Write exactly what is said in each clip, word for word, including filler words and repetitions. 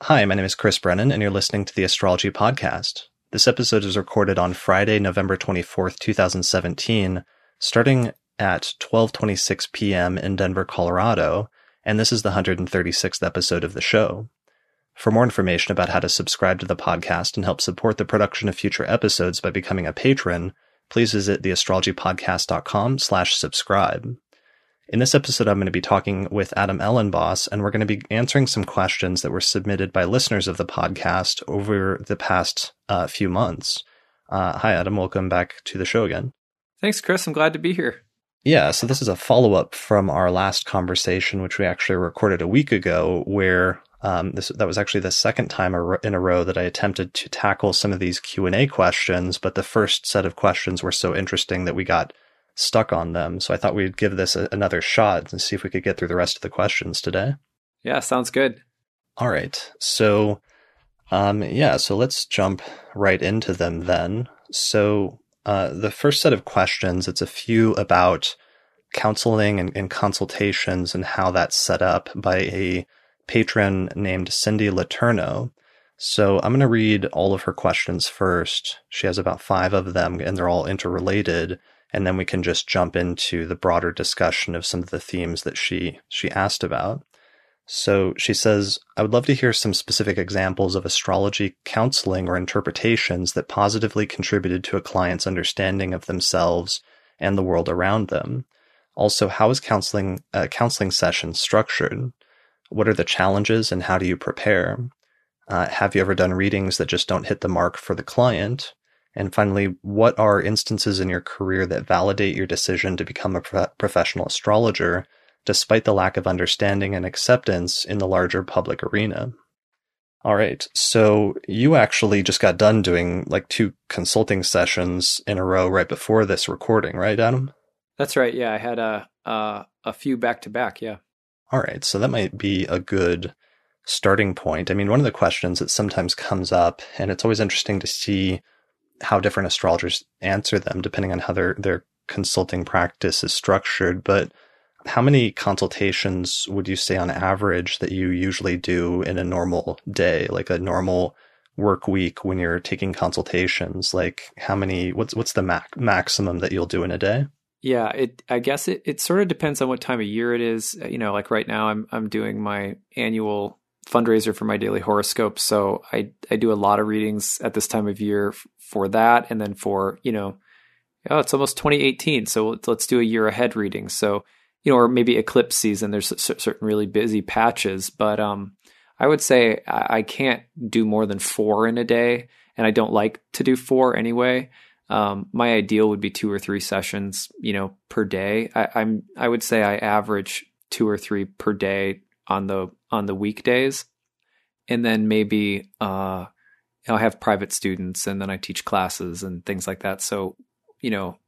Hi, my name is Chris Brennan, and you're listening to the Astrology Podcast. This episode is recorded on Friday, November twenty-fourth, twenty seventeen, starting at twelve twenty-six p.m. in Denver, Colorado, and this is the one hundred thirty-sixth episode of the show. For more information about how to subscribe to the podcast and help support the production of future episodes by becoming a patron, please visit theastrologypodcast.com slash subscribe. In this episode, I'm going to be talking with Adam Elenbaas, and we're going to be answering some questions that were submitted by listeners of the podcast over the past uh, few months. Uh, hi, Adam. Welcome back to the show again. Thanks, Chris. I'm glad to be here. Yeah, so this is a follow-up from our last conversation, which we actually recorded a week ago, where um, this that was actually the second time in a row that I attempted to tackle some of these Q and A questions, but the first set of questions were so interesting that we got stuck on them. So I thought we'd give this a, another shot and see if we could get through the rest of the questions today. Yeah, sounds good. All right. So, um, yeah, so let's jump right into them then. So uh, the first set of questions, it's a few about counseling and, and consultations and how that's set up by a patron named Cindy Laterno. So I'm going to read all of her questions first. She has about five of them, and they're all interrelated. And then we can just jump into the broader discussion of some of the themes that she she asked about. So she says, I would love to hear some specific examples of astrology counseling or interpretations that positively contributed to a client's understanding of themselves and the world around them. Also, how is counseling a counseling session structured? What are the challenges and how do you prepare? Uh, have you ever done readings that just don't hit the mark for the client? And finally, what are instances in your career that validate your decision to become a pro- professional astrologer, despite the lack of understanding and acceptance in the larger public arena? All right. So you actually just got done doing like two consulting sessions in a row right before this recording, right, Adam? That's right. Yeah, I had a a, a few back to back. Yeah. All right. So that might be a good starting point. I mean, one of the questions that sometimes comes up, and it's always interesting to see how different astrologers answer them depending on how their, their consulting practice is structured. But how many consultations would you say on average that you usually do in a normal day, like a normal work week when you're taking consultations? Like how many, what's, what's the mac- maximum that you'll do in a day? Yeah, it, I guess it, it sort of depends on what time of year it is. You know, like right now I'm, I'm doing my annual fundraiser for my daily horoscope. So I, I do a lot of readings at this time of year f- for that. And then for, you know, oh, it's almost twenty eighteen. So let's, let's do a year ahead reading. So, you know, or maybe eclipse season, there's c- certain really busy patches, but, um, I would say I, I can't do more than four in a day. And I don't like to do four anyway. Um, my ideal would be two or three sessions, you know, per day. I, I'm, I would say I average two or three per day on the on the weekdays, and then maybe uh, I have private students, and then I teach classes and things like that. So, you know,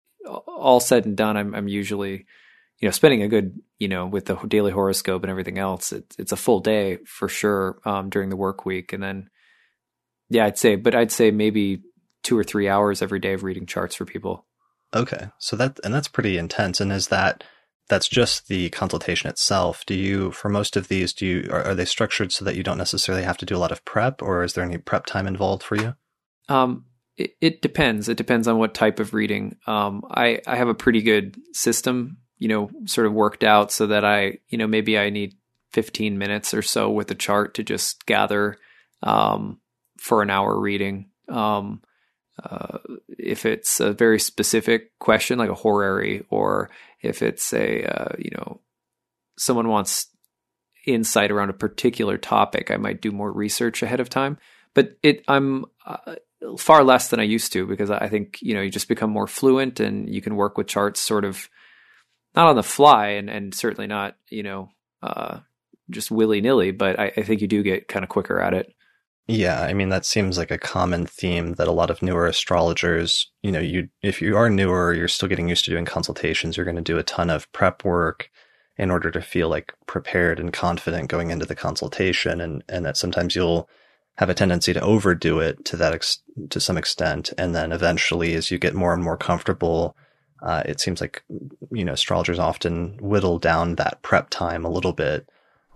all said and done, I'm I'm usually, you know, spending a good, you know, with the daily horoscope and everything else, it's it's a full day for sure um, during the work week, and then yeah, I'd say, but I'd say maybe two or three hours every day of reading charts for people. Okay, so that and that's pretty intense. And is that That's just the consultation itself. Do you, for most of these, do you, are, are they structured so that you don't necessarily have to do a lot of prep, or is there any prep time involved for you? Um, it, it depends. It depends on what type of reading. Um, I, I have a pretty good system, you know, sort of worked out so that I, you know, maybe I need fifteen minutes or so with the chart to just gather, um, for an hour reading. Um, Uh, if it's a very specific question, like a horary, or if it's a, uh, you know, someone wants insight around a particular topic, I might do more research ahead of time. But it, I'm uh, far less than I used to, because I think, you know, you just become more fluent and you can work with charts sort of not on the fly, and, and certainly not, you know, uh, just willy nilly, but I, I think you do get kind of quicker at it. Yeah, I mean, that seems like a common theme that a lot of newer astrologers, you know, you if you are newer, you're still getting used to doing consultations, you're going to do a ton of prep work in order to feel like prepared and confident going into the consultation, and, and that sometimes you'll have a tendency to overdo it to that ex- to some extent. And then eventually, as you get more and more comfortable, uh, it seems like, you know, astrologers often whittle down that prep time a little bit.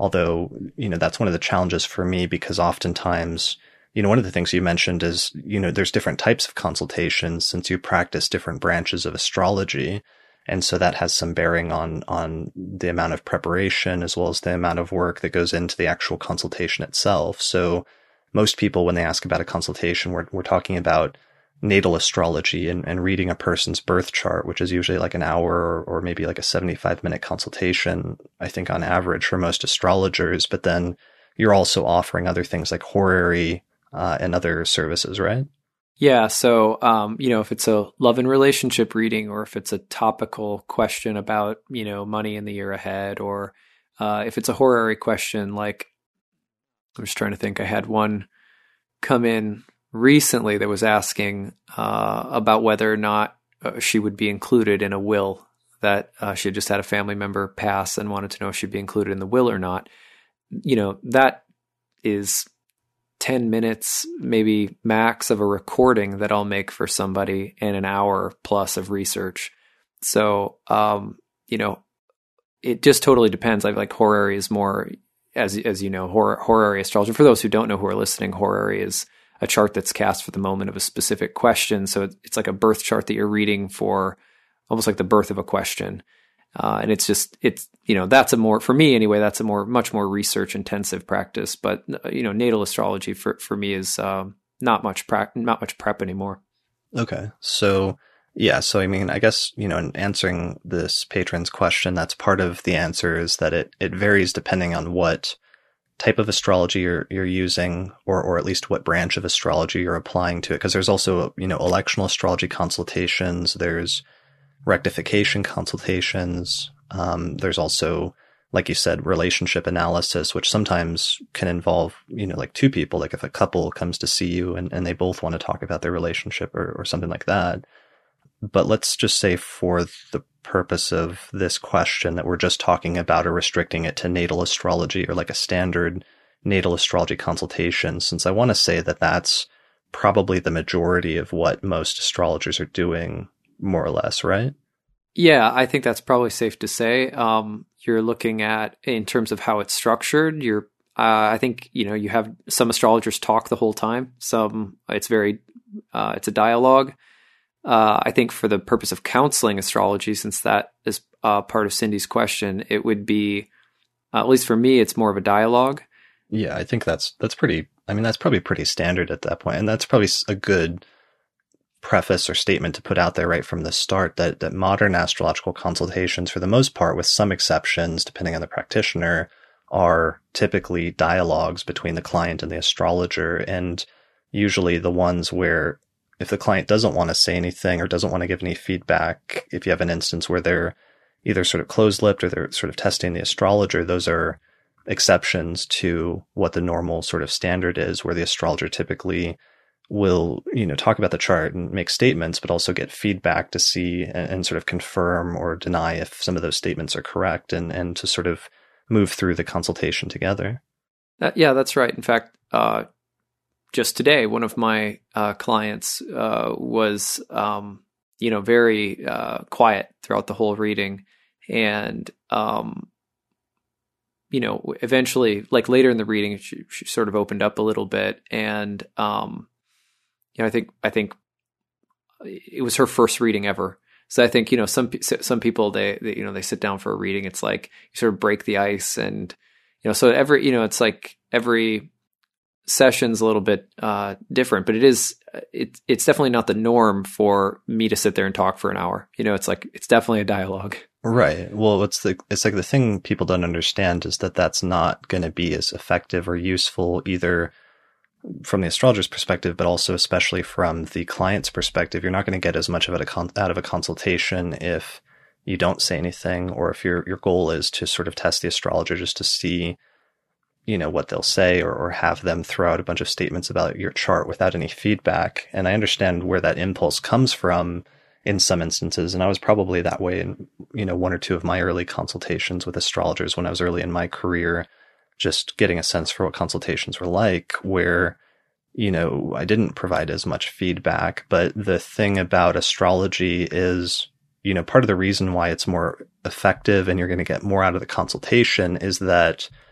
Although, you know, that's one of the challenges for me because oftentimes, you know, one of the things you mentioned is, you know, there's different types of consultations since you practice different branches of astrology. And so that has some bearing on, on the amount of preparation as well as the amount of work that goes into the actual consultation itself. So most people, when they ask about a consultation, we're, we're talking about natal astrology and, and reading a person's birth chart, which is usually like an hour or, or maybe like a seventy-five minute consultation, I think on average for most astrologers. But then you're also offering other things like horary uh, and other services, right? Yeah. So, um, you know, if it's a love and relationship reading, or if it's a topical question about, you know, money in the year ahead, or uh, if it's a horary question, like I'm just trying to think, I had one come in recently that was asking uh, about whether or not uh, she would be included in a will, that uh, she had just had a family member pass and wanted to know if she'd be included in the will or not. You know, that is ten minutes, maybe max, of a recording that I'll make for somebody and an hour plus of research. So, um, you know, it just totally depends. I like horary is more, as as you know, hor- horary astrology. For those who don't know who are listening, horary is a chart that's cast for the moment of a specific question. So it's like a birth chart that you're reading for, almost like the birth of a question. Uh, and it's just, it's, you know, that's a more, for me anyway, that's a more, much more research intensive practice. But, you know, natal astrology for, for me is um, not much, pra- not much prep anymore. Okay. So, yeah. So, I mean, I guess, you know, in answering this patron's question, that's part of the answer is that it, it varies depending on what type of astrology you're, you're using, or, or at least what branch of astrology you're applying to it. Because there's also, you know, electional astrology consultations. There's rectification consultations. Um, there's also, like you said, relationship analysis, which sometimes can involve, you know, like two people, like if a couple comes to see you and, and they both want to talk about their relationship or, or something like that. But let's just say for the purpose of this question that we're just talking about or restricting it to natal astrology or like a standard natal astrology consultation, since I want to say that that's probably the majority of what most astrologers are doing, more or less, right? Yeah, I think that's probably safe to say. Um, you're looking at, in terms of how it's structured, you're, uh, I think, you know, you have some astrologers talk the whole time. Some, it's very, uh, it's a dialogue. Uh, I think for the purpose of counseling astrology, since that is uh, part of Cindy's question, it would be, uh, at least for me, it's more of a dialogue. Yeah, I think that's, that's pretty, I mean, that's probably pretty standard at that point. And that's probably a good preface or statement to put out there right from the start, that, that modern astrological consultations, for the most part, with some exceptions, depending on the practitioner, are typically dialogues between the client and the astrologer. And usually the ones where if the client doesn't want to say anything or doesn't want to give any feedback, if you have an instance where they're either sort of closed-lipped or they're sort of testing the astrologer, those are exceptions to what the normal sort of standard is, where the astrologer typically will, you know, talk about the chart and make statements, but also get feedback to see and, and sort of confirm or deny if some of those statements are correct, and, and to sort of move through the consultation together. That, yeah, that's right. In fact, uh, just today, one of my uh, clients uh, was, um, you know, very uh, quiet throughout the whole reading. And, um, you know, eventually, like later in the reading, she, she sort of opened up a little bit. And, um, you know, I think, I think it was her first reading ever. So I think, you know, some, some people, they, they, you know, they sit down for a reading. It's like you sort of break the ice, and, you know, so every, you know, it's like every session's a little bit uh, different, but it is, it, it's definitely not the norm for me to sit there and talk for an hour. You know, it's like, it's definitely a dialogue. Right. Well, it's the, it's like the thing people don't understand is that that's not going to be as effective or useful either from the astrologer's perspective, but also especially from the client's perspective. You're not going to get as much of it a con- out of a consultation if you don't say anything, or if your, your goal is to sort of test the astrologer just to see, you know, what they'll say, or, or have them throw out a bunch of statements about your chart without any feedback. And I understand where that impulse comes from in some instances. And I was probably that way in, you know, one or two of my early consultations with astrologers when I was early in my career, just getting a sense for what consultations were like, where, you know, I didn't provide as much feedback. But the thing about astrology is, you know, part of the reason why it's more effective and you're going to get more out of the consultation is that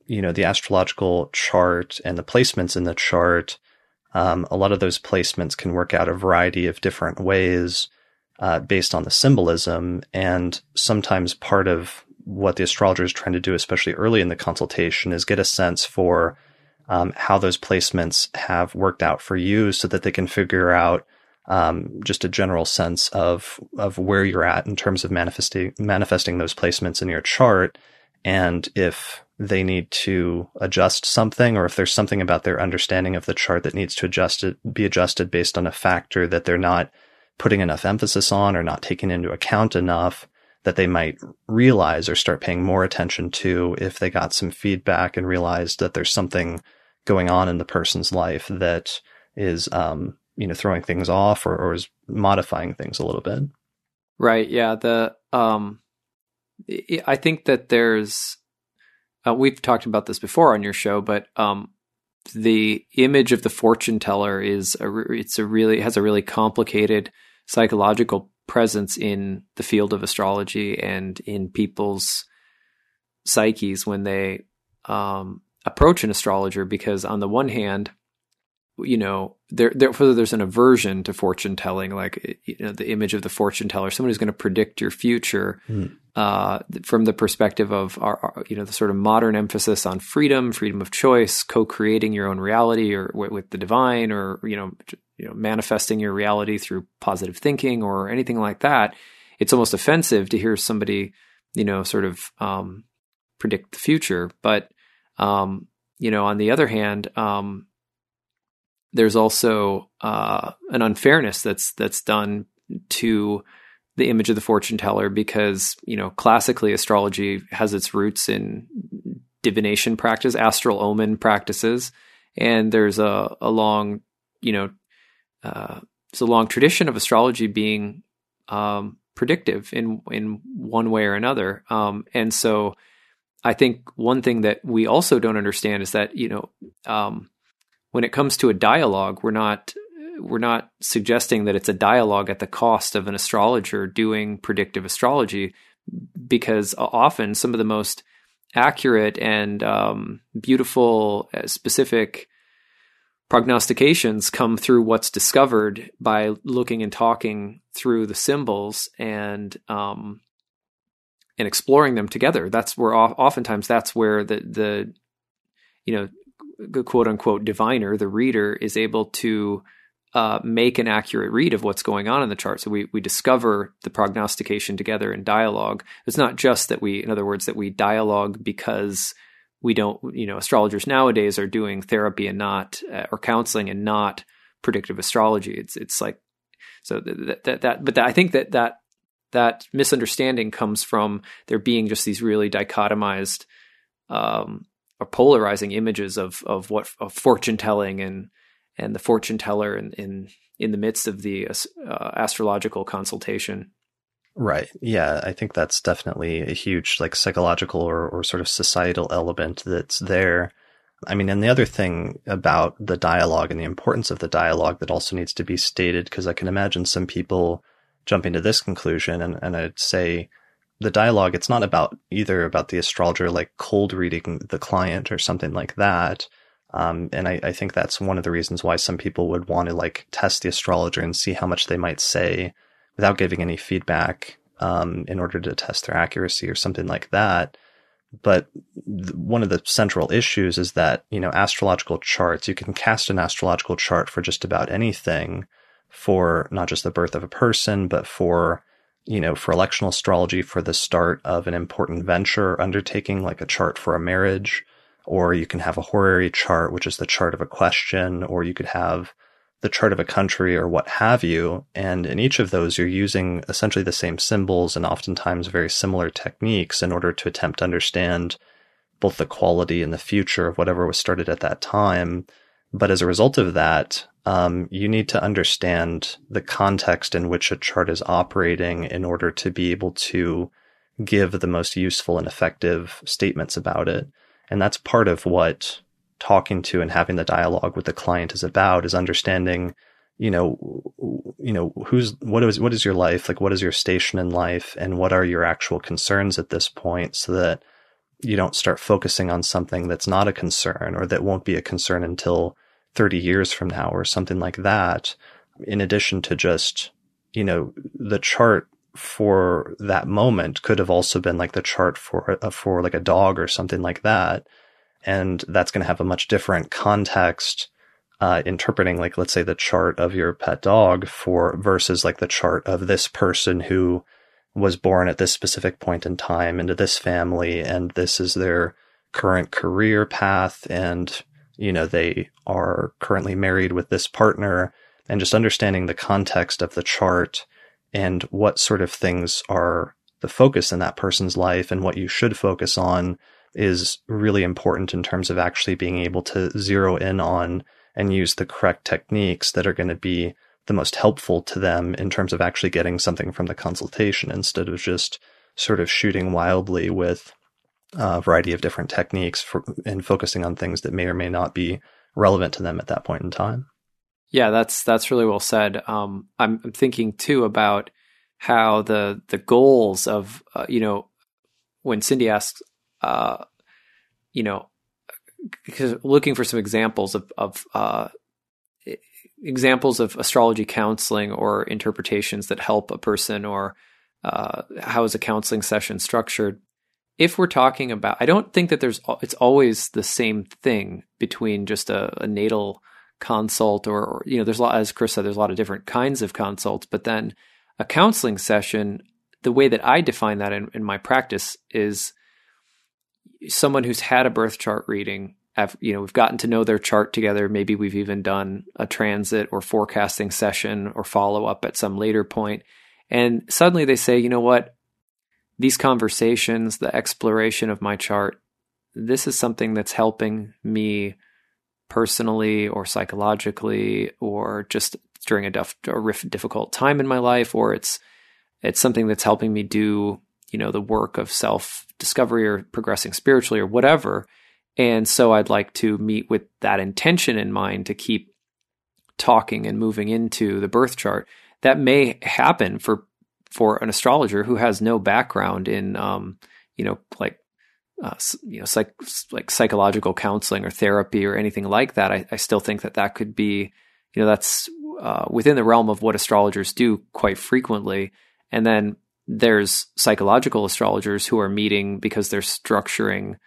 you know, the astrological chart and the placements in the chart, um, a lot of those placements can work out a variety of different ways uh, based on the symbolism. And sometimes part of what the astrologer is trying to do, especially early in the consultation, is get a sense for um, how those placements have worked out for you so that they can figure out um, just a general sense of of where you're at in terms of manifesting manifesting those placements in your chart, and if they need to adjust something, or if there's something about their understanding of the chart that needs to adjust it, be adjusted based on a factor that they're not putting enough emphasis on or not taking into account enough, that they might realize or start paying more attention to if they got some feedback and realized that there's something going on in the person's life that is, um, you know, throwing things off or, or is modifying things a little bit. Right. Yeah. The, um, I think that there's, uh, we've talked about this before on your show, but, um, the image of the fortune teller is a, it's a really, has a really complicated psychological presence in the field of astrology and in people's psyches when they, um, approach an astrologer, because on the one hand, you know, there, there, whether there's an aversion to fortune telling, like, you know, the image of the fortune teller, someone who's going to predict your future, mm. uh, from the perspective of our, our, you know, the sort of modern emphasis on freedom, freedom of choice, co-creating your own reality or w- with the divine, or, you know, you know, manifesting your reality through positive thinking or anything like that. It's almost offensive to hear somebody, you know, sort of, um, predict the future. But, um, you know, on the other hand, um, there's also uh, an unfairness that's that's done to the image of the fortune teller, because, you know, classically astrology has its roots in divination practice, astral omen practices, and there's a, a long, you know, uh, it's a long tradition of astrology being um, predictive in in one way or another, um, and so I think one thing that we also don't understand is that, you know, um, when it comes to a dialogue, we're not we're not suggesting that it's a dialogue at the cost of an astrologer doing predictive astrology, because often some of the most accurate and um, beautiful, uh, specific prognostications come through what's discovered by looking and talking through the symbols and um, and exploring them together. That's where oftentimes that's where the the you know, the quote unquote diviner, the reader, is able to uh, make an accurate read of what's going on in the chart. So we we discover the prognostication together in dialogue. It's not just that we, in other words, that we dialogue because we don't, you know, astrologers nowadays are doing therapy and not, uh, or counseling and not predictive astrology. It's it's like, so that that, that but that, I think that that that misunderstanding comes from there being just these really dichotomized, um, or polarizing images of of what of fortune telling and and the fortune teller in in, in the midst of the uh, astrological consultation. Right. Yeah, I think that's definitely a huge like psychological or, or sort of societal element that's there. I mean, and the other thing about the dialogue and the importance of the dialogue that also needs to be stated, because I can imagine some people jumping to this conclusion, and, and I'd say the dialogue, it's not about either about the astrologer like cold reading the client or something like that. Um, and I, I think that's one of the reasons why some people would want to like test the astrologer and see how much they might say without giving any feedback, um, in order to test their accuracy or something like that. But th- one of the central issues is that, you know, astrological charts, you can cast an astrological chart for just about anything, for not just the birth of a person, but for, you know, for electional astrology, for the start of an important venture or undertaking, like a chart for a marriage. Or you can have a horary chart, which is the chart of a question, or you could have the chart of a country or what have you. And in each of those, you're using essentially the same symbols and oftentimes very similar techniques in order to attempt to understand both the quality and the future of whatever was started at that time. But as a result of that, um, you need to understand the context in which a chart is operating in order to be able to give the most useful and effective statements about it. And that's part of what talking to and having the dialogue with the client is about, is understanding, you know, you know, who's, what is, what is your life? Like, what is your station in life, and what are your actual concerns at this point, so that you don't start focusing on something that's not a concern or that won't be a concern until thirty years from now or something like that, in addition to just, you know, the chart for that moment could have also been like the chart for, uh, for like a dog or something like that. And that's going to have a much different context, uh, interpreting, like, let's say the chart of your pet dog for versus like the chart of this person who was born at this specific point in time into this family. And this is their current career path. And, you know, they are currently married with this partner, and just understanding the context of the chart and what sort of things are the focus in that person's life and what you should focus on is really important in terms of actually being able to zero in on and use the correct techniques that are going to be the most helpful to them in terms of actually getting something from the consultation, instead of just sort of shooting wildly with a variety of different techniques for, and focusing on things that may or may not be relevant to them at that point in time. Yeah, that's that's really well said. Um, I'm, I'm thinking too about how the the goals of uh, you know, when Cindy asked, uh, you know, because looking for some examples of of uh, examples of astrology counseling or interpretations that help a person, or uh, how is a counseling session structured. If we're talking about, I don't think that there's it's always the same thing between just a, a natal consult or, or, you know, there's a lot, as Chris said, there's a lot of different kinds of consults, but then a counseling session, the way that I define that in, in my practice is someone who's had a birth chart reading. Have, you know, we've gotten to know their chart together. Maybe we've even done a transit or forecasting session or follow up at some later point. And suddenly they say, you know what, these conversations, the exploration of my chart, this is something that's helping me personally or psychologically, or just during a, dif- a difficult time in my life, or it's it's something that's helping me do, you know, the work of self-discovery or progressing spiritually or whatever. And so I'd like to meet with that intention in mind to keep talking and moving into the birth chart. That may happen for for an astrologer who has no background in, um, you know, like, uh, you know, psych, like psychological counseling or therapy or anything like that. I, I still think that that could be, you know, that's uh, within the realm of what astrologers do quite frequently. And then there's psychological astrologers who are meeting because they're structuring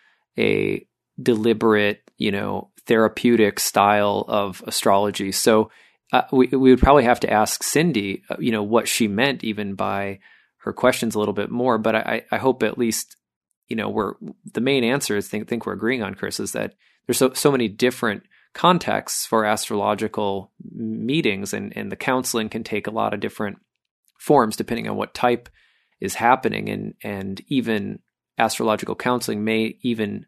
a deliberate, you know, therapeutic style of astrology. So uh, we we would probably have to ask Cindy, uh, you know, what she meant even by her questions a little bit more. But I, I hope at least, you know, we're the main answer is think think we're agreeing on, Chris, is that there's so so many different contexts for astrological meetings, and and the counseling can take a lot of different forms depending on what type is happening, and and even astrological counseling may even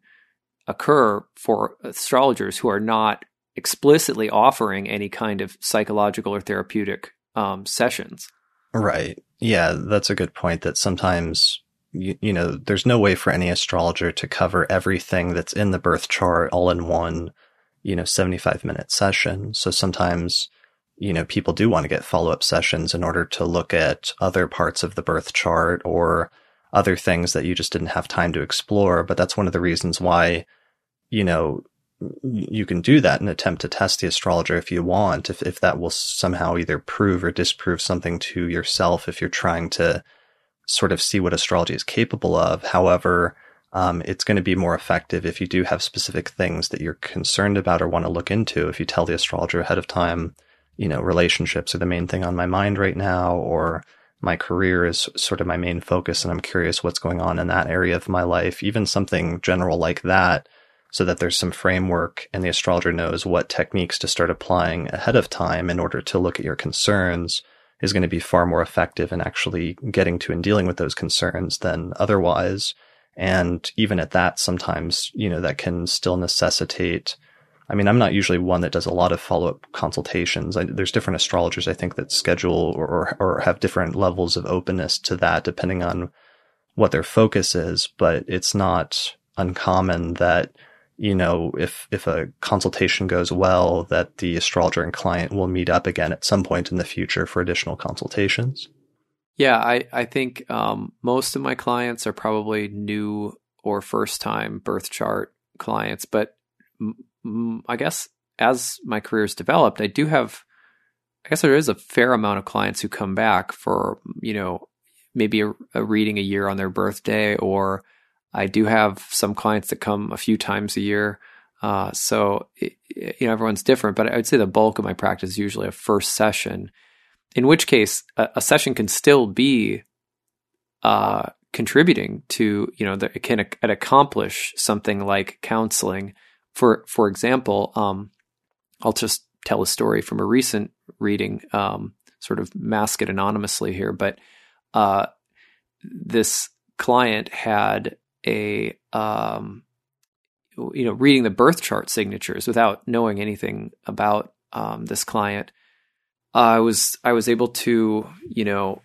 occur for astrologers who are not explicitly offering any kind of psychological or therapeutic um, sessions. Right. Yeah, that's a good point, that sometimes, you, you know, there's no way for any astrologer to cover everything that's in the birth chart all in one, you know, seventy-five minute session. So sometimes, you know, people do want to get follow-up sessions in order to look at other parts of the birth chart or other things that you just didn't have time to explore. But that's one of the reasons why, you know, you can do that and attempt to test the astrologer if you want, if, if that will somehow either prove or disprove something to yourself, if you're trying to sort of see what astrology is capable of. However, um, it's going to be more effective if you do have specific things that you're concerned about or want to look into. If you tell the astrologer ahead of time, you know, relationships are the main thing on my mind right now, or my career is sort of my main focus and I'm curious what's going on in that area of my life, even something general like that, so that there's some framework and the astrologer knows what techniques to start applying ahead of time in order to look at your concerns, is going to be far more effective in actually getting to and dealing with those concerns than otherwise. And even at that, sometimes, you know, that can still necessitate, I mean, I'm not usually one that does a lot of follow-up consultations. I, there's different astrologers, I think, that schedule or, or have different levels of openness to that depending on what their focus is. But it's not uncommon that, you know, if, if a consultation goes well, that the astrologer and client will meet up again at some point in the future for additional consultations. Yeah, I, I think um, most of my clients are probably new or first time birth chart clients. But m- I guess as my career's developed, I do have, I guess there is a fair amount of clients who come back for, you know, maybe a, a reading a year on their birthday, or I do have some clients that come a few times a year. Uh, so, it, you know, everyone's different, but I would say the bulk of my practice is usually a first session, in which case a, a session can still be uh, contributing to, you know, that it can it accomplish something like counseling. For, for example, um, I'll just tell a story from a recent reading, um, sort of mask it anonymously here, but uh, this client had a, um, you know, reading the birth chart signatures without knowing anything about um, this client. I was I was able to, you know,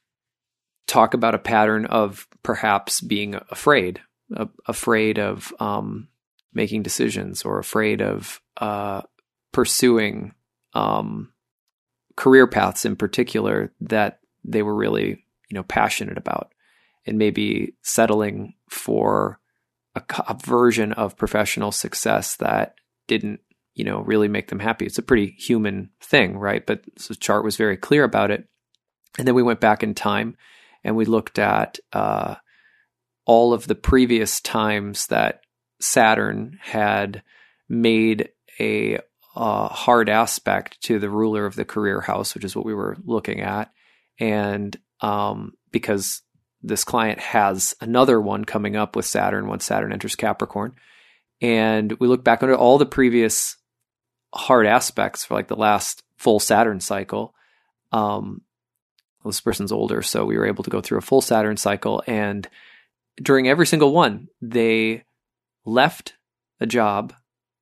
talk about a pattern of perhaps being afraid, uh, afraid of um, making decisions, or afraid of uh, pursuing um, career paths in particular that they were really, you know, passionate about, and maybe settling for A, a version of professional success that didn't, you know, really make them happy. It's a pretty human thing, right? But the chart was very clear about it. And then we went back in time and we looked at uh, all of the previous times that Saturn had made a uh, hard aspect to the ruler of the career house, which is what we were looking at. And um, because this client has another one coming up with Saturn once Saturn enters Capricorn. And we look back under all the previous hard aspects for like the last full Saturn cycle. Um, well, this person's older, so we were able to go through a full Saturn cycle. And during every single one, they left a job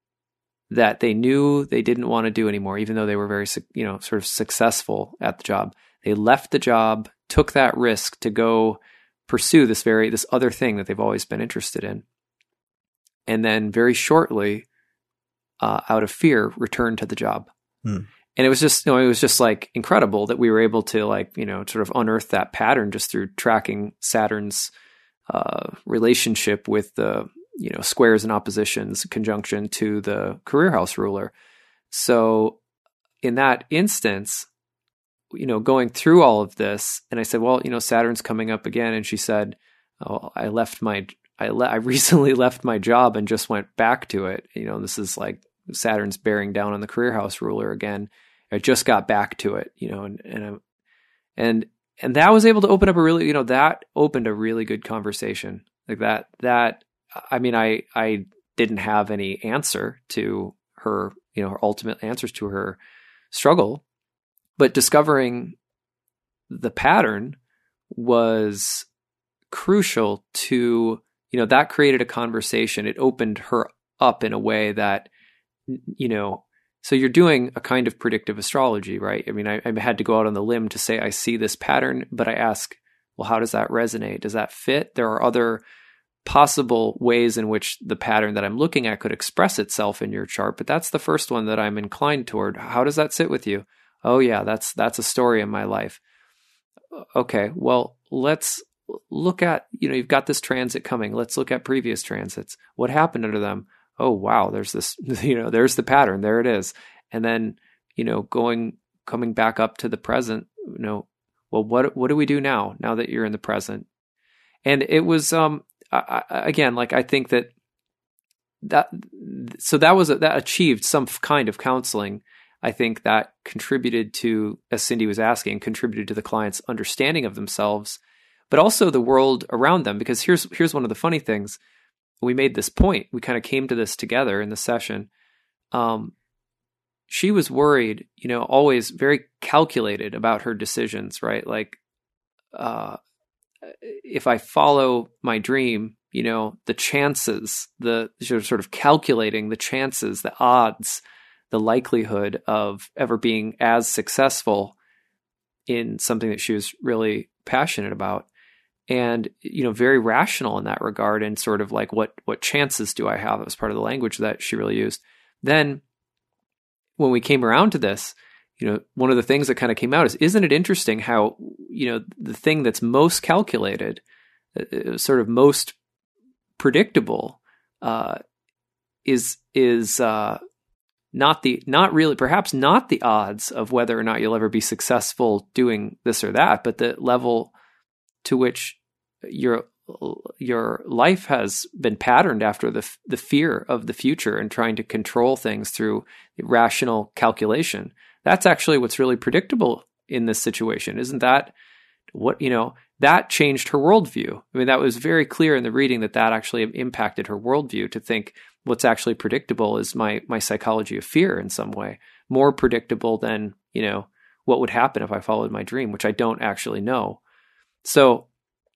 that they knew they didn't want to do anymore, even though they were very, you know, sort of successful at the job. They left the job, took that risk to go pursue this very, this other thing that they've always been interested in. And then very shortly, uh, out of fear, returned to the job. Hmm. And it was just, you know, it was just like incredible that we were able to like, you know, sort of unearth that pattern just through tracking Saturn's uh, relationship with the, you know, squares and oppositions conjunction to the career house ruler. So in that instance, you know, going through all of this, and I said, well, you know, Saturn's coming up again. And she said, oh, I left my, I, le- I recently left my job and just went back to it. You know, this is like Saturn's bearing down on the career house ruler again. I just got back to it, you know, and, and, and, and that was able to open up a really, you know, that opened a really good conversation like that, that, I mean, I, I didn't have any answer to her, you know, her ultimate answers to her struggle. But discovering the pattern was crucial to, you know, that created a conversation. It opened her up in a way that, you know, so you're doing a kind of predictive astrology, right? I mean, I, I had to go out on the limb to say, I see this pattern, but I ask, well, how does that resonate? Does that fit? There are other possible ways in which the pattern that I'm looking at could express itself in your chart, but that's the first one that I'm inclined toward. How does that sit with you? Oh yeah, that's that's a story in my life. Okay, well, let's look at, you know, you've got this transit coming. Let's look at previous transits. What happened under them? Oh wow, there's this, you know, there's the pattern. There it is. And then, you know, going coming back up to the present, you know, well, what what do we do now? Now that you're in the present. And it was um I, I, again, like I think that that so that was a, that achieved some kind of counseling. I think that contributed to, as Cindy was asking, contributed to the client's understanding of themselves, but also the world around them. Because here's here's one of the funny things. We made this point. We kind of came to this together in the session. Um, she was worried, you know, always very calculated about her decisions, right? Like, uh, if I follow my dream, you know, the chances, the sort of calculating the chances, the odds, the likelihood of ever being as successful in something that she was really passionate about. And, you know, very rational in that regard, and sort of like, what, what chances do I have? It was part of the language that she really used. Then when we came around to this, you know, one of the things that kind of came out is, isn't it interesting how, you know, the thing that's most calculated, uh, sort of most predictable uh, is is uh, not the not really perhaps not the odds of whether or not you'll ever be successful doing this or that, but the level to which your your life has been patterned after the the fear of the future and trying to control things through rational calculation. That's actually what's really predictable in this situation. Isn't that what, you know, that changed her worldview? I mean, that was very clear in the reading that that actually impacted her worldview, to think what's actually predictable is my my psychology of fear in some way, more predictable than, you know, what would happen if I followed my dream, which I don't actually know. So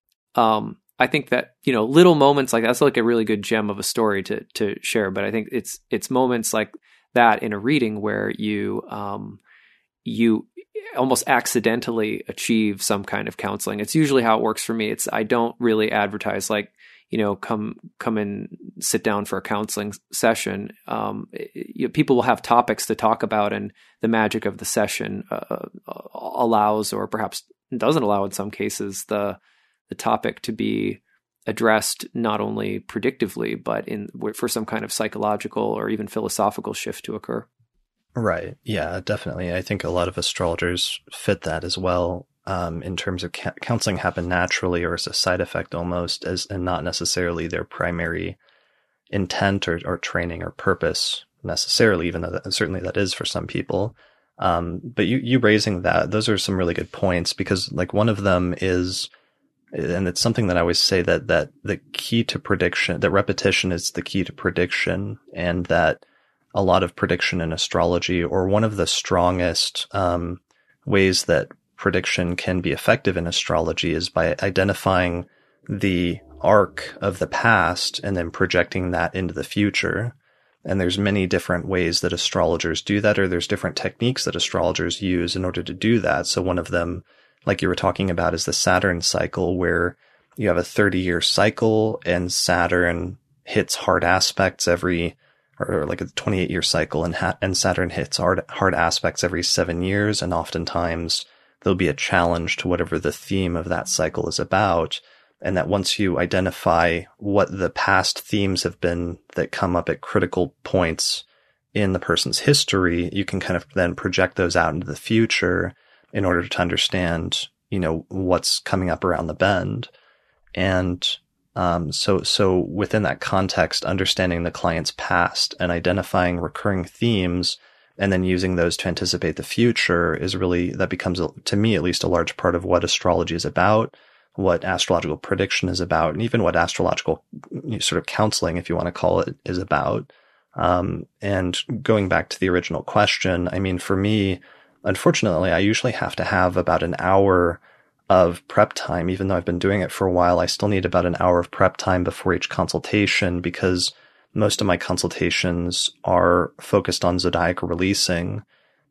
um, I think that, you know, little moments like that's like a really good gem of a story to to share. But I think it's it's moments like that in a reading where you um, you almost accidentally achieve some kind of counseling. It's usually how it works for me. It's I don't really advertise like, you know, come come and sit down for a counseling session. Um, you know, people will have topics to talk about, and the magic of the session uh, allows, or perhaps doesn't allow in some cases, the the topic to be addressed not only predictively, but in for some kind of psychological or even philosophical shift to occur. Right. Yeah, definitely. I think a lot of astrologers fit that as well. Um, in terms of ca- counseling happen naturally or as a side effect almost, as and not necessarily their primary intent or, or training or purpose necessarily, even though that, certainly that is for some people. Um, but you, you raising that, those are some really good points, because like one of them is, and it's something that I always say, that, that the key to prediction, that repetition is the key to prediction, and that a lot of prediction in astrology, or one of the strongest um, ways that prediction can be effective in astrology, is by identifying the arc of the past and then projecting that into the future. And there's many different ways that astrologers do that, or there's different techniques that astrologers use in order to do that. So one of them, like you were talking about, is the Saturn cycle, where you have a thirty-year cycle and Saturn hits hard aspects every, or like a twenty-eight year cycle, and ha- and Saturn hits hard, hard aspects every seven years. And oftentimes there'll be a challenge to whatever the theme of that cycle is about. And that once you identify what the past themes have been that come up at critical points in the person's history, you can kind of then project those out into the future in order to understand, you know, what's coming up around the bend. And um, so, so within that context, understanding the client's past and identifying recurring themes and then using those to anticipate the future is really, that becomes, to me at least, a large part of what astrology is about, what astrological prediction is about, and even what astrological sort of counseling, if you want to call it, is about. Um, and going back to the original question, I mean, for me, unfortunately, I usually have to have about an hour of prep time. Even though I've been doing it for a while, I still need about an hour of prep time before each consultation, because most of my consultations are focused on zodiac releasing.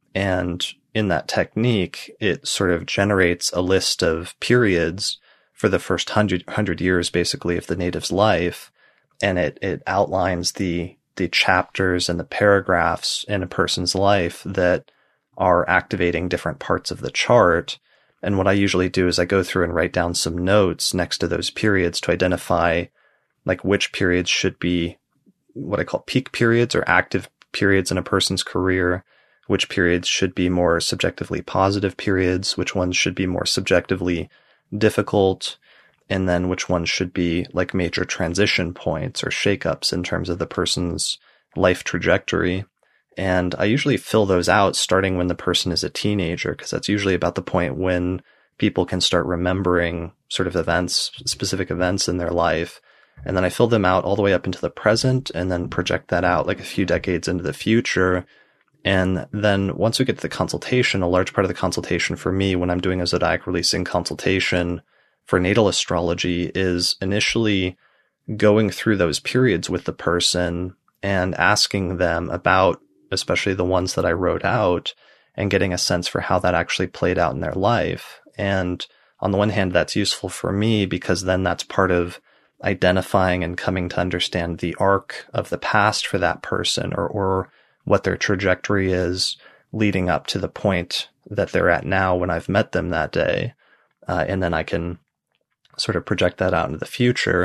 And in that technique, it sort of generates a list of periods for the first hundred, hundred years, basically, of the native's life. And it, it outlines the, the chapters and the paragraphs in a person's life that are activating different parts of the chart. And what I usually do is I go through and write down some notes next to those periods to identify like which periods should be what I call peak periods or active periods in a person's career, which periods should be more subjectively positive periods, which ones should be more subjectively difficult, and then which ones should be like major transition points or shakeups in terms of the person's life trajectory. And I usually fill those out starting when the person is a teenager, because that's usually about the point when people can start remembering sort of events, specific events in their life. And then I fill them out all the way up into the present, and then project that out like a few decades into the future. And then once we get to the consultation, a large part of the consultation for me when I'm doing a zodiac releasing consultation for natal astrology is initially going through those periods with the person and asking them about, especially the ones that I wrote out, and getting a sense for how that actually played out in their life. And on the one hand, that's useful for me because then that's part of identifying and coming to understand the arc of the past for that person, or, or what their trajectory is leading up to the point that they're at now when I've met them that day. Uh, and then I can sort of project that out into the future.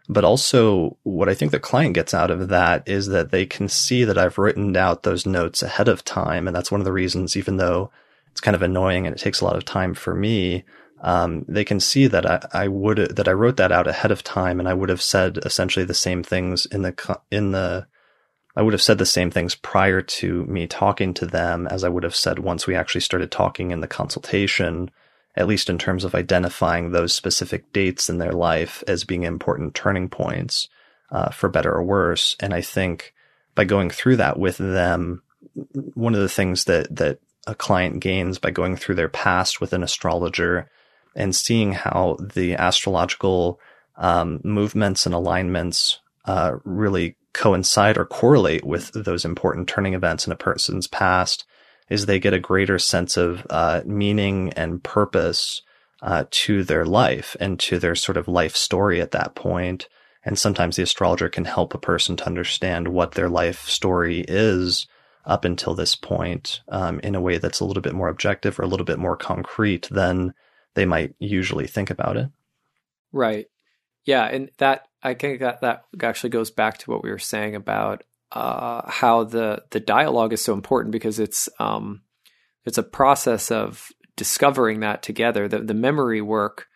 But also what I think the client gets out of that is that they can see that I've written out those notes ahead of time. And that's one of the reasons, even though it's kind of annoying and it takes a lot of time for me, um, they can see that I, I would, that I wrote that out ahead of time, and I would have said essentially the same things in the, in the, I would have said the same things prior to me talking to them as I would have said once we actually started talking in the consultation, at least in terms of identifying those specific dates in their life as being important turning points, uh, for better or worse. And I think by going through that with them, one of the things that, that a client gains by going through their past with an astrologer and seeing how the astrological um, movements and alignments uh, really coincide or correlate with those important turning events in a person's past is they get a greater sense of uh, meaning and purpose uh, to their life and to their sort of life story at that point. And sometimes the astrologer can help a person to understand what their life story is up until this point um, in a way that's a little bit more objective or a little bit more concrete than they might usually think about it. Right. Yeah. And that, I think that, that actually goes back to what we were saying about uh, how the, the dialogue is so important, because it's, um, it's a process of discovering that together. The, the memory work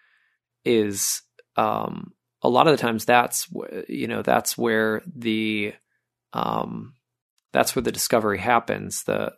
is, um, a lot of the times that's, you know, that's where the, um, that's where the discovery happens. The,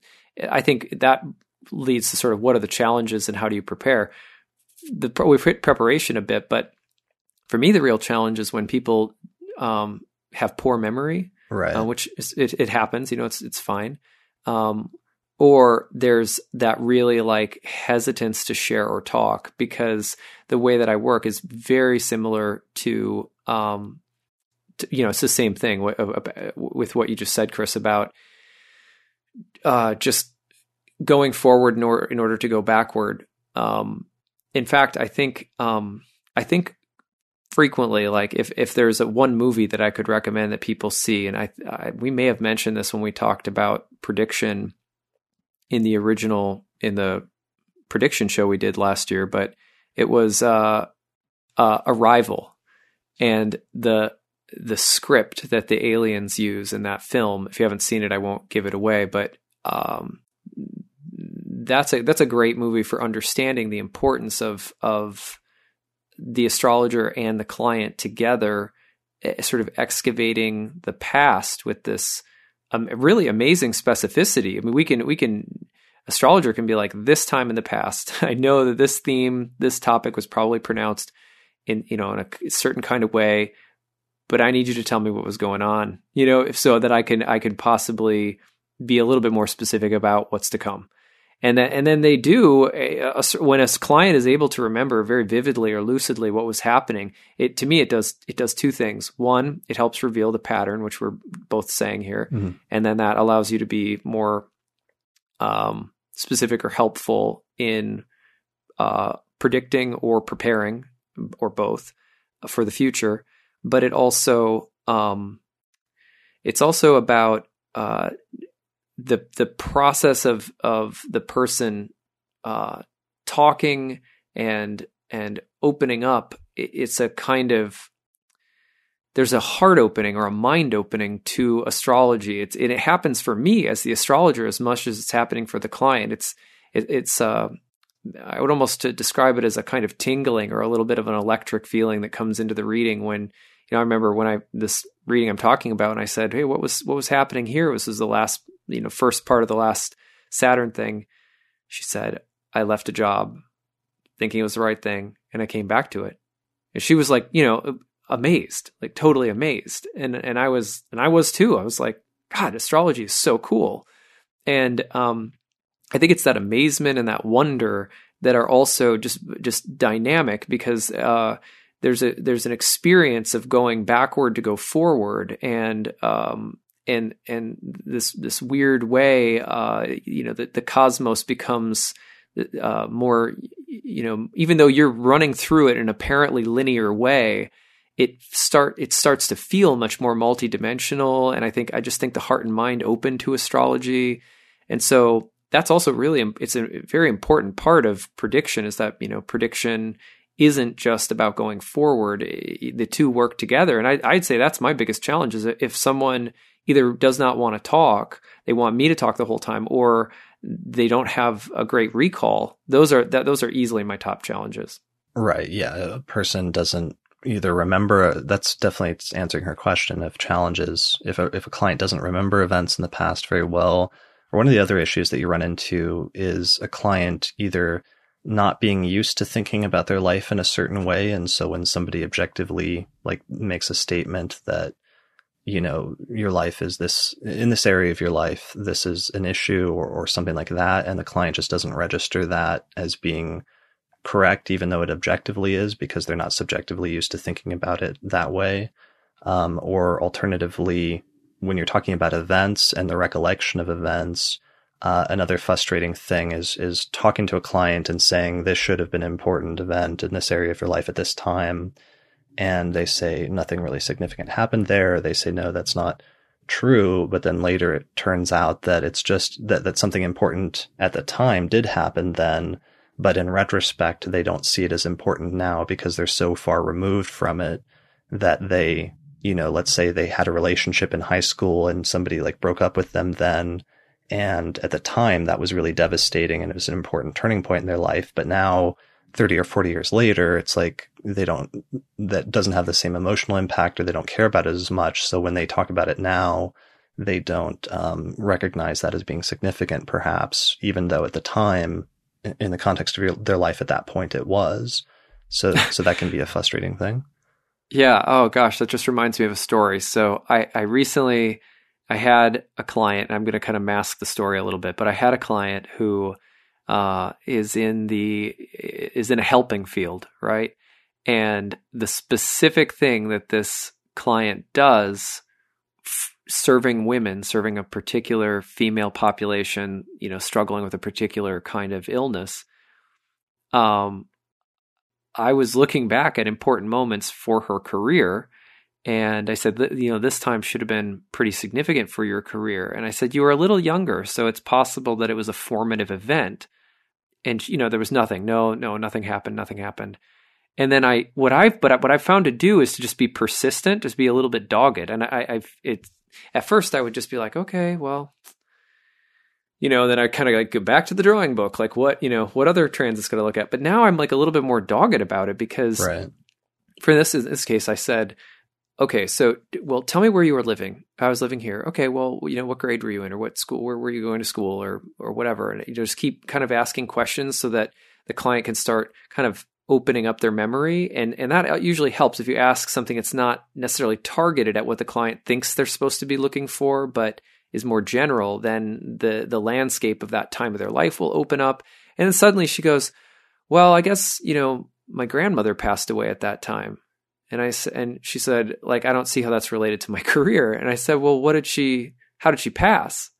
I think that leads to sort of what are the challenges and how do you prepare? The we've hit preparation a bit, but for me, the real challenge is when people um, have poor memory, right? Uh, which is, it, it happens. You know, it's it's fine. Um, or there's that really like hesitance to share or talk, because the way that I work is very similar to, um, to you know, it's the same thing with, with what you just said, Chris, about uh, just going forward in order, in order to go backward. Um, in fact, I think, um, I think frequently, like if, if there's a one movie that I could recommend that people see, and I, I, we may have mentioned this when we talked about prediction in the original, in the prediction show we did last year, but it was, uh, uh, Arrival, and the, the script that the aliens use in that film. If you haven't seen it, I won't give it away, but, um, that's a that's a great movie for understanding the importance of of the astrologer and the client together, sort of excavating the past with this um, really amazing specificity. I mean, we can we can astrologer can be like, this time in the past, I know that this theme, this topic was probably pronounced in you know in a certain kind of way, but I need you to tell me what was going on, you know, if so that I can I can possibly be a little bit more specific about what's to come. And then, and then they do, a, a, when a client is able to remember very vividly or lucidly what was happening, it, to me, it does, it does two things. One, it helps reveal the pattern, which we're both saying here. Mm-hmm. And then that allows you to be more, um, specific or helpful in, uh, predicting or preparing, or both, for the future. But it also, um, it's also about, uh, the the process of of the person uh, talking and and opening up. It's a kind of, there's a heart opening or a mind opening to astrology. It's it, it happens for me as the astrologer as much as it's happening for the client. It's it, it's uh, I would almost describe it as a kind of tingling or a little bit of an electric feeling that comes into the reading when. You know, I remember when I, this reading I'm talking about, and I said, hey, what was, what was happening here? This was the last, you know, first part of the last Saturn thing. She said, I left a job thinking it was the right thing, and I came back to it. And she was like, you know, amazed, like totally amazed. And, and I was, and I was too. I was like, God, astrology is so cool. And, um, I think it's that amazement and that wonder that are also just, just dynamic, because, uh, There's a there's an experience of going backward to go forward, and um and and this this weird way, uh you know, that the cosmos becomes uh more, you know, even though you're running through it in an apparently linear way, it start it starts to feel much more multidimensional. And I think I just think the heart and mind open to astrology, and so that's also really, it's a very important part of prediction, is that, you know, prediction isn't just about going forward. The two work together. And I, I'd say that's my biggest challenge is if someone either does not want to talk, they want me to talk the whole time, or they don't have a great recall. Those are that those are easily my top challenges. Right. Yeah. A person doesn't either remember. That's definitely answering her question of challenges. If a, if a client doesn't remember events in the past very well, or one of the other issues that you run into is a client either not being used to thinking about their life in a certain way. And so when somebody objectively like makes a statement that, you know, your life is this, in this area of your life, this is an issue or, or something like that. And the client just doesn't register that as being correct, even though it objectively is, because they're not subjectively used to thinking about it that way. Um, or alternatively, when you're talking about events and the recollection of events, uh, another frustrating thing is, is talking to a client and saying this should have been an important event in this area of your life at this time. And they say nothing really significant happened there. They say, no, that's not true. But then later it turns out that it's just that, that something important at the time did happen then. But in retrospect, they don't see it as important now because they're so far removed from it that they, you know, let's say they had a relationship in high school and somebody like broke up with them then. And at the time that was really devastating and it was an important turning point in their life. But now thirty or forty years later, it's like they don't, that doesn't have the same emotional impact or they don't care about it as much. So when they talk about it now, they don't um, recognize that as being significant, perhaps, even though at the time, in the context of your, their life at that point, it was. So, so that can be a frustrating thing. Yeah. Oh gosh, that just reminds me of a story. So I, I recently, I had a client, and I'm going to kind of mask the story a little bit, but I had a client who uh, is in the, is in a helping field, right? And the specific thing that this client does f- serving women, serving a particular female population, you know, struggling with a particular kind of illness. Um, I was looking back at important moments for her career, and I said, you know, this time should have been pretty significant for your career. And I said, you were a little younger, so it's possible that it was a formative event. And, you know, there was nothing, no, no, nothing happened, nothing happened. And then I, what I've, but what I've found to do is to just be persistent, just be a little bit dogged. And I, I've, it's, at first I would just be like, okay, well, you know, then I kind of like go back to the drawing book, like what, you know, what other transits could I look at? But now I'm like a little bit more dogged about it because right. For this, in this case, I said, okay, so, well, tell me where you were living. I was living here. Okay, well, you know, what grade were you in or what school, where were you going to school or, or whatever? And you just keep kind of asking questions so that the client can start kind of opening up their memory. And, and that usually helps if you ask something that's not necessarily targeted at what the client thinks they're supposed to be looking for, but is more general, then the, the landscape of that time of their life will open up. And then suddenly she goes, well, I guess, you know, my grandmother passed away at that time. And I and she said, like, I don't see how that's related to my career. And I said, well, what did she, how did she pass?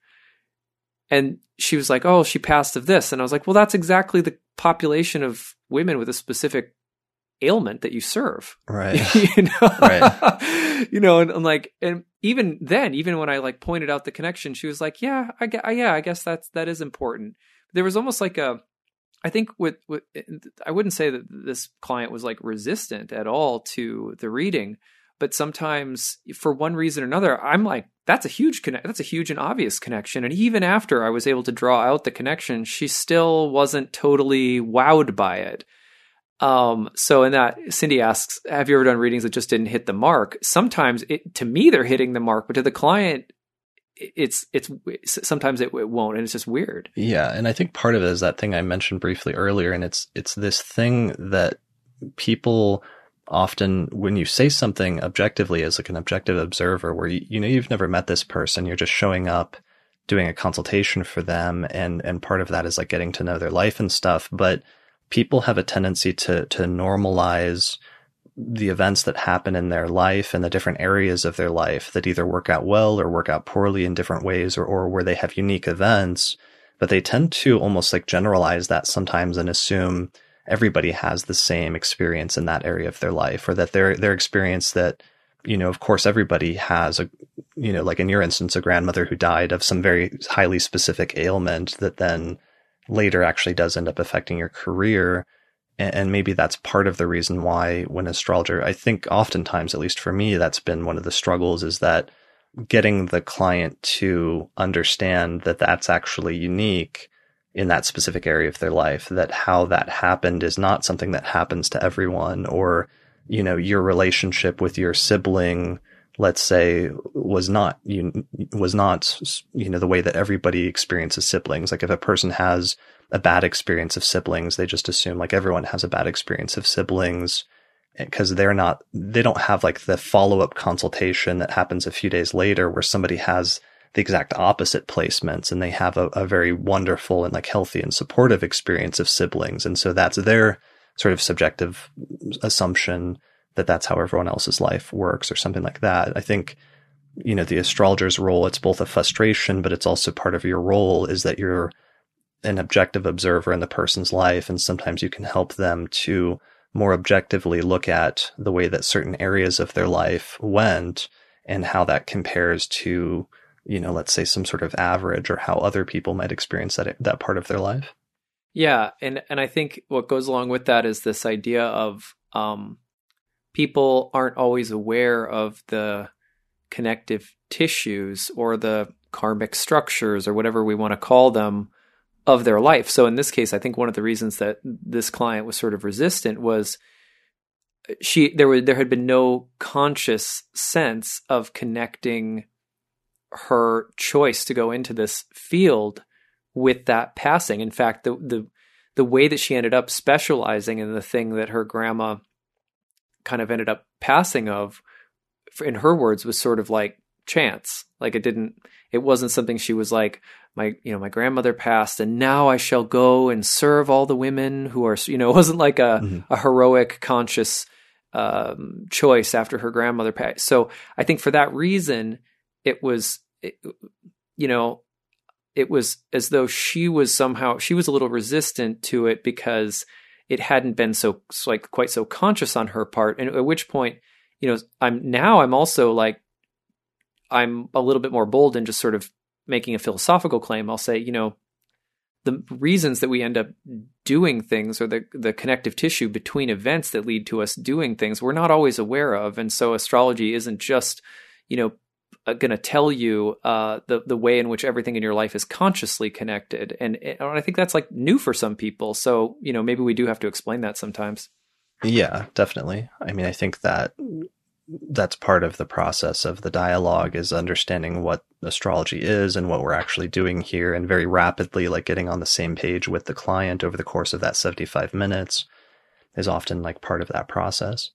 And she was like, oh, she passed of this. And I was like, well, that's exactly the population of women with a specific ailment that you serve. Right. you know? Right. you know, and I'm like, and even then, even when I like pointed out the connection, she was like, yeah, I guess, yeah, I guess that's, that is important. There was almost like a, I think with, with, I wouldn't say that this client was like resistant at all to the reading, but sometimes for one reason or another, I'm like, that's a huge connect. That's a huge and obvious connection. And even after I was able to draw out the connection, she still wasn't totally wowed by it. Um, so in that, Cindy asks, have you ever done readings that just didn't hit the mark? Sometimes it, to me, they're hitting the mark, but to the client, it's, it's, sometimes it, it won't. And it's just weird. Yeah. And I think part of it is that thing I mentioned briefly earlier. And it's, it's this thing that people often, when you say something objectively as like an objective observer, where you, you know, you've never met this person, you're just showing up, doing a consultation for them. And, and part of that is like getting to know their life and stuff. But people have a tendency to, to normalize the events that happen in their life and the different areas of their life that either work out well or work out poorly in different ways, or, or where they have unique events. But they tend to almost like generalize that sometimes and assume everybody has the same experience in that area of their life, or that their, their experience that, you know, of course, everybody has a, you know, like in your instance, a grandmother who died of some very highly specific ailment that then later actually does end up affecting your career. And, and maybe that's part of the reason why when astrologer, I think oftentimes, at least for me, that's been one of the struggles, is that getting the client to understand that that's actually unique in that specific area of their life, that how that happened is not something that happens to everyone, or, you know, your relationship with your sibling, let's say, was not, you was not, you know, the way that everybody experiences siblings. Like if a person has a bad experience of siblings, they just assume like everyone has a bad experience of siblings, because they're not, they don't have like the follow-up consultation that happens a few days later where somebody has the exact opposite placements and they have a, a very wonderful and like healthy and supportive experience of siblings. And so that's their sort of subjective assumption that that's how everyone else's life works or something like that. I think, you know, the astrologer's role, it's both a frustration, but it's also part of your role is that you're an objective observer in the person's life. And sometimes you can help them to more objectively look at the way that certain areas of their life went and how that compares to, you know, let's say some sort of average or how other people might experience that, that part of their life. Yeah. And, and I think what goes along with that is this idea of, um, people aren't always aware of the connective tissues or the karmic structures or whatever we want to call them of their life. So in this case, I think one of the reasons that this client was sort of resistant was she there were there had been no conscious sense of connecting her choice to go into this field with that passing. In fact, the the the way that she ended up specializing in the thing that her grandma kind of ended up passing of, in her words, was sort of like chance. Like it didn't, it wasn't something she was like, my, you know, my grandmother passed and now I shall go and serve all the women who are, you know, it wasn't like a, mm-hmm. a heroic conscious um, choice after her grandmother passed. So I think for that reason, it was, it, you know, it was as though she was somehow, she was a little resistant to it because it hadn't been so, like quite so conscious on her part. And at which point, you know, I'm now I'm also like, I'm a little bit more bold in just sort of making a philosophical claim. I'll say, you know, the reasons that we end up doing things or the, the connective tissue between events that lead to us doing things, we're not always aware of. And so astrology isn't just, you know, going to tell you uh, the, the way in which everything in your life is consciously connected. And, and I think that's like new for some people. So, you know, maybe we do have to explain that sometimes. Yeah, definitely. I mean, I think that that's part of the process of the dialogue is understanding what astrology is and what we're actually doing here, and very rapidly like getting on the same page with the client over the course of that seventy-five minutes is often like part of that process.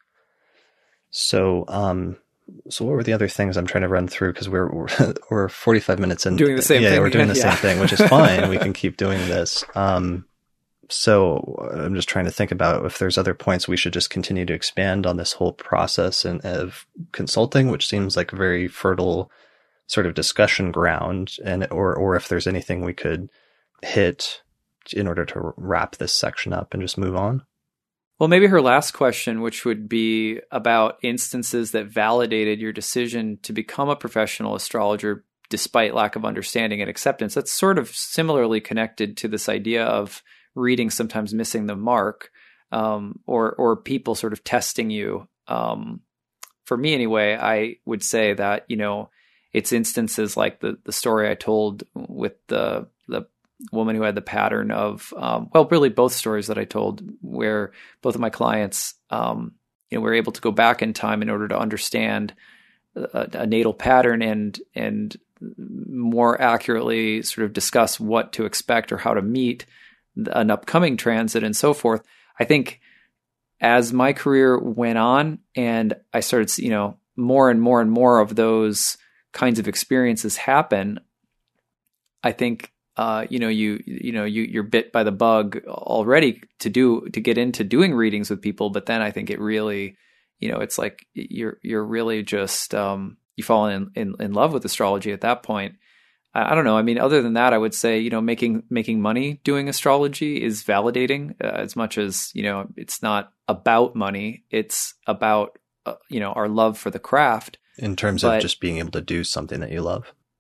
So, um, so what were the other things I'm trying to run through? Cause we're, we're, we're forty-five minutes in. Doing the same yeah, thing. We're doing the yeah. same thing, which is fine. We can keep doing this. Um, So I'm just trying to think about if there's other points we should just continue to expand on this whole process and of consulting, which seems like a very fertile sort of discussion ground, and or or if there's anything we could hit in order to wrap this section up and just move on. Well, maybe her last question, which would be about instances that validated your decision to become a professional astrologer despite lack of understanding and acceptance. That's sort of similarly connected to this idea of reading sometimes missing the mark, um, or or people sort of testing you. Um, for me, anyway, I would say that, you know, it's instances like the the story I told with the the woman who had the pattern of, um, well, really both stories that I told, where both of my clients, um, you know, were able to go back in time in order to understand a, a natal pattern and and more accurately sort of discuss what to expect or how to meet an upcoming transit and so forth. I think as my career went on and I started, you know, more and more and more of those kinds of experiences happen, I think, uh, you know, you, you know, you, you're bit by the bug already to do, to get into doing readings with people. But then I think it really, you know, it's like you're, you're really just, um, you fall in, in, in love with astrology at that point. I don't know. I mean, other than that, I would say, you know, making making money doing astrology is validating uh, as much as, you know, it's not about money. It's about, uh, you know, our love for the craft. In terms but, of just being able to do something that you love.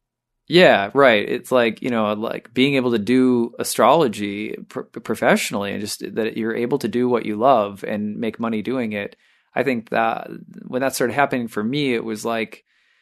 Yeah, right. It's like, you know, like being able to do astrology pr- professionally and just that you're able to do what you love and make money doing it. I think that when that started happening for me, it was like,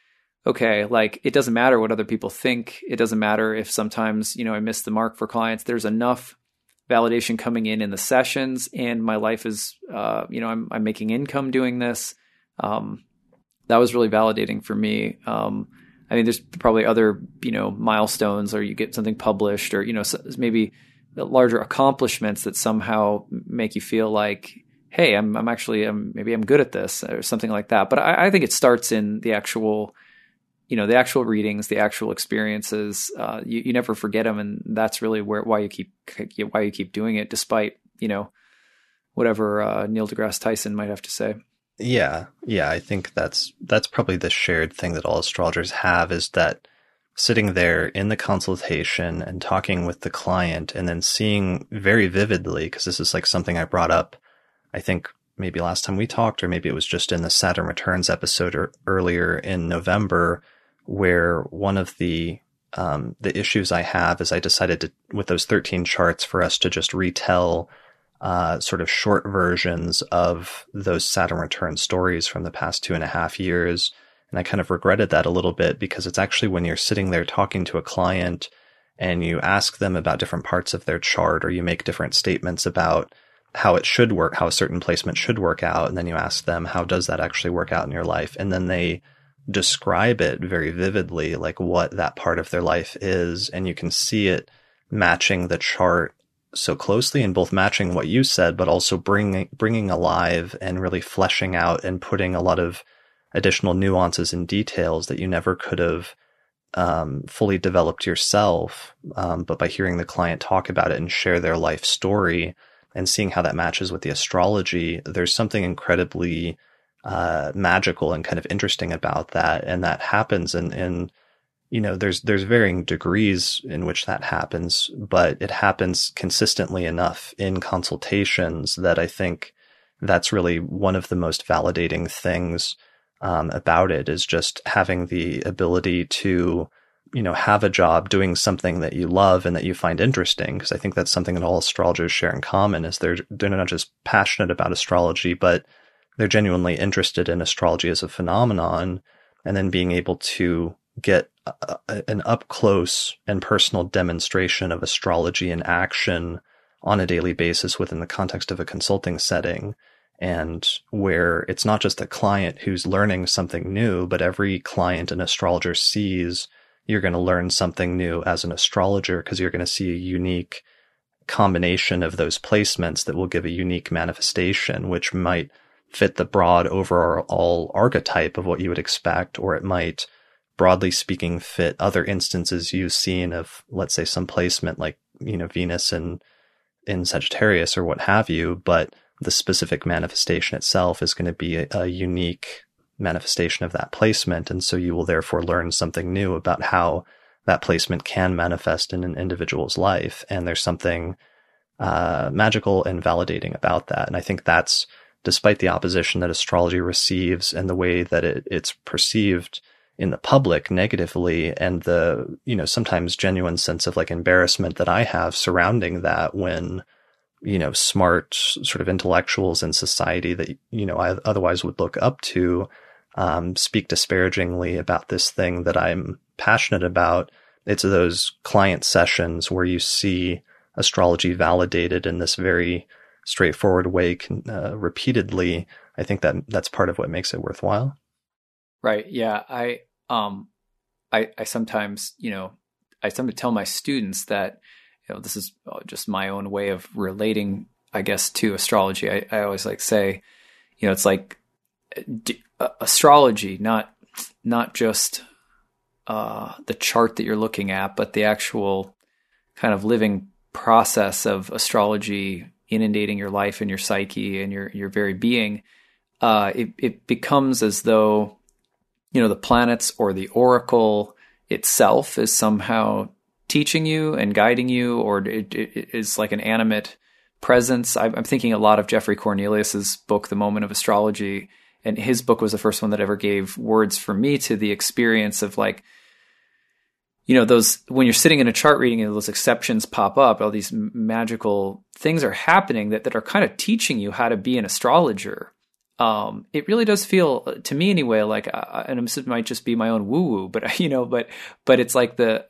okay, like it doesn't matter what other people think. It doesn't matter if sometimes, you know, I miss the mark for clients. There's enough validation coming in in the sessions, and my life is, uh, you know, I'm, I'm making income doing this. Um, that was really validating for me. Um, I mean, there's probably other, you know, milestones, or you get something published, or, you know, maybe larger accomplishments that somehow make you feel like, hey, I'm, I'm actually, I'm, maybe I'm good at this, or something like that. But I, I think it starts in the actual, you know, the actual readings, the actual experiences. Uh, you, you never forget them, and that's really where why you keep why you keep doing it, despite, you know, whatever uh, Neil deGrasse Tyson might have to say. Yeah, yeah, I think that's that's probably the shared thing that all astrologers have, is that sitting there in the consultation and talking with the client, and then seeing very vividly, because this is like something I brought up, I think maybe last time we talked, or maybe it was just in the Saturn Returns episode or earlier in November, where one of the um, the issues I have is I decided to, with those thirteen charts, for us to just retell uh, sort of short versions of those Saturn Return stories from the past two and a half years. And I kind of regretted that a little bit, because it's actually when you're sitting there talking to a client and you ask them about different parts of their chart, or you make different statements about how it should work, how a certain placement should work out. And then you ask them, how does that actually work out in your life? And then they describe it very vividly, like what that part of their life is. And you can see it matching the chart so closely, and both matching what you said, but also bringing, bringing alive and really fleshing out and putting a lot of additional nuances and details that you never could have um, fully developed yourself. Um, but by hearing the client talk about it and share their life story and seeing how that matches with the astrology, there's something incredibly uh, magical and kind of interesting about that. And that happens in, in, you know, there's, there's varying degrees in which that happens, but it happens consistently enough in consultations that I think that's really one of the most validating things um, about it, is just having the ability to, you know, have a job doing something that you love and that you find interesting. Because I think that's something that all astrologers share in common, is they're, they're not just passionate about astrology, but they're genuinely interested in astrology as a phenomenon, and then being able to get a, a, an up close and personal demonstration of astrology in action on a daily basis within the context of a consulting setting. And where it's not just the client who's learning something new, but every client an astrologer sees, you're going to learn something new as an astrologer, because you're going to see a unique combination of those placements that will give a unique manifestation, which might fit the broad overall archetype of what you would expect, or it might, broadly speaking, fit other instances you've seen of, let's say, some placement like, you know, Venus in, in Sagittarius or what have you, but the specific manifestation itself is going to be a, a unique manifestation of that placement. And so you will therefore learn something new about how that placement can manifest in an individual's life. And there's something uh, magical and validating about that. And I think that's, despite the opposition that astrology receives and the way that it, it's perceived in the public negatively, and the, you know, sometimes genuine sense of like embarrassment that I have surrounding that when, you know, smart sort of intellectuals in society that, you know, I otherwise would look up to, um, speak disparagingly about this thing that I'm passionate about. It's those client sessions where you see astrology validated in this very straightforward way, uh, repeatedly. I think that that's part of what makes it worthwhile. Right. Yeah. I, um, I, I sometimes, you know, I sometimes tell my students that, you know, this is just my own way of relating, I guess, to astrology. I, I always like say, you know, it's like d- uh, astrology, not, not just, uh, the chart that you're looking at, but the actual kind of living process of astrology inundating your life and your psyche and your, your very being. Uh, it, it becomes as though, you know, the planets or the oracle itself is somehow teaching you and guiding you, or it, it is like an animate presence. I'm thinking a lot of Jeffrey Cornelius's book, The Moment of Astrology, and his book was the first one that ever gave words for me to the experience of like, you know, those, when you're sitting in a chart reading and those exceptions pop up, all these magical things are happening that, that are kind of teaching you how to be an astrologer. Um, it really does feel, to me anyway, like, uh, and this might just be my own woo woo, but you know, but, but it's like the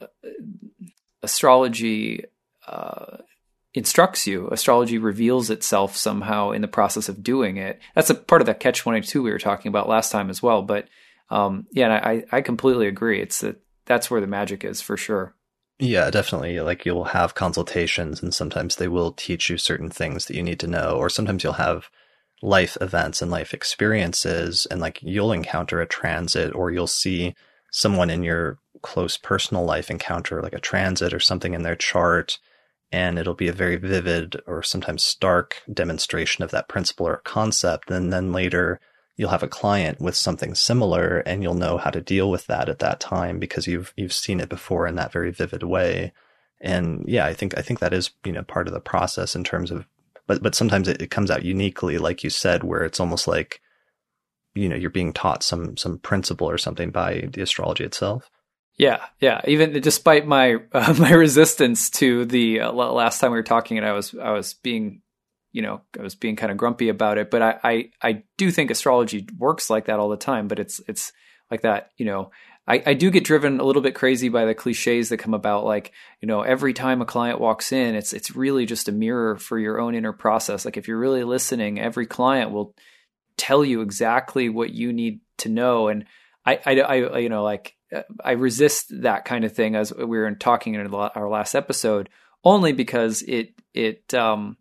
astrology, uh, instructs you. Astrology reveals itself somehow in the process of doing it. That's a part of that catch twenty-two we were talking about last time as well. But, um, yeah, and I, I completely agree. It's that that's where the magic is for sure. Yeah, definitely. Like you'll have consultations and sometimes they will teach you certain things that you need to know, or sometimes you'll have life events and life experiences and like you'll encounter a transit or you'll see someone in your close personal life encounter like a transit or something in their chart. And it'll be a very vivid or sometimes stark demonstration of that principle or concept. And then later you'll have a client with something similar and you'll know how to deal with that at that time because you've, you've seen it before in that very vivid way. And yeah, I think, I think that is, you know, part of the process in terms of, but, but sometimes it, it comes out uniquely, like you said, where it's almost like, you know, you're being taught some, some principle or something by the astrology itself. Yeah, yeah. Even despite my uh, my resistance to the uh, last time we were talking, and I was I was being, you know, I was being kind of grumpy about it. But I, I I do think astrology works like that all the time. But it's it's like that, you know. I, I do get driven a little bit crazy by the cliches that come about, like, you know, every time a client walks in, it's it's really just a mirror for your own inner process. Like if you're really listening, every client will tell you exactly what you need to know. And I I, I you know like. I resist that kind of thing, as we were talking in our last episode, only because it, it, um,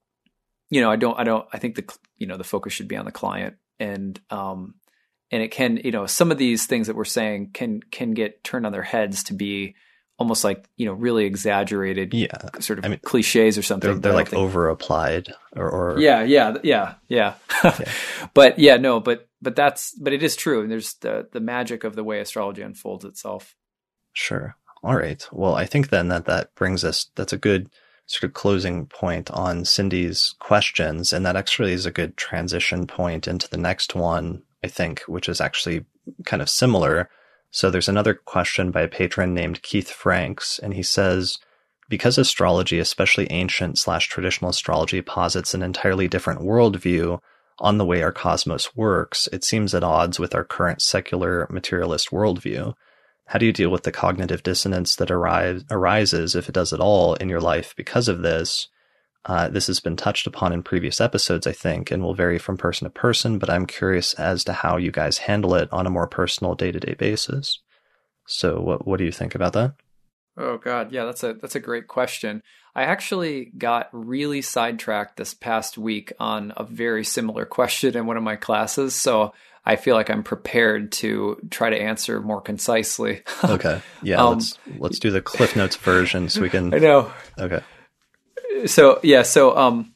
you know, I don't, I don't, I think the, you know, the focus should be on the client and, um, and it can, you know, some of these things that we're saying can, can get turned on their heads to be almost like, you know, really exaggerated, yeah, sort of I mean, cliches or something. They're, they're like think... over applied or, or, yeah, yeah, yeah, yeah. yeah. But yeah, no, but, But that's, but it is true. And there's the, the magic of the way astrology unfolds itself. Sure. All right. Well, I think then that that brings us, that's a good sort of closing point on Cindy's questions. And that actually is a good transition point into the next one, I think, which is actually kind of similar. So there's another question by a patron named Keith Franks. And he says, because astrology, especially ancient slash traditional astrology, posits an entirely different worldview on the way our cosmos works, it seems at odds with our current secular materialist worldview. How do you deal with the cognitive dissonance that arise, arises, if it does at all, in your life because of this? Uh, this has been touched upon in previous episodes, I think, and will vary from person to person, but I'm curious as to how you guys handle it on a more personal day-to-day basis. So what what do you think about that? Oh God, yeah, that's a that's a great question. I actually got really sidetracked this past week on a very similar question in one of my classes, so I feel like I'm prepared to try to answer more concisely. Okay, yeah, um, let's let's do the Cliff Notes version so we can. I know. Okay. So yeah, so um,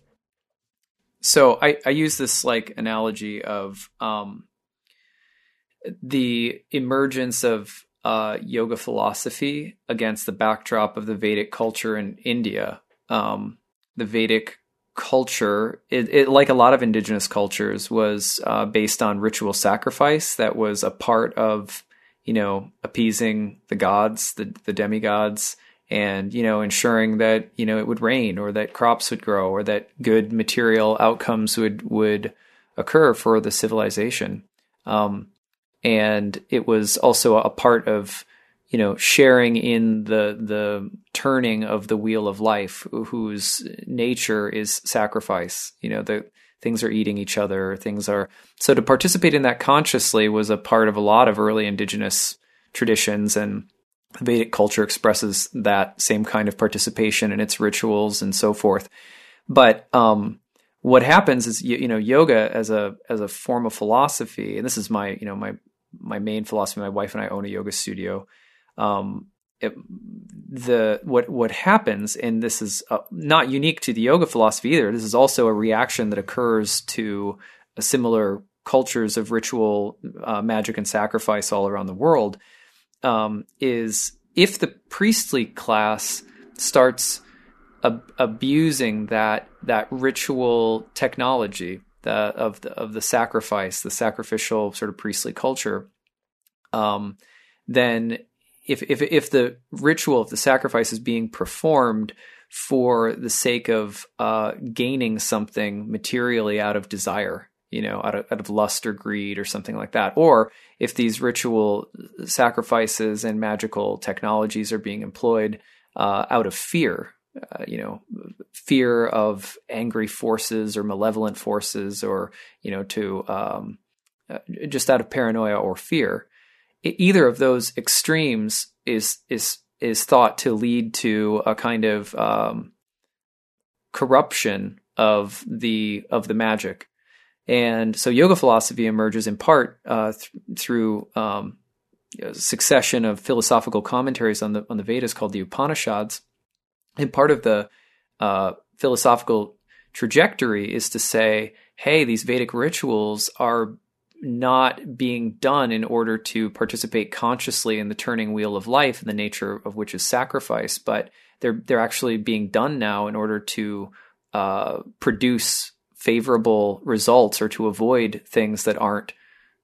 so I I use this like analogy of um, the emergence of Uh, yoga philosophy against the backdrop of the Vedic culture in India. Um, the Vedic culture, it, it, like a lot of indigenous cultures, was uh, based on ritual sacrifice that was a part of, you know, appeasing the gods, the, the demigods, and, you know, ensuring that, you know, it would rain or that crops would grow or that good material outcomes would, would occur for the civilization. Um, And it was also a part of, you know, sharing in the the turning of the wheel of life, whose nature is sacrifice. You know, the things are eating each other, things are. So to participate in that consciously was a part of a lot of early indigenous traditions, and Vedic culture expresses that same kind of participation in its rituals and so forth. But um, what happens is, you, you know, yoga as a as a form of philosophy, and this is my, you know, my my main philosophy. My wife and I own a yoga studio. Um, it, the what what happens, and this is uh, not unique to the yoga philosophy either. This is also a reaction that occurs to uh, similar cultures of ritual, uh, magic, and sacrifice all around the world. Um, is if the priestly class starts ab- abusing that that ritual technology, The, of the of the sacrifice, the sacrificial sort of priestly culture, um, then if if if the ritual of the sacrifice is being performed for the sake of uh, gaining something materially out of desire, you know, out of, out of lust or greed or something like that, or if these ritual sacrifices and magical technologies are being employed uh, out of fear, uh, you know, fear of angry forces or malevolent forces, or, you know, to um, uh, just out of paranoia or fear, either of those extremes is is is thought to lead to a kind of um, corruption of the of the magic. And so yoga philosophy emerges in part uh, th- through um, a succession of philosophical commentaries on the on the Vedas called the Upanishads. And part of the uh, philosophical trajectory is to say, hey, these Vedic rituals are not being done in order to participate consciously in the turning wheel of life, and the nature of which is sacrifice, but they're they're actually being done now in order to uh, produce favorable results or to avoid things that aren't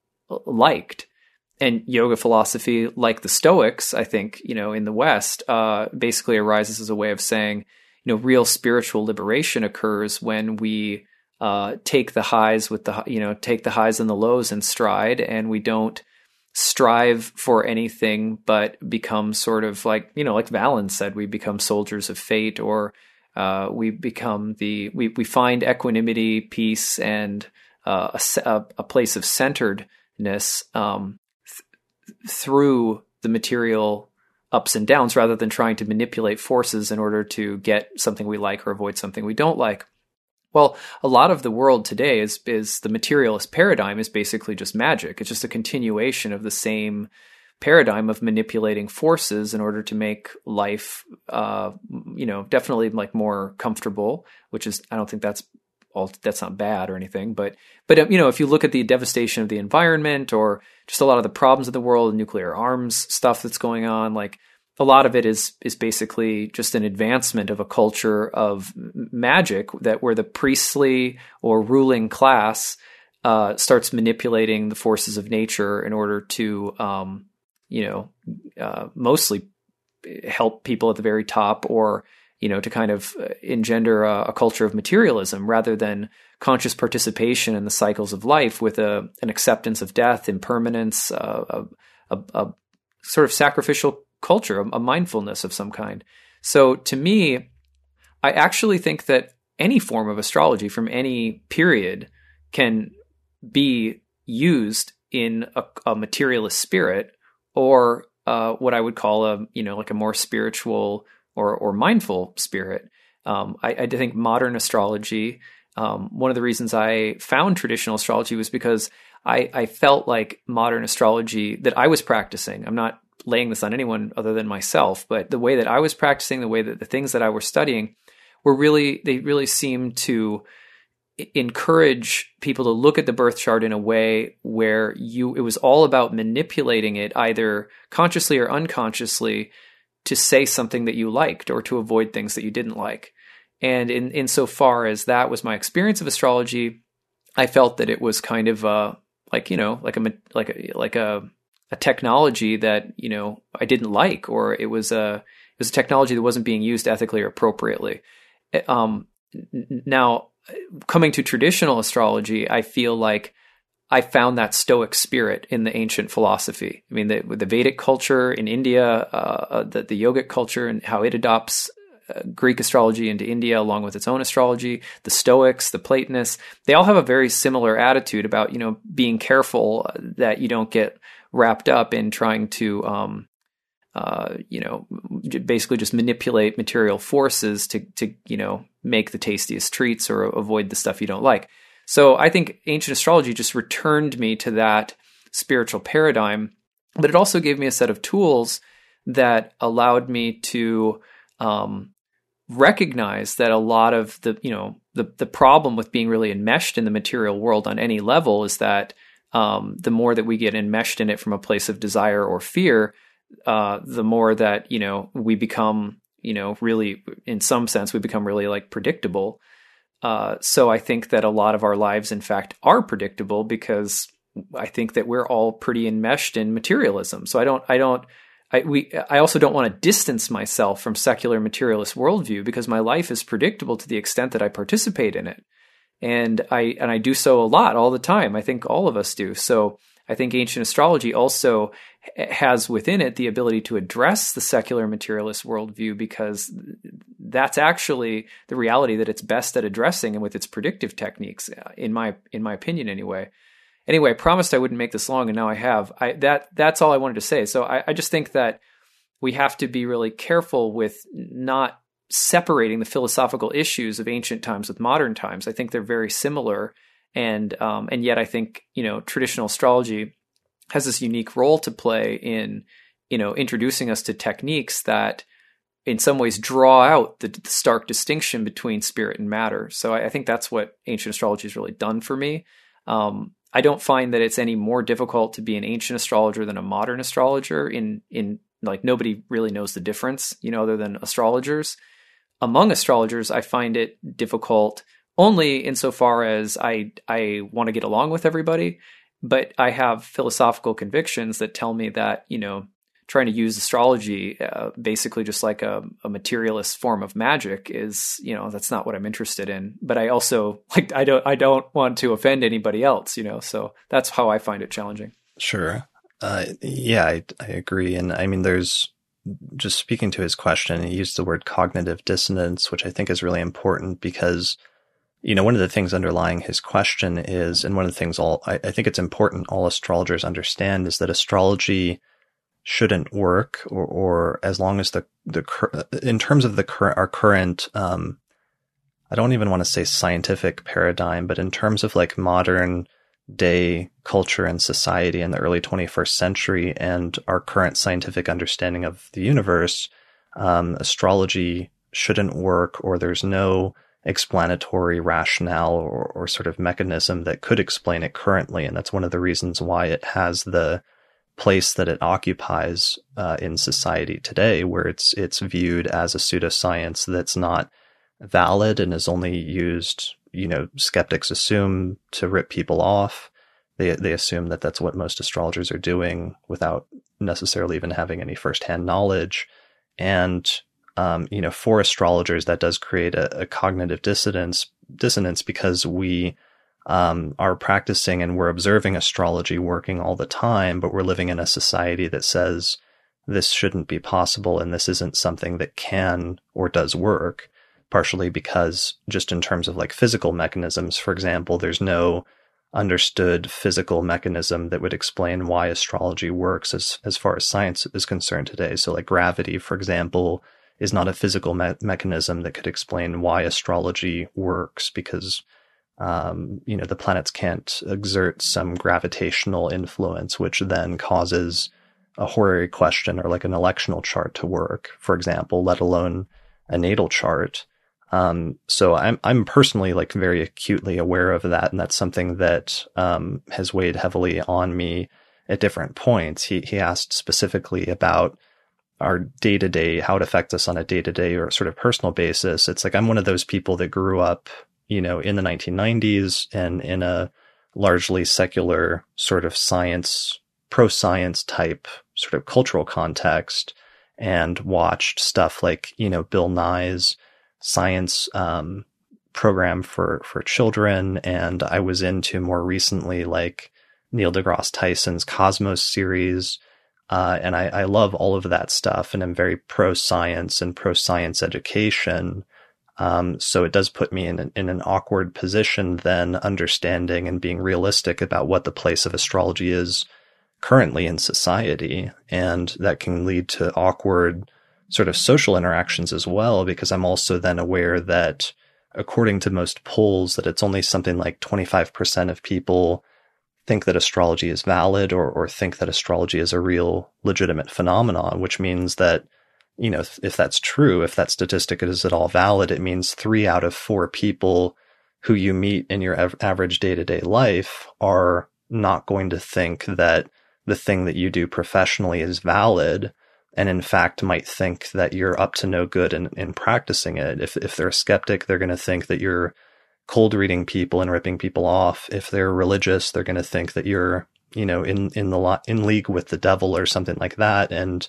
liked. And yoga philosophy, like the Stoics, I think, you know, in the West, uh, basically arises as a way of saying, you know, real spiritual liberation occurs when we uh, take the highs with the, you know, take the highs and the lows in stride, and we don't strive for anything, but become sort of like, you know, like Valen said, we become soldiers of fate, or uh, we become the, we, we find equanimity, peace, and uh, a, a place of centeredness um, th- through the material ups and downs, rather than trying to manipulate forces in order to get something we like or avoid something we don't like. Well, a lot of the world today is is the materialist paradigm is basically just magic. It's just a continuation of the same paradigm of manipulating forces in order to make life, uh, you know, definitely like more comfortable. Which is, I don't think that's all. That's not bad or anything, but but you know, if you look at the devastation of the environment, or just a lot of the problems of the world, nuclear arms stuff that's going on, like, a lot of it is is basically just an advancement of a culture of magic, that where the priestly or ruling class uh, starts manipulating the forces of nature in order to, um, you know, uh, mostly help people at the very top, or, you know, to kind of engender a, a culture of materialism, rather than conscious participation in the cycles of life with a an acceptance of death, impermanence, uh, a, a, a sort of sacrificial culture, a mindfulness of some kind. So to me, I actually think that any form of astrology from any period can be used in a, a materialist spirit, or uh, what I would call a, you know, like a more spiritual or or mindful spirit. Um, I, I think modern astrology, um, one of the reasons I found traditional astrology was because I, I felt like modern astrology that I was practicing, I'm not laying this on anyone other than myself, but the way that I was practicing, the way that the things that I was studying were really, they really seemed to encourage people to look at the birth chart in a way where you, it was all about manipulating it, either consciously or unconsciously, to say something that you liked or to avoid things that you didn't like. And in insofar as that was my experience of astrology, I felt that it was kind of uh, like, you know, like a like a like a a technology that, you know, I didn't like, or it was a it was a technology that wasn't being used ethically or appropriately. Um, now, coming to traditional astrology, I feel like I found that Stoic spirit in the ancient philosophy. I mean, the, the Vedic culture in India, uh, the, the yogic culture, and how it adopts uh, Greek astrology into India along with its own astrology, the Stoics, the Platonists, they all have a very similar attitude about, you know, being careful that you don't get wrapped up in trying to, um, uh, you know, basically just manipulate material forces to, to, you know, make the tastiest treats or avoid the stuff you don't like. So I think ancient astrology just returned me to that spiritual paradigm, but it also gave me a set of tools that allowed me to um, recognize that a lot of the, you know, the the problem with being really enmeshed in the material world on any level is that um, the more that we get enmeshed in it from a place of desire or fear, uh, the more that, you know, we become, you know, really, in some sense, we become really like predictable. Uh, so I think that a lot of our lives, in fact, are predictable because I think that we're all pretty enmeshed in materialism. So I don't, I don't, I, we, I also don't want to distance myself from secular materialist worldview because my life is predictable to the extent that I participate in it. And I, and I do so a lot all the time. I think all of us do. So I think ancient astrology also has within it the ability to address the secular materialist worldview, because that's actually the reality that it's best at addressing, and with its predictive techniques, in my in my opinion, anyway. Anyway, I promised I wouldn't make this long, and now I have. I, that that's all I wanted to say. So I, I just think that we have to be really careful with not separating the philosophical issues of ancient times with modern times. I think they're very similar, and um, and yet I think, you know, traditional astrology has this unique role to play in, you know, introducing us to techniques that in some ways draw out the, the stark distinction between spirit and matter. So I, I think that's what ancient astrology has really done for me. Um, I don't find that it's any more difficult to be an ancient astrologer than a modern astrologer. In in like, nobody really knows the difference, you know, other than astrologers. Among astrologers, I find it difficult only insofar as I I want to get along with everybody. But I have philosophical convictions that tell me that, you know, trying to use astrology uh, basically just like a, a materialist form of magic is, you know, that's not what I'm interested in. But I also, like, I don't I don't want to offend anybody else, you know, so that's how I find it challenging. Sure. Uh, yeah, I, I agree. And I mean, there's, just speaking to his question, he used the word cognitive dissonance, which I think is really important because, you know, one of the things underlying his question is, and one of the things all, I, I think it's important all astrologers understand, is that astrology shouldn't work, or, or as long as the, the, in terms of the current, our current, um, I don't even want to say scientific paradigm, but in terms of like modern day culture and society in the early twenty-first century and our current scientific understanding of the universe, um, astrology shouldn't work, or there's no explanatory rationale or, or sort of mechanism that could explain it currently. And that's one of the reasons why it has the place that it occupies uh, in society today, where it's it's viewed as a pseudoscience that's not valid and is only used, you know, skeptics assume to rip people off. They they assume that that's what most astrologers are doing without necessarily even having any firsthand knowledge. And Um, you know, for astrologers, that does create a, a cognitive dissonance, dissonance because we um, are practicing and we're observing astrology working all the time, but we're living in a society that says this shouldn't be possible and this isn't something that can or does work, partially because just in terms of like physical mechanisms, for example, there's no understood physical mechanism that would explain why astrology works as, as far as science is concerned today. So like gravity, for example, is not a physical me- mechanism that could explain why astrology works, because, um, you know, the planets can't exert some gravitational influence, which then causes a horary question or like an electional chart to work, for example, let alone a natal chart. Um, so I'm, I'm personally like very acutely aware of that. And that's something that, um, has weighed heavily on me at different points. He, he asked specifically about our day-to-day, how it affects us on a day-to-day or sort of personal basis. It's like, I'm one of those people that grew up, you know, in the nineteen nineties and in a largely secular sort of science, pro-science type sort of cultural context, and watched stuff like, you know, Bill Nye's science, um, program for, for children. And I was into more recently, like Neil deGrasse Tyson's Cosmos series. Uh, and I, I love all of that stuff, and I'm very pro-science and pro-science education. Um, so it does put me in an, in an awkward position then, understanding and being realistic about what the place of astrology is currently in society. And that can lead to awkward sort of social interactions as well, because I'm also then aware that according to most polls, that it's only something like twenty-five percent of people think that astrology is valid, or, or think that astrology is a real legitimate phenomenon, which means that, you know, if, if that's true, if that statistic is at all valid, it means three out of four people who you meet in your av- average day-to-day life are not going to think that the thing that you do professionally is valid, and in fact might think that you're up to no good in, in practicing it. If, if they're a skeptic, they're going to think that you're cold reading people and ripping people off. If they're religious, they're going to think that you're, you know, in, in the lot, in league with the devil or something like that. And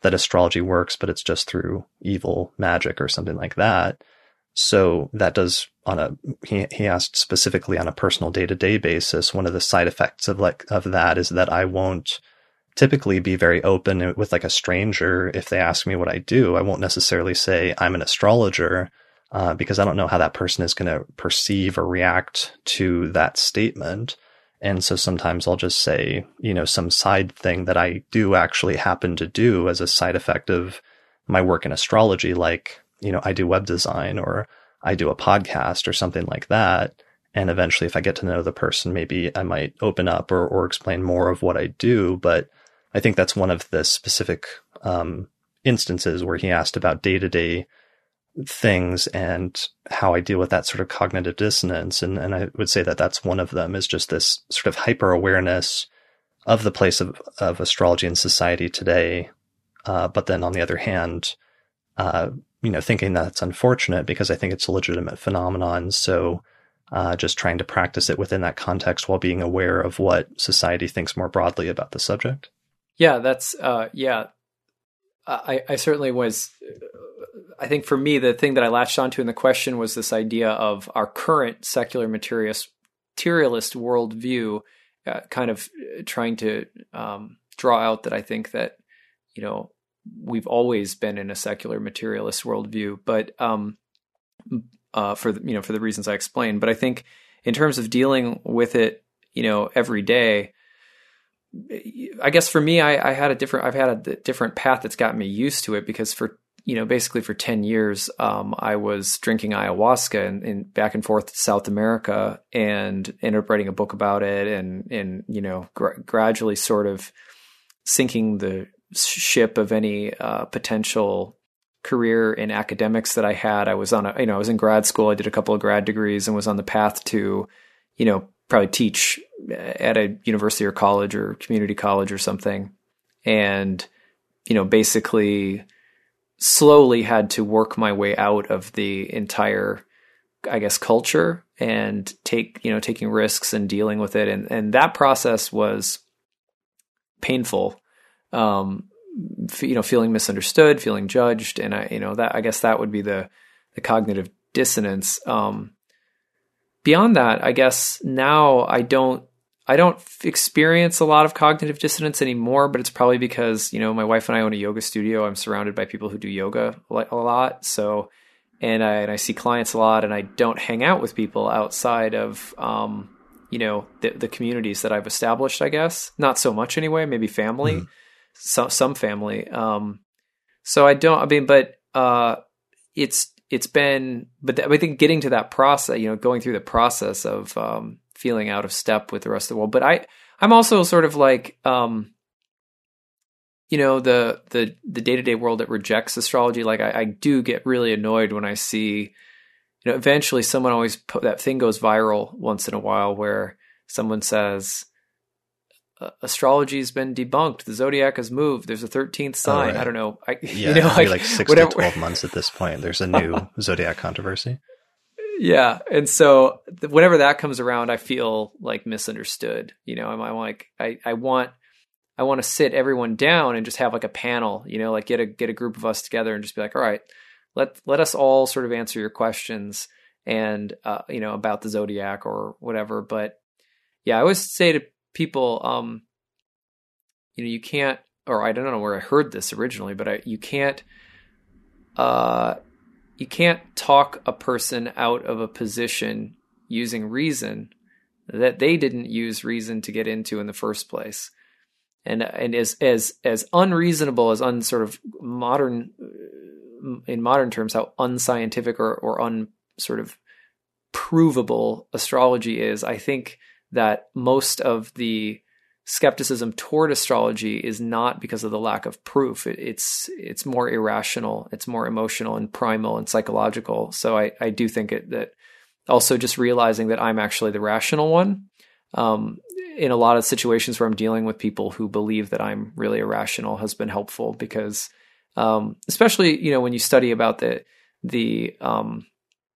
that astrology works, but it's just through evil magic or something like that. So that does on a, he, he asked specifically on a personal day-to-day basis, one of the side effects of like, of that is that I won't typically be very open with like a stranger. If they ask me what I do, I won't necessarily say I'm an astrologer, uh, because I don't know how that person is going to perceive or react to that statement. And so sometimes I'll just say, you know, some side thing that I do actually happen to do as a side effect of my work in astrology, like, you know, I do web design or I do a podcast or something like that. And eventually, if I get to know the person, maybe I might open up or, or explain more of what I do. But I think that's one of the specific um, instances where he asked about day-to-day things and how I deal with that sort of cognitive dissonance. And, and I would say that that's one of them, is just this sort of hyper awareness of the place of, of astrology in society today. Uh, but then on the other hand, uh, you know, thinking that's unfortunate because I think it's a legitimate phenomenon. So uh, just trying to practice it within that context while being aware of what society thinks more broadly about the subject. Yeah, that's, uh, yeah. I, I certainly was, I think for me, the thing that I latched onto in the question was this idea of our current secular materialist, materialist worldview, uh, kind of trying to um, draw out that I think that, you know, we've always been in a secular materialist worldview, but um, uh, for the, you know, for the reasons I explained. But I think in terms of dealing with it, you know, every day, I guess for me, I, I had a different, I've had a different path that's gotten me used to it, because for, you know, basically for ten years, um, I was drinking ayahuasca and, and back and forth to South America, and ended up writing a book about it, and, and, you know, gr- gradually sort of sinking the ship of any uh, potential career in academics that I had. I was on a, you know, I was in grad school. I did a couple of grad degrees and was on the path to, you know, probably teach at a university or college or community college or something. And, you know, basically slowly had to work my way out of the entire, I guess, culture, and take, you know, taking risks and dealing with it. And, and that process was painful. Um, you know, feeling misunderstood, feeling judged. And I, you know, that, I guess that would be the, the cognitive dissonance. Um, Beyond that, I guess now I don't, I don't experience a lot of cognitive dissonance anymore, but it's probably because, you know, my wife and I own a yoga studio. I'm surrounded by people who do yoga a lot. So, and I, and I see clients a lot, and I don't hang out with people outside of, um, you know, the, the communities that I've established, I guess. Not so much anyway, maybe family, mm-hmm. some, some family. Um, so I don't, I mean, but, uh, it's, it's been, but th- I think getting to that process, you know, going through the process of, um, feeling out of step with the rest of the world. But I, I'm also sort of like, um, you know, the, the, the day-to-day world that rejects astrology. Like I, I do get really annoyed when I see, you know, eventually someone always put, that thing goes viral once in a while where someone says, astrology has been debunked. The zodiac has moved. There's a thirteenth sign. Oh, right. I don't know. I, yeah, you know, like, like six whatever. to twelve months at this point. There's a new zodiac controversy. Yeah. And so whenever that comes around, I feel like misunderstood. You know, I'm, I'm like, I, I want, I want to sit everyone down and just have like a panel, you know, like get a, get a group of us together and just be like, all right, let, let us all sort of answer your questions and, uh, you know, about the zodiac or whatever. But yeah, I always say to people, um, you know, you can't, or I don't know where I heard this originally, but I, you can't, uh, you can't talk a person out of a position using reason that they didn't use reason to get into in the first place. And, and as, as, as unreasonable as un sort of modern, in modern terms, how unscientific or, or un sort of provable astrology is, I think that most of the skepticism toward astrology is not because of the lack of proof. It, it's it's more irrational, it's more emotional and primal and psychological. So I, I do think it, that also just realizing that I'm actually the rational one. Um, in a lot of situations where I'm dealing with people who believe that I'm really irrational has been helpful, because um, especially, you know, when you study about the the um,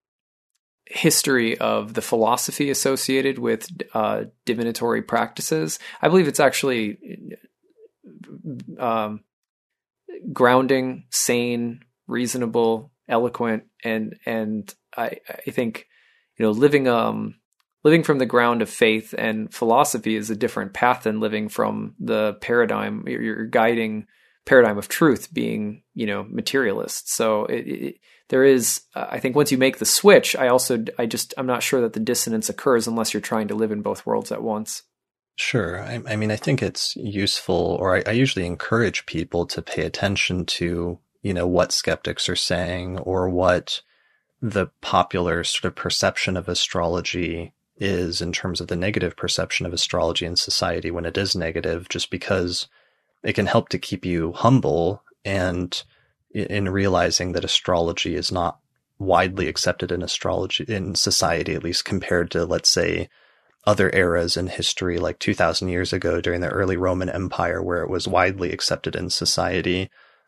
history of the philosophy associated with uh, divinatory practices, I believe it's actually um, grounding, sane, reasonable, eloquent, and and I I think, you know, living um living from the ground of faith and philosophy is a different path than living from the paradigm, your, your guiding paradigm of truth being, you know, materialist. So it, it, there is, uh, I think once you make the switch, I also, I just, I'm not sure that the dissonance occurs unless you're trying to live in both worlds at once. Sure. I, I mean, I think it's useful, or I, I usually encourage people to pay attention to, you know, what skeptics are saying or what the popular sort of perception of astrology is in terms of the negative perception of astrology in society when it is negative, just because it can help to keep you humble and in realizing that astrology is not widely accepted in astrology in society, at least compared to, let's say, other eras in history, like two thousand years ago during the early Roman Empire, where it was widely accepted in society,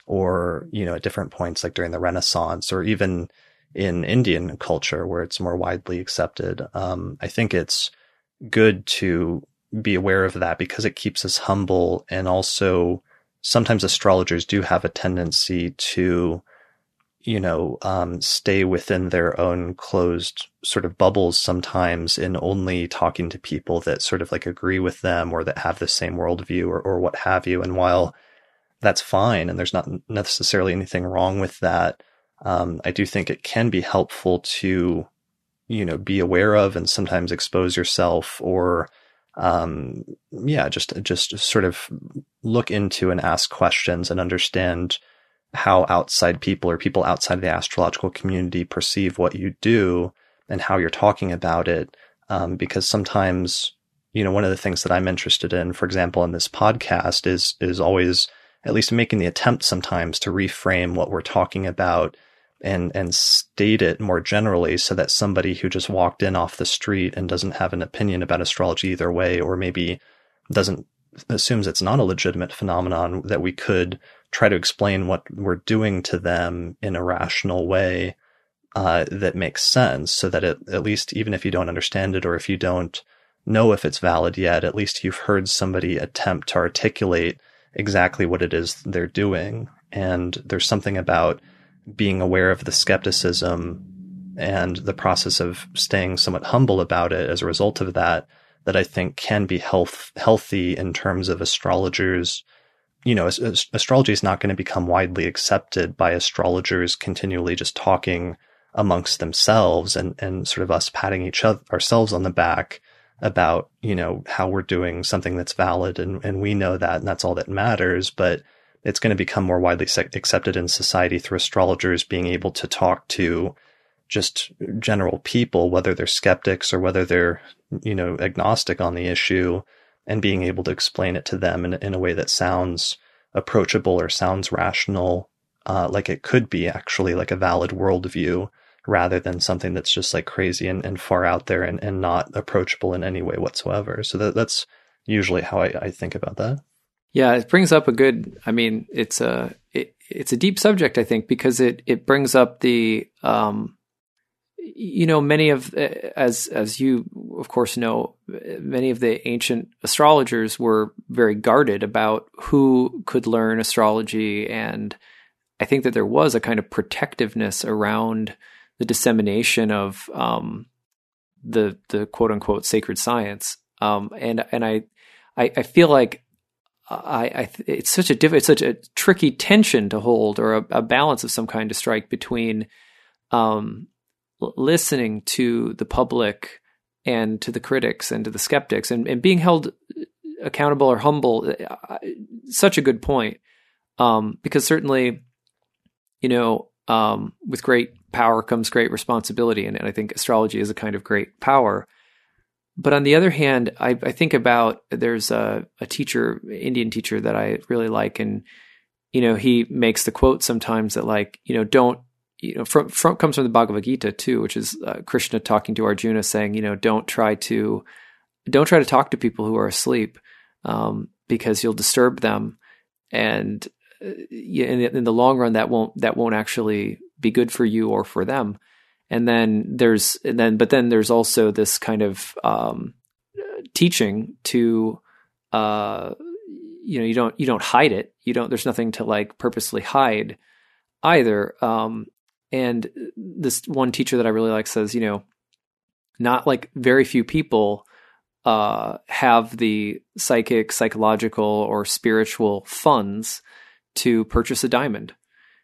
or, you know, at different points, like during the Renaissance, or even in Indian culture where it's more widely accepted. Um, I think it's good to be aware of that because it keeps us humble. And also sometimes astrologers do have a tendency to, you know, um, stay within their own closed sort of bubbles sometimes in only talking to people that sort of like agree with them or that have the same worldview or, or what have you. And while that's fine, and there's not necessarily anything wrong with that, Um, I do think it can be helpful to, you know, be aware of and sometimes expose yourself or, um, yeah, just, just sort of look into and ask questions and understand how outside people or people outside of the astrological community perceive what you do and how you're talking about it. Um, because sometimes, you know, one of the things that I'm interested in, for example, in this podcast is, is always at least making the attempt sometimes to reframe what we're talking about and and state it more generally so that somebody who just walked in off the street and doesn't have an opinion about astrology either way, or maybe doesn't assumes it's not a legitimate phenomenon, that we could try to explain what we're doing to them in a rational way uh, that makes sense, so that it, at least even if you don't understand it or if you don't know if it's valid yet, at least you've heard somebody attempt to articulate exactly what it is they're doing. And there's something about being aware of the skepticism and the process of staying somewhat humble about it as a result of that, that I think can be health, healthy in terms of astrologers. You know, astrology is not going to become widely accepted by astrologers continually just talking amongst themselves and, and sort of us patting each other, ourselves on the back about, you know, how we're doing something that's valid. And, and we know that, and that's all that matters. But it's going to become more widely accepted in society through astrologers being able to talk to just general people, whether they're skeptics or whether they're, you know, agnostic on the issue, and being able to explain it to them in, in a way that sounds approachable or sounds rational, uh, like it could be actually like a valid worldview, rather than something that's just like crazy and, and far out there and, and not approachable in any way whatsoever. So that, that's usually how I, I think about that. Yeah, it brings up a good, I mean, it's a, it, it's a deep subject, I think, because it, it brings up the, um, you know, many of, as, as you of course know, many of the ancient astrologers were very guarded about who could learn astrology. And I think that there was a kind of protectiveness around the dissemination of, um, the, the quote unquote sacred science. Um, and, and I, I, I feel like, I, I, it's such a diff, it's such a tricky tension to hold, or a, a balance of some kind to strike between um, l- listening to the public and to the critics and to the skeptics, and, and being held accountable or humble. Such a good point, um, because certainly, you know, um, with great power comes great responsibility, and, and I think astrology is a kind of great power. But on the other hand, I, I think about, there's a, a teacher, Indian teacher that I really like. And, you know, he makes the quote sometimes that, like, you know, don't, you know, from, from comes from the Bhagavad Gita too, which is uh, Krishna talking to Arjuna saying, you know, don't try to, don't try to talk to people who are asleep, um, because you'll disturb them. And uh, in, in the long run, that won't, that won't actually be good for you or for them. And then there's, and then, but then there's also this kind of um, teaching to, uh, you know, you don't you don't hide it. You don't. There's nothing to like purposely hide either. Um, and this one teacher that I really like says, you know, not like very few people uh, have the psychic, psychological, or spiritual funds to purchase a diamond.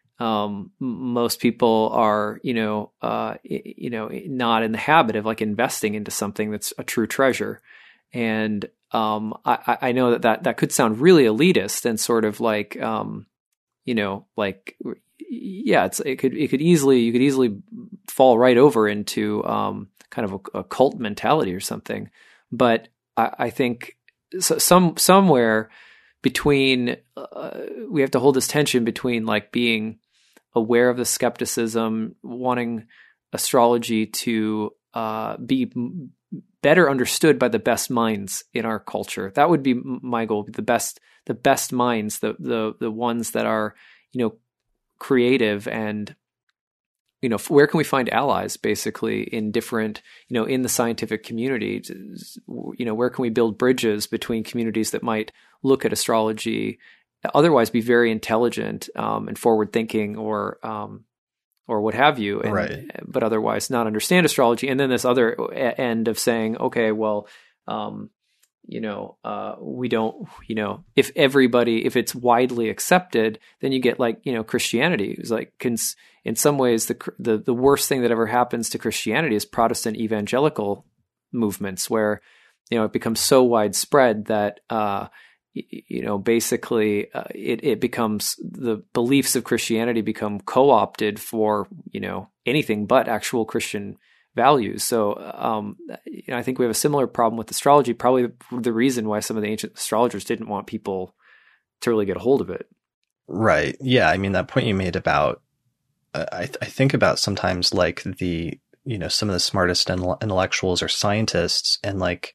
Um, most people are, you know, uh, you know, not in the habit of like investing into something that's a true treasure. And um, I, I know that, that that could sound really elitist and sort of like, um, you know, like, yeah, it's it could it could easily you could easily fall right over into um, kind of a, a cult mentality or something. But I, I think so, some somewhere between uh, we have to hold this tension between like being aware of the skepticism, wanting astrology to uh, be m- better understood by the best minds in our culture. That would be my goal: the best, the best minds, the the the ones that are, you know, creative and, you know, where can we find allies basically in different, you know, in the scientific community? You know, where can we build bridges between communities that might look at astrology, otherwise be very intelligent um, and forward thinking, or um, or what have you, and, right. but otherwise not understand astrology. And then this other end of saying, okay, well, um, you know, uh, we don't, you know, if everybody, if it's widely accepted, then you get like, you know, Christianity. It's like, cons- in some ways, the, the the worst thing that ever happens to Christianity is Protestant evangelical movements, where, you know, it becomes so widespread that, uh, you know, basically uh, it, it becomes, the beliefs of Christianity become co-opted for, you know, anything but actual Christian values. So um, you know, I think we have a similar problem with astrology, probably the reason why some of the ancient astrologers didn't want people to really get a hold of it. Right. Yeah. I mean, that point you made about, uh, I, th- I think about sometimes like the, you know, some of the smartest intellectuals or scientists, and like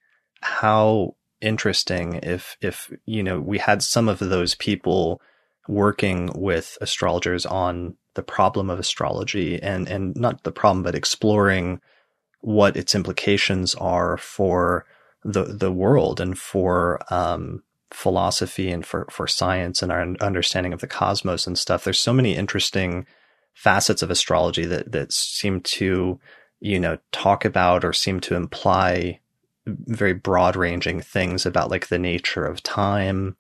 how interesting if, if, you know, we had some of those people working with astrologers on the problem of astrology, and, and not the problem, but exploring what its implications are for the, the world and for, um, philosophy and for, for science and our understanding of the cosmos and stuff. There's so many interesting facets of astrology that, that seem to, you know, talk about or seem to imply very broad ranging things about like the nature of time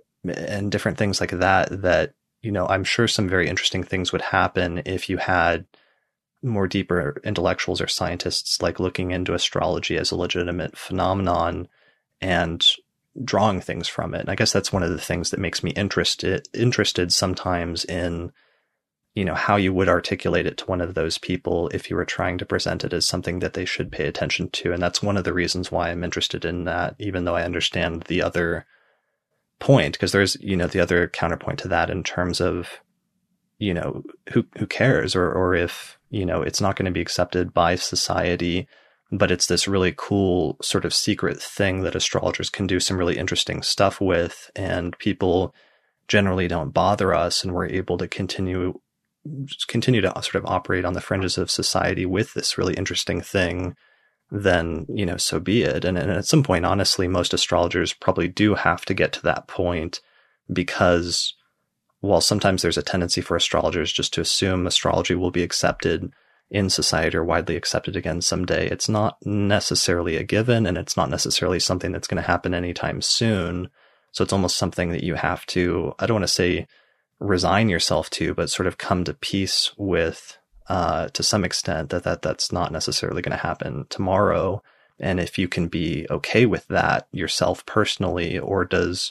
and different things like that, that, you know, I'm sure some very interesting things would happen if you had more deeper intellectuals or scientists like looking into astrology as a legitimate phenomenon and drawing things from it. And I guess that's one of the things that makes me interested interested sometimes in, you know, how you would articulate it to one of those people if you were trying to present it as something that they should pay attention to. And that's one of the reasons why I'm interested in that, even though I understand the other point, because there's, you know, the other counterpoint to that in terms of, you know, who who cares, or or if, you know, it's not going to be accepted by society, but it's this really cool sort of secret thing that astrologers can do some really interesting stuff with, and people generally don't bother us, and we're able to continue continue to sort of operate on the fringes of society with this really interesting thing, then, you know, so be it. And, and at some point, honestly, most astrologers probably do have to get to that point, because while sometimes there's a tendency for astrologers just to assume astrology will be accepted in society or widely accepted again someday, it's not necessarily a given, and it's not necessarily something that's going to happen anytime soon. So it's almost something that you have to, I don't want to say resign yourself to, but sort of come to peace with, uh, to some extent, that, that that's not necessarily going to happen tomorrow. And if you can be okay with that yourself personally, or does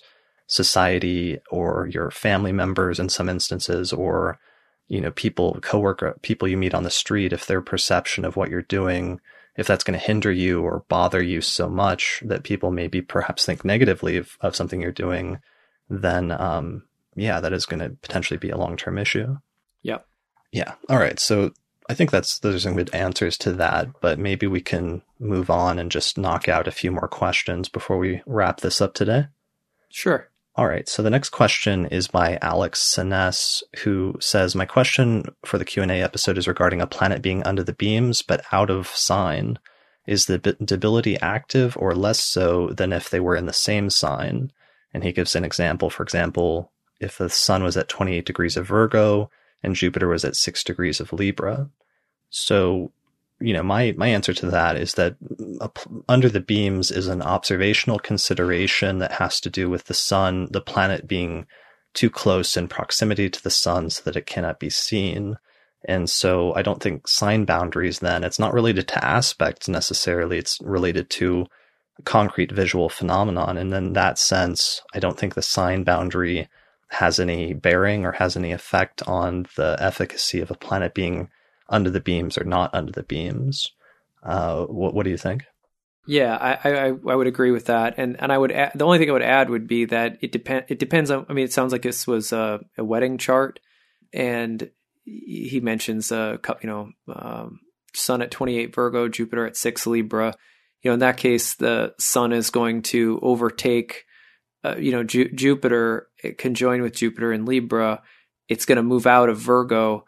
society or your family members in some instances, or, you know, people, coworker, people you meet on the street, if their perception of what you're doing, if that's going to hinder you or bother you so much that people maybe perhaps think negatively of, of something you're doing, then, um, yeah, that is going to potentially be a long-term issue. Yep. Yeah. All right. So I think that's, those are some good answers to that, but maybe we can move on and just knock out a few more questions before we wrap this up today. Sure. All right. So the next question is by Alex Siness, who says, my question for the Q and A episode is regarding a planet being under the beams, but out of sign. Is the debility active or less so than if they were in the same sign? And he gives an example, for example, if the sun was at twenty-eight degrees of Virgo and Jupiter was at six degrees of Libra. So, you know, my, my answer to that is that under the beams is an observational consideration that has to do with the sun, the planet being too close in proximity to the sun so that it cannot be seen. And so I don't think sign boundaries then, it's not related to aspects necessarily, it's related to a concrete visual phenomenon. And in that sense, I don't think the sign boundary has any bearing or has any effect on the efficacy of a planet being under the beams or not under the beams. Uh, what, what do you think? Yeah, I, I I would agree with that, and and I would add, the only thing I would add would be that it depend it depends on. I mean, it sounds like this was a, a wedding chart, and he mentions a you know um, Sun at twenty-eight Virgo, Jupiter at six Libra. You know, in that case, the Sun is going to overtake. Uh, you know, Ju- Jupiter it conjoined with Jupiter in Libra. It's going to move out of Virgo.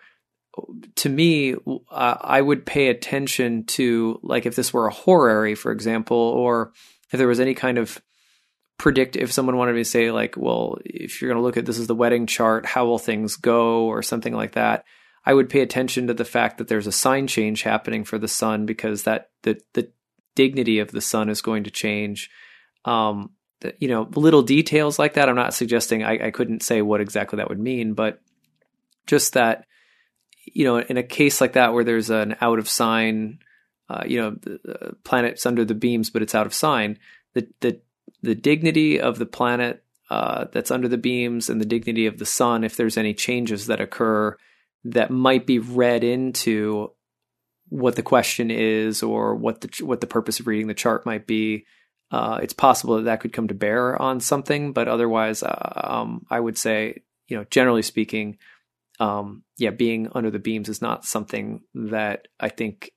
To me, uh, I would pay attention to, like, if this were a horary, for example, or if there was any kind of predict, if someone wanted me to say, like, well, if you're going to look at this as the wedding chart, how will things go, or something like that, I would pay attention to the fact that there's a sign change happening for the sun, because that the the dignity of the sun is going to change. Um, the, you know, little details like that. I'm not suggesting I, I couldn't say what exactly that would mean, but just that. You know, in a case like that where there's an out of sign, uh, you know, the planet's under the beams, but it's out of sign, the the the dignity of the planet uh, that's under the beams and the dignity of the sun, if there's any changes that occur that might be read into what the question is or what the what the purpose of reading the chart might be, uh, it's possible that that could come to bear on something. But otherwise, uh, um, I would say, you know, generally speaking, Um, yeah, being under the beams is not something that I think,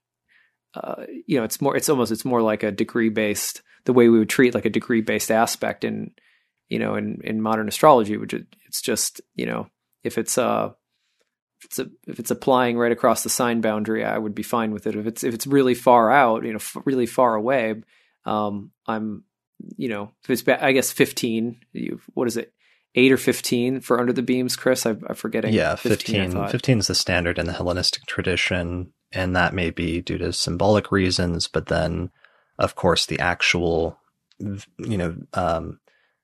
uh, you know, it's more, it's almost, it's more like a degree based, the way we would treat like a degree based aspect in, you know, in, in modern astrology, which it's just, you know, if it's, uh, if it's, a, if it's applying right across the sign boundary, I would be fine with it. If it's, if it's really far out, you know, f- really far away, um, I'm, you know, if it's, I guess fifteen, you, what is it? Eight or fifteen for under the beams, Chris? I, I'm forgetting. Yeah, fifteen. fifteen, fifteen is the standard in the Hellenistic tradition, and that may be due to symbolic reasons. But then, of course, the actual, you know, um,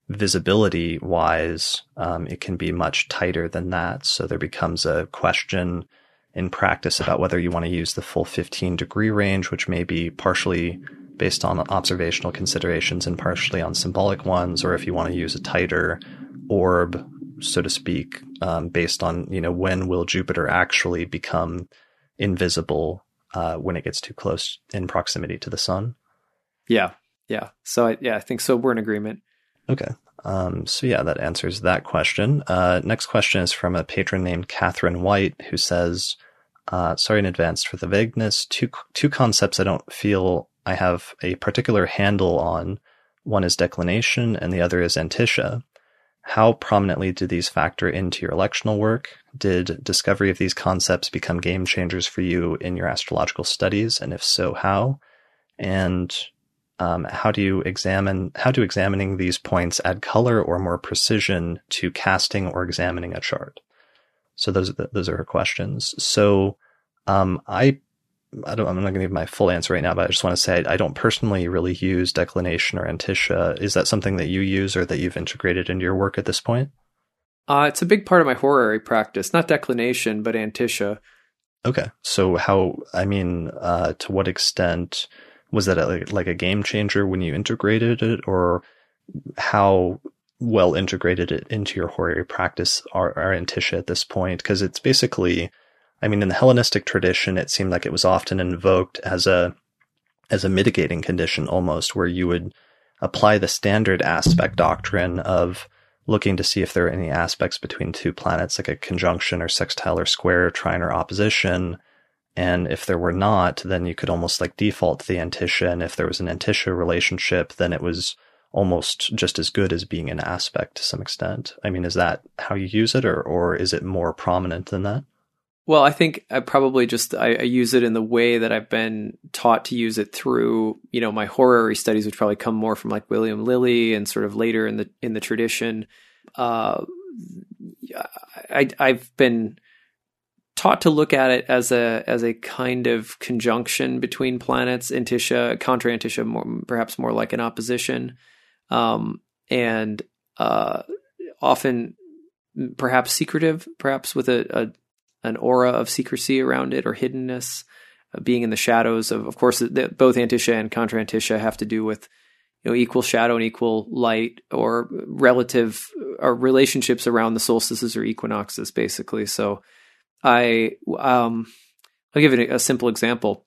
visibility-wise, um, it can be much tighter than that. So there becomes a question in practice about whether you want to use the full fifteen degree range, which may be partially based on observational considerations and partially on symbolic ones, or if you want to use a tighter orb, so to speak, um, based on, you know, when will Jupiter actually become invisible uh, when it gets too close in proximity to the sun. Yeah. Yeah. So I, yeah, I think so. We're in agreement. Okay. Um, so yeah, that answers that question. Uh, next question is from a patron named Catherine White, who says, uh, sorry in advance for the vagueness. Two, two concepts I don't feel I have a particular handle on. One is declination and the other is antitia. How prominently do these factor into your electional work? Did discovery of these concepts become game changers for you in your astrological studies? And if so, how? And um, how do you examine, how do examining these points add color or more precision to casting or examining a chart? So those are the, those are her questions. So um, I, I don't, I'm not going to give my full answer right now, but I just want to say I don't personally really use declination or antitia. Is that something that you use or that you've integrated into your work at this point? Uh, it's a big part of my horary practice, not declination, but antitia. Okay. So how, I mean, uh, to what extent was that a, like a game changer when you integrated it, or how well integrated it into your horary practice are, are antitia at this point? Because it's basically, I mean, in the Hellenistic tradition, it seemed like it was often invoked as a as a mitigating condition almost, where you would apply the standard aspect doctrine of looking to see if there are any aspects between two planets, like a conjunction or sextile or square, trine or opposition. And if there were not, then you could almost like default to the antitia. And if there was an antitia relationship, then it was almost just as good as being an aspect to some extent. I mean, is that how you use it, or or is it more prominent than that? Well, I think I probably just I, I use it in the way that I've been taught to use it through, you know, my horary studies, which probably come more from like William Lilly and sort of later in the in the tradition. Uh, I, I've been taught to look at it as a as a kind of conjunction between planets, Antiscia, contra Antiscia, more, perhaps more like an opposition, um, and uh, often perhaps secretive, perhaps with a, a an aura of secrecy around it or hiddenness, uh, being in the shadows of, of course, the, both Antiscia and contra Antiscia have to do with, you know, equal shadow and equal light, or relative or relationships around the solstices or equinoxes, basically. So I, um, I'll give it a, a simple example.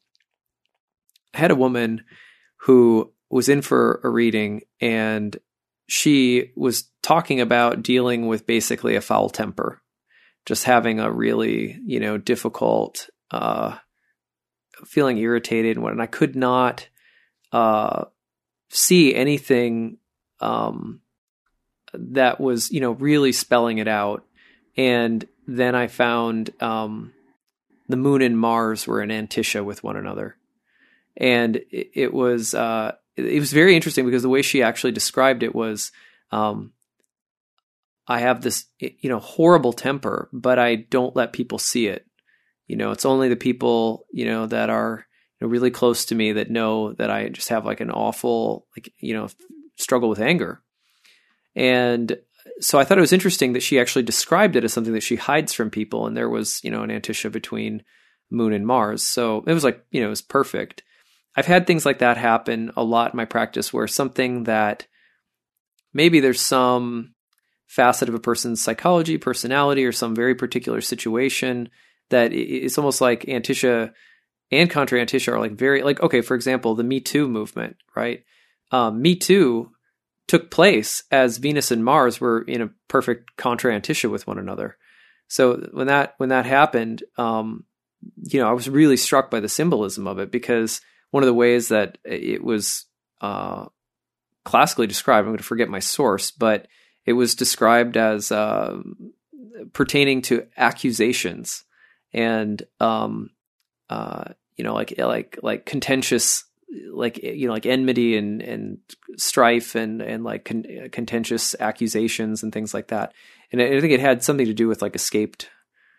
I had a woman who was in for a reading, and she was talking about dealing with basically a foul temper. Just having a really, you know, difficult, uh, feeling irritated and what, and I could not, uh, see anything, um, that was, you know, really spelling it out. And then I found, um, the moon and Mars were in Antiscia with one another. And it, it was, uh, it was very interesting because the way she actually described it was, um, I have this, you know, horrible temper, but I don't let people see it. You know, it's only the people, you know, that are, you know, really close to me that know that I just have like an awful, like, you know, struggle with anger. And so I thought it was interesting that she actually described it as something that she hides from people. And there was, you know, an Antiscia between Moon and Mars. So it was like, you know, it was perfect. I've had things like that happen a lot in my practice, where something that maybe there's some facet of a person's psychology, personality, or some very particular situation that it's almost like Antiscia and contra Antiscia are like very, like, okay, for example, the Me Too movement, right? Um, Me Too took place as Venus and Mars were in a perfect contra Antiscia with one another. So when that, when that happened, um, you know, I was really struck by the symbolism of it, because one of the ways that it was, uh, classically described, I'm going to forget my source, but it was described as uh, pertaining to accusations and, um, uh, you know, like like like contentious, like you know, like enmity and and strife and and like con- contentious accusations and things like that. And I think it had something to do with like escaped,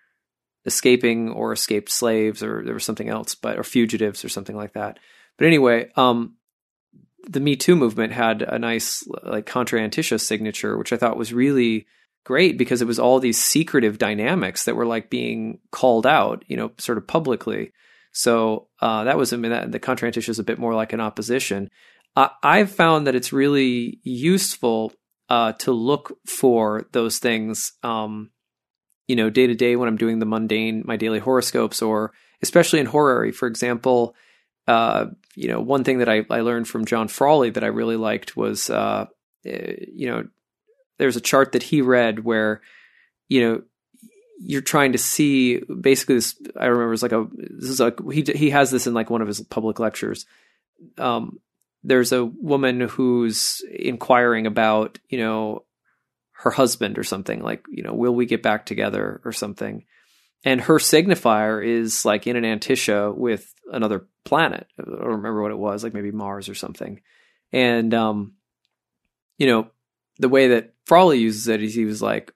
escaping or escaped slaves, or there was something else, but or fugitives or something like that. But anyway, um, the Me Too movement had a nice like contra Antiscia signature, which I thought was really great, because it was all these secretive dynamics that were like being called out, you know, sort of publicly. So uh, that was, I mean, that, the contra Antiscia is a bit more like an opposition. Uh, I've found that it's really useful uh, to look for those things, um, you know, day to day when I'm doing the mundane, my daily horoscopes, or especially in horary, for example. Uh, you know, one thing that I, I learned from John Frawley that I really liked was, uh, you know, there's a chart that he read where, you know, you're trying to see basically this. I remember it's like a, this is like, he, he has this in like one of his public lectures. Um, there's a woman who's inquiring about, you know, her husband or something, like, you know, will we get back together or something? And her signifier is like in an Antiscia with another planet. I don't remember what it was, like maybe Mars or something. And, um, you know, the way that Frawley uses it is he was like,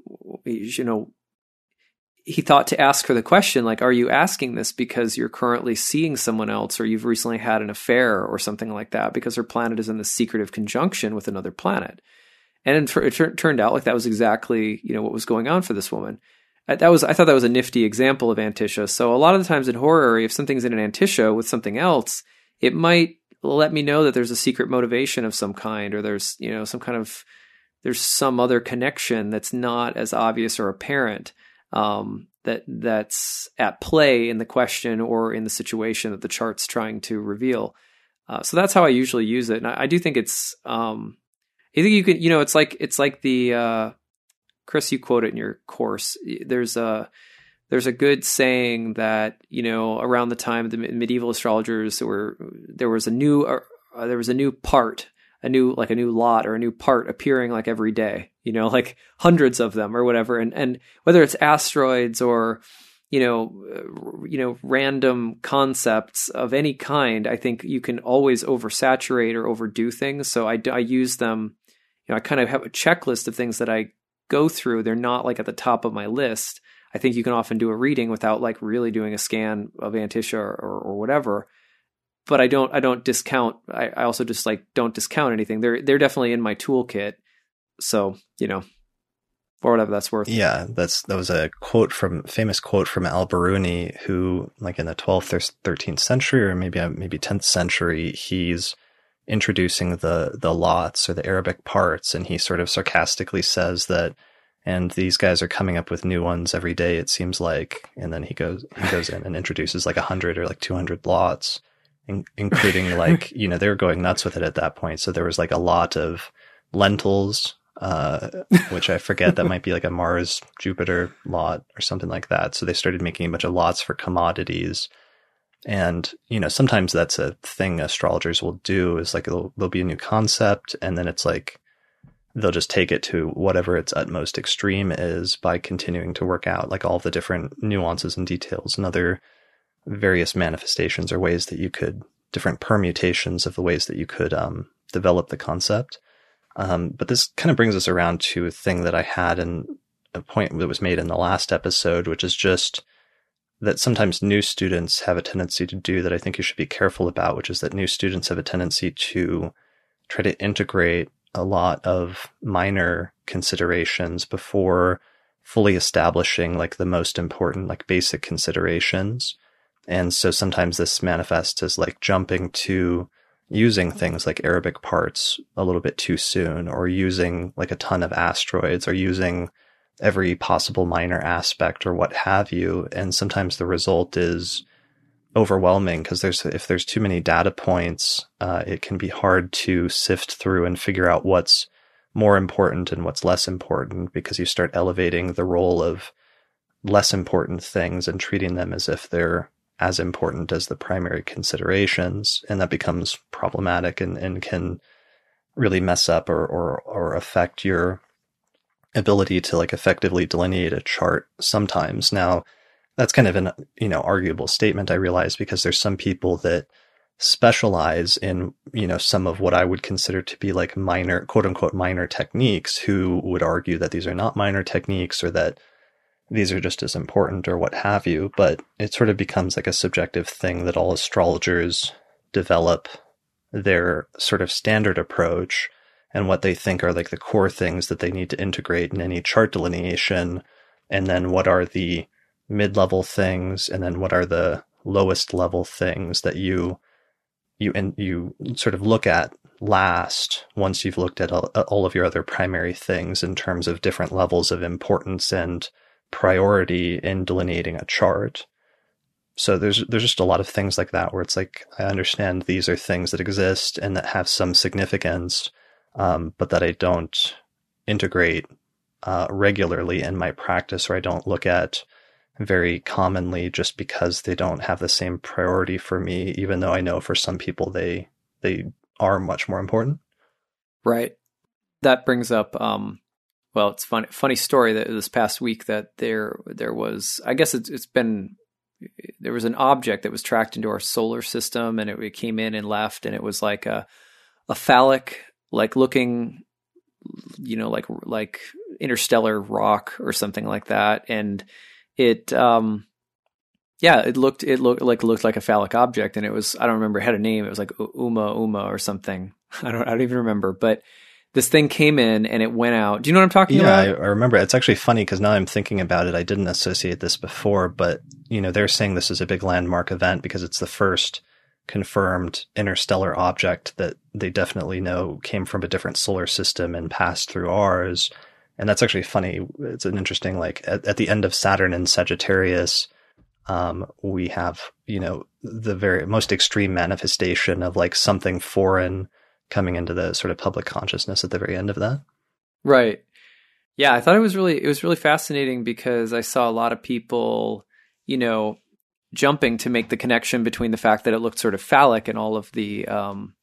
you know, he thought to ask her the question, like, are you asking this because you're currently seeing someone else, or you've recently had an affair or something like that, because her planet is in this secretive conjunction with another planet. And it t- turned out like that was exactly, you know, what was going on for this woman. That was, I thought that was a nifty example of Antiscia. So a lot of the times in horary, if something's in an Antiscia with something else, it might let me know that there's a secret motivation of some kind, or there's, you know, some kind of, there's some other connection that's not as obvious or apparent, um, that that's at play in the question or in the situation that the chart's trying to reveal. Uh, so that's how I usually use it. And I, I do think it's, um, I think you can, you know, it's like, it's like the, uh, Chris, you quote it in your course. There's a there's a good saying that, you know, around the time of the medieval astrologers, there were there was a new uh, there was a new part, a new like a new lot or a new part appearing like every day. You know, like hundreds of them or whatever. And and whether it's asteroids or you know, uh, you know, random concepts of any kind, I think you can always oversaturate or overdo things. So I, I use them, you know, I kind of have a checklist of things that I go through. They're not like at the top of my list. I think you can often do a reading without like really doing a scan of Antisha or, or, or whatever. But I don't, I don't discount. I, I also just like don't discount anything. They're, they're definitely in my toolkit. So, you know, for whatever that's worth. Yeah, that's that was a quote from famous quote from Al-Biruni, who, like in the twelfth or thirteenth century, or maybe maybe tenth century, he's introducing the the lots or the Arabic parts, and he sort of sarcastically says that, and these guys are coming up with new ones every day, it seems like, and then he goes he goes in and introduces like a hundred or like two hundred lots, in, including like you know they were going nuts with it at that point. So there was like a lot of lentils. Uh, which I forget, that might be like a Mars Jupiter lot or something like that. So they started making a bunch of lots for commodities. And, you know, sometimes that's a thing astrologers will do, is like there'll, there'll be a new concept, and then it's like they'll just take it to whatever its utmost extreme is by continuing to work out like all the different nuances and details and other various manifestations or ways that you could, different permutations of the ways that you could um, develop the concept. Um, but this kind of brings us around to a thing that I had in a point that was made in the last episode, which is just that sometimes new students have a tendency to do that I think you should be careful about, which is that new students have a tendency to try to integrate a lot of minor considerations before fully establishing like the most important, like basic considerations. And so sometimes this manifests as like jumping to using things like Arabic parts a little bit too soon, or using like a ton of asteroids, or using every possible minor aspect or what have you. And sometimes the result is overwhelming, because there's, if there's too many data points, uh, it can be hard to sift through and figure out what's more important and what's less important, because you start elevating the role of less important things and treating them as if they're as important as the primary considerations. And that becomes problematic and, and can really mess up or, or, or affect your ability to like effectively delineate a chart sometimes. Now, that's kind of an, you know, arguable statement, I realize, because there's some people that specialize in, you know, some of what I would consider to be like minor, quote unquote, minor techniques, who would argue that these are not minor techniques, or that these are just as important, or what have you. But it sort of becomes like a subjective thing that all astrologers develop their sort of standard approach and what they think are like the core things that they need to integrate in any chart delineation. And then what are the mid-level things, and then what are the lowest level things that you, you, and you sort of look at last, once you've looked at all, all of your other primary things in terms of different levels of importance and priority in delineating a chart. So there's there's just a lot of things like that where it's like, I understand these are things that exist and that have some significance, um, but that I don't integrate uh, regularly in my practice, or I don't look at very commonly, just because they don't have the same priority for me, even though I know for some people they they are much more important. Right. That brings up um well, it's funny, funny story that this past week that there, there was, I guess it's, it's been, there was an object that was tracked into our solar system, and it, it came in and left, and it was like a, a phallic, like looking, you know, like, like interstellar rock or something like that. And it, um, yeah, it looked, it looked like, looked like a phallic object. And it was, I don't remember, it had a name. It was like Uma Uma or something. I don't, I don't even remember, but this thing came in and it went out. Do you know what I'm talking yeah, about? Yeah, I, I remember. It's actually funny because now I'm thinking about it. I didn't associate this before, but, you know, they're saying this is a big landmark event because it's the first confirmed interstellar object that they definitely know came from a different solar system and passed through ours. And that's actually funny. It's an interesting, like, at, at the end of Saturn and Sagittarius, um, we have, you know, the very most extreme manifestation of like something foreign coming into the sort of public consciousness at the very end of that. Right. Yeah, I thought it was really, it was really fascinating because I saw a lot of people, you know, jumping to make the connection between the fact that it looked sort of phallic and all of the, um,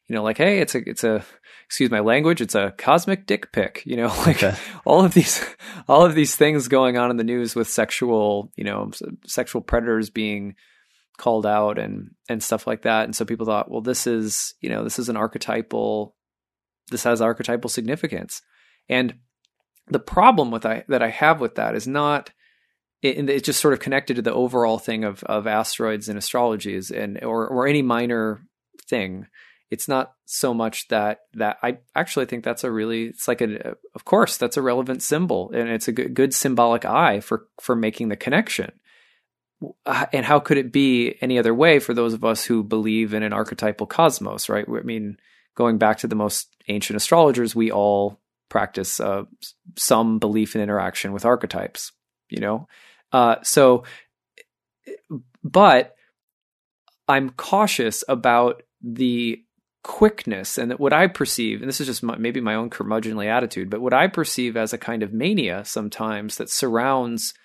you know, like, hey, it's a, it's a, excuse my language, it's a cosmic dick pic, you know, like Okay. all of these, all of these things going on in the news with sexual, you know, sexual predators being called out and, and stuff like that. And so people thought, well, this is, you know, this is an archetypal, this has archetypal significance. And the problem with I, that I have with that is not, it, it's just sort of connected to the overall thing of, of asteroids and astrology is, and, or, or any minor thing. It's not so much that, that I actually think that's a really, it's like a, of course, that's a relevant symbol, and it's a good, good symbolic eye for, for making the connection. And how could it be any other way for those of us who believe in an archetypal cosmos, right? I mean, going back to the most ancient astrologers, we all practice uh, some belief in interaction with archetypes, you know? Uh, so, but I'm cautious about the quickness and what I perceive, and this is just my, maybe my own curmudgeonly attitude, but what I perceive as a kind of mania sometimes that surrounds,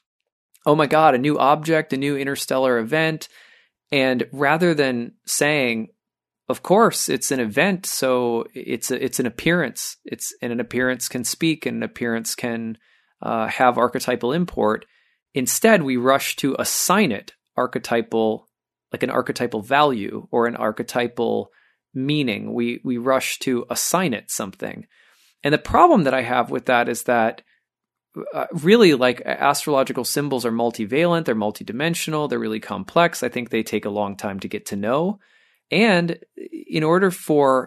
oh my God, a new object, a new interstellar event. And rather than saying, of course, it's an event, so it's a, it's an appearance, it's and an appearance can speak, and an appearance can uh, have archetypal import. Instead, we rush to assign it archetypal, like an archetypal value or an archetypal meaning. We we rush to assign it something. And the problem that I have with that is that uh, really, like, astrological symbols are multivalent, they're multidimensional, they're really complex. I think they take a long time to get to know. And in order for,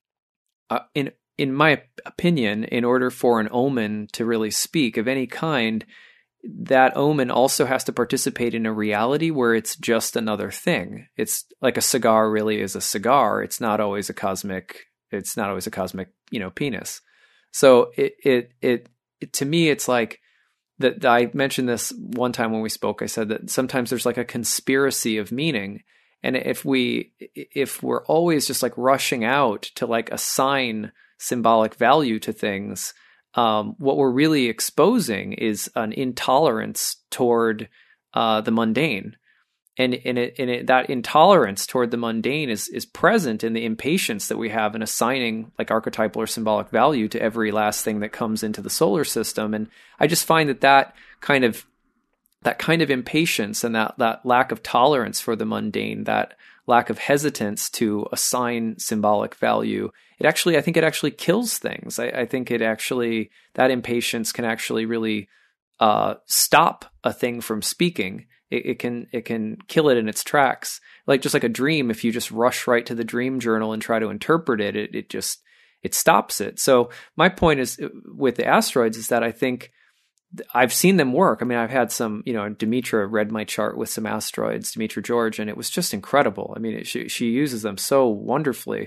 uh, in in my opinion, in order for an omen to really speak of any kind, that omen also has to participate in a reality where it's just another thing. It's like a cigar really is a cigar. It's not always a cosmic, it's not always a cosmic, you know, penis. So it, it, it, it to me, it's like that. I mentioned this one time when we spoke. I said that sometimes there's like a conspiracy of meaning. And if we, if we're always just like rushing out to like assign symbolic value to things, Um, what we're really exposing is an intolerance toward uh, the mundane, and and, it, and it, that intolerance toward the mundane is is present in the impatience that we have in assigning like archetypal or symbolic value to every last thing that comes into the solar system. And I just find that that kind of that kind of impatience and that that lack of tolerance for the mundane, that lack of hesitance to assign symbolic value, it actually, I think it actually kills things. I, I think it actually, that impatience can actually really uh, stop a thing from speaking. It, it can, it can kill it in its tracks. Like, just like a dream, if you just rush right to the dream journal and try to interpret it, it, it just, it stops it. So my point is with the asteroids is that I think I've seen them work. I mean, I've had some, you know, Demetra read my chart with some asteroids, Demetra George, and it was just incredible. I mean, it, she, she uses them so wonderfully.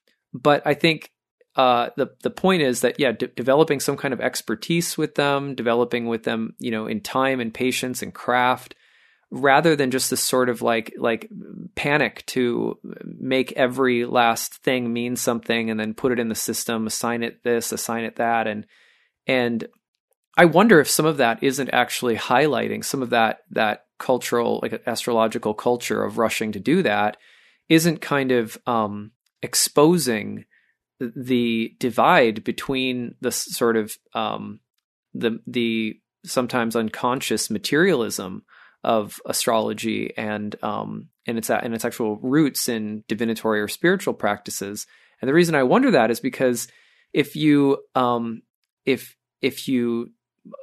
But I think uh, the the point is that, yeah, de- developing some kind of expertise with them, developing with them, you know, in time and patience and craft, rather than just this sort of like like panic to make every last thing mean something and then put it in the system, assign it this, assign it that, and and I wonder if some of that isn't actually highlighting some of that that cultural, like astrological culture of rushing to do that, isn't kind of um, exposing the divide between the sort of um, the the sometimes unconscious materialism of astrology and um, and its and its actual roots in divinatory or spiritual practices. And the reason I wonder that is because if you um, if if you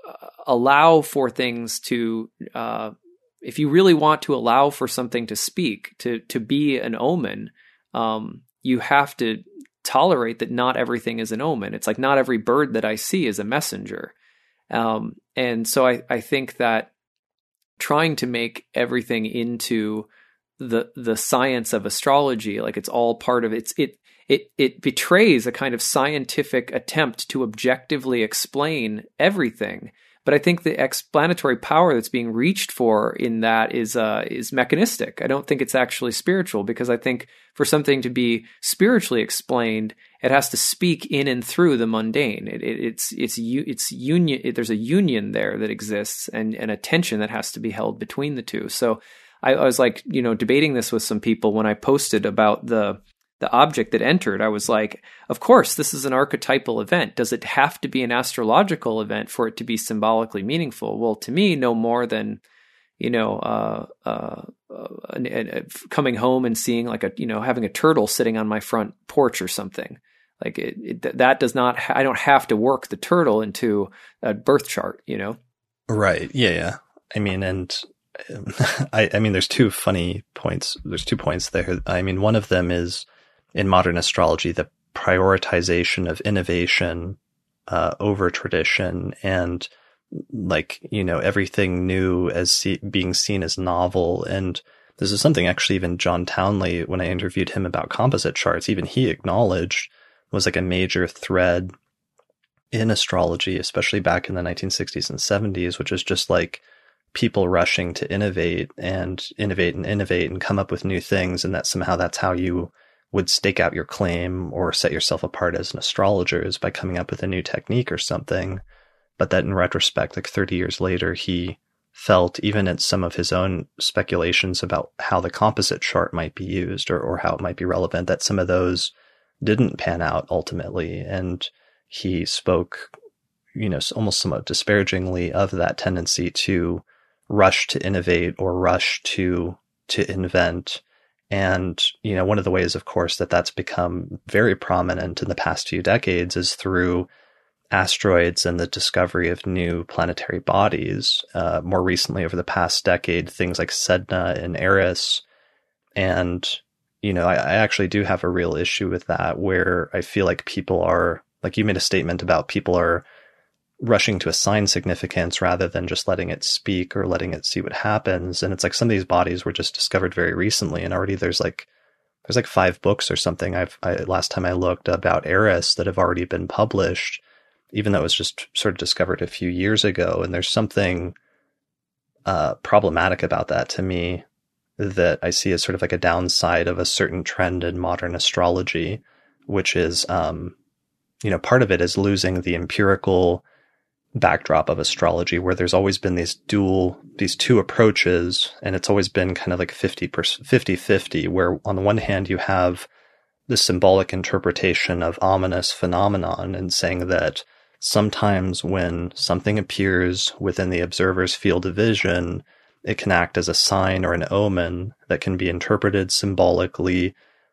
allow for things to, uh, if you really want to allow for something to speak, to to be an omen, um, you have to tolerate that not everything is an omen. It's like not every bird that I see is a messenger. Um, and so I, I think that trying to make everything into the the science of astrology, like it's all part of it's it it it betrays a kind of scientific attempt to objectively explain everything. But I think the explanatory power that's being reached for in that is uh, is mechanistic. I don't think it's actually spiritual, because I think for something to be spiritually explained, it has to speak in and through the mundane. It, it, it's it's it's union. It, there's a union there that exists, and, and a tension that has to be held between the two. So I, I was like, you know, debating this with some people when I posted about the the object that entered, I was like, of course, this is an archetypal event. Does it have to be an astrological event for it to be symbolically meaningful? Well, to me, no more than, you know, uh, uh, uh, uh, coming home and seeing like a, you know, having a turtle sitting on my front porch or something. Like it, it, that does not, ha- I don't have to work the turtle into a birth chart, you know? Right. Yeah. Yeah. I mean, and I, I mean, there's two funny points. There's two points there. I mean, one of them is in modern astrology, the prioritization of innovation uh, over tradition, and like, you know, everything new as see, being seen as novel. And this is something actually even John Townley, when I interviewed him about composite charts, even he acknowledged was like a major thread in astrology, especially back in the nineteen sixties and seventies, which is just like people rushing to innovate and innovate and innovate and come up with new things. And that somehow that's how you would stake out your claim or set yourself apart as an astrologer, is by coming up with a new technique or something. But that in retrospect, like thirty years later, he felt, even at some of his own speculations about how the composite chart might be used or, or how it might be relevant, that some of those didn't pan out ultimately. And he spoke, you know, almost somewhat disparagingly of that tendency to rush to innovate or rush to to invent. And, you know, one of the ways, of course, that that's become very prominent in the past few decades is through asteroids and the discovery of new planetary bodies. Uh, more recently, over the past decade, things like Sedna and Eris. And, you know, I, I actually do have a real issue with that, where I feel like people are, like you made a statement about people are rushing to assign significance rather than just letting it speak or letting it see what happens. And it's like some of these bodies were just discovered very recently, and already there's like there's like five books or something I've I, last time I looked about Eris that have already been published, even though it was just sort of discovered a few years ago. And there's something uh, problematic about that to me that I see as sort of like a downside of a certain trend in modern astrology, which is, um, you know, part of it is losing the empirical backdrop of astrology, where there's always been these dual, these two approaches, and it's always been kind of like fifty fifty, where on the one hand you have the symbolic interpretation of ominous phenomenon, and saying that sometimes when something appears within the observer's field of vision, it can act as a sign or an omen that can be interpreted symbolically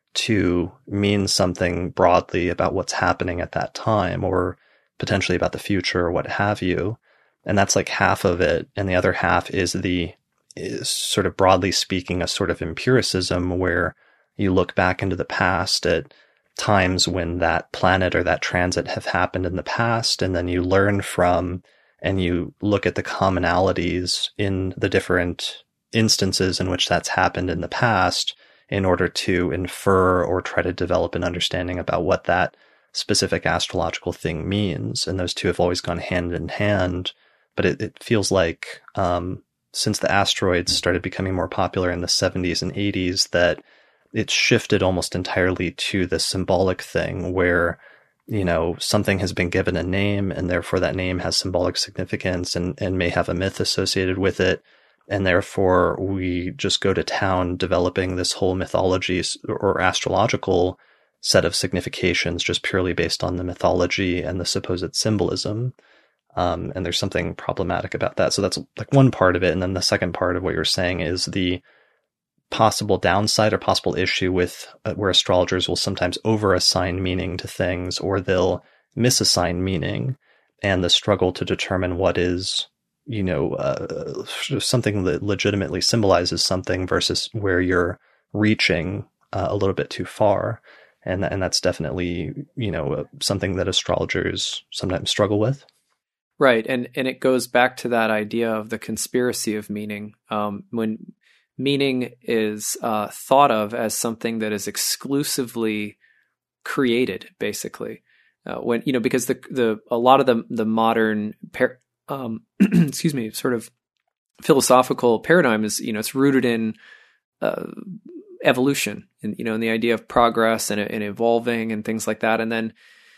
to mean something broadly about what's happening at that time, or potentially about the future or what have you. And that's like half of it. And the other half is the, is sort of broadly speaking, a sort of empiricism, where you look back into the past at times when that planet or that transit have happened in the past, and then you learn from and you look at the commonalities in the different instances in which that's happened in the past in order to infer or try to develop an understanding about what that specific astrological thing means. And those two have always gone hand in hand. But it, it feels like um, since the asteroids started becoming more popular in the seventies and eighties, that it's shifted almost entirely to the symbolic thing, where, you know, something has been given a name, and therefore that name has symbolic significance and, and may have a myth associated with it. And therefore we just go to town developing this whole mythology or astrological set of significations just purely based on the mythology and the supposed symbolism. Um, and there's something problematic about that. So that's like one part of it. And then the second part of what you're saying is the possible downside or possible issue with uh, where astrologers will sometimes over-assign meaning to things, or they'll misassign meaning, and the struggle to determine what is, you know, uh, something that legitimately symbolizes something versus where you're reaching uh, a little bit too far. And and that's definitely, you know, something that astrologers sometimes struggle with. Right. And and it goes back to that idea of the conspiracy of meaning. Um, when meaning is uh, thought of as something that is exclusively created, basically. Uh, when, you know, because the the a lot of the the modern par- um, excuse me, sort of philosophical paradigm is, you know, it's rooted in uh, evolution, and, you know, and the idea of progress and, and evolving and things like that. And then,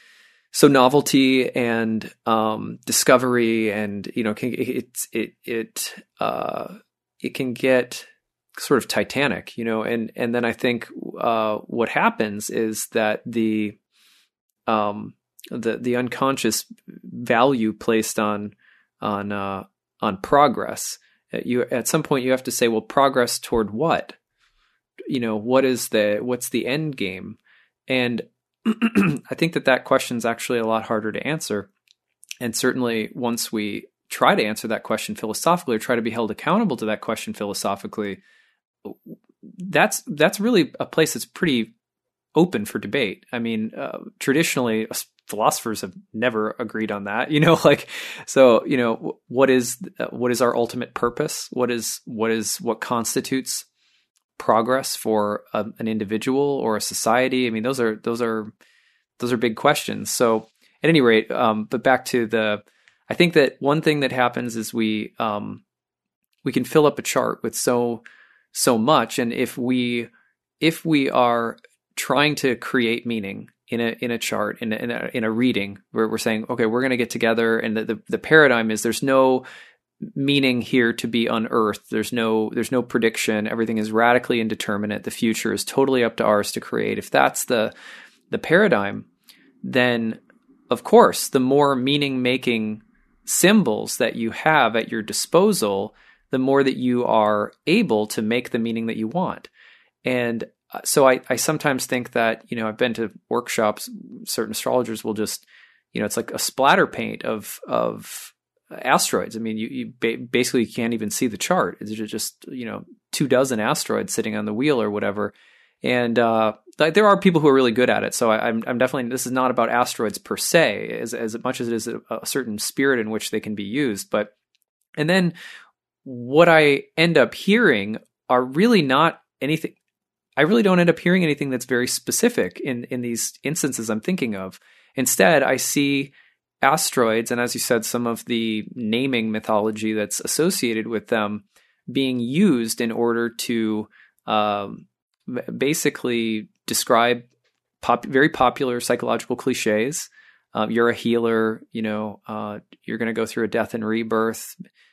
so novelty and um, discovery, and, you know, can, it's it it uh, it can get sort of titanic, you know, and, and then I think, uh, what happens is that the, um, the, the unconscious value placed on, on, uh, on progress, you, at some point you have to say, well, progress toward what? You know, what is the, what's the end game? And I think that that question is actually a lot harder to answer. And certainly once we try to answer that question philosophically, or try to be held accountable to that question philosophically, that's that's really a place that's pretty open for debate. I mean, uh, traditionally, philosophers have never agreed on that. You know, like, so, you know, what is uh, what is our ultimate purpose? What is what is what constitutes progress for a, an individual or a society? I mean, those are those are those are big questions. So, at any rate, um, but back to the, I think that one thing that happens is we um, we can fill up a chart with so so much, and if we if we are trying to create meaning in a in a chart in a, in a, in a reading where we're saying, okay, we're going to get together, and the, the the paradigm is there's no meaning here to be unearthed. There's no there's no prediction. Everything is radically indeterminate. The future is totally up to ours to create. If that's the the paradigm, then of course, the more meaning making symbols that you have at your disposal, the more that you are able to make the meaning that you want. And so I, I sometimes think that, you know, I've been to workshops, certain astrologers will just, you know, it's like a splatter paint of, of asteroids. I mean, you, you ba- basically can't even see the chart. It's just, you know, two dozen asteroids sitting on the wheel or whatever. And, uh, like there are people who are really good at it. So I, I'm, I'm definitely, this is not about asteroids per se, as, as much as it is a, a certain spirit in which they can be used. But, and then what I end up hearing are really not anything. I really don't end up hearing anything that's very specific in, in these instances I'm thinking of. Instead, I see asteroids, and as you said, some of the naming mythology that's associated with them being used in order to um, basically describe pop- very popular psychological cliches. Um, you're a healer, you know, uh, you're going to go through a death and rebirth.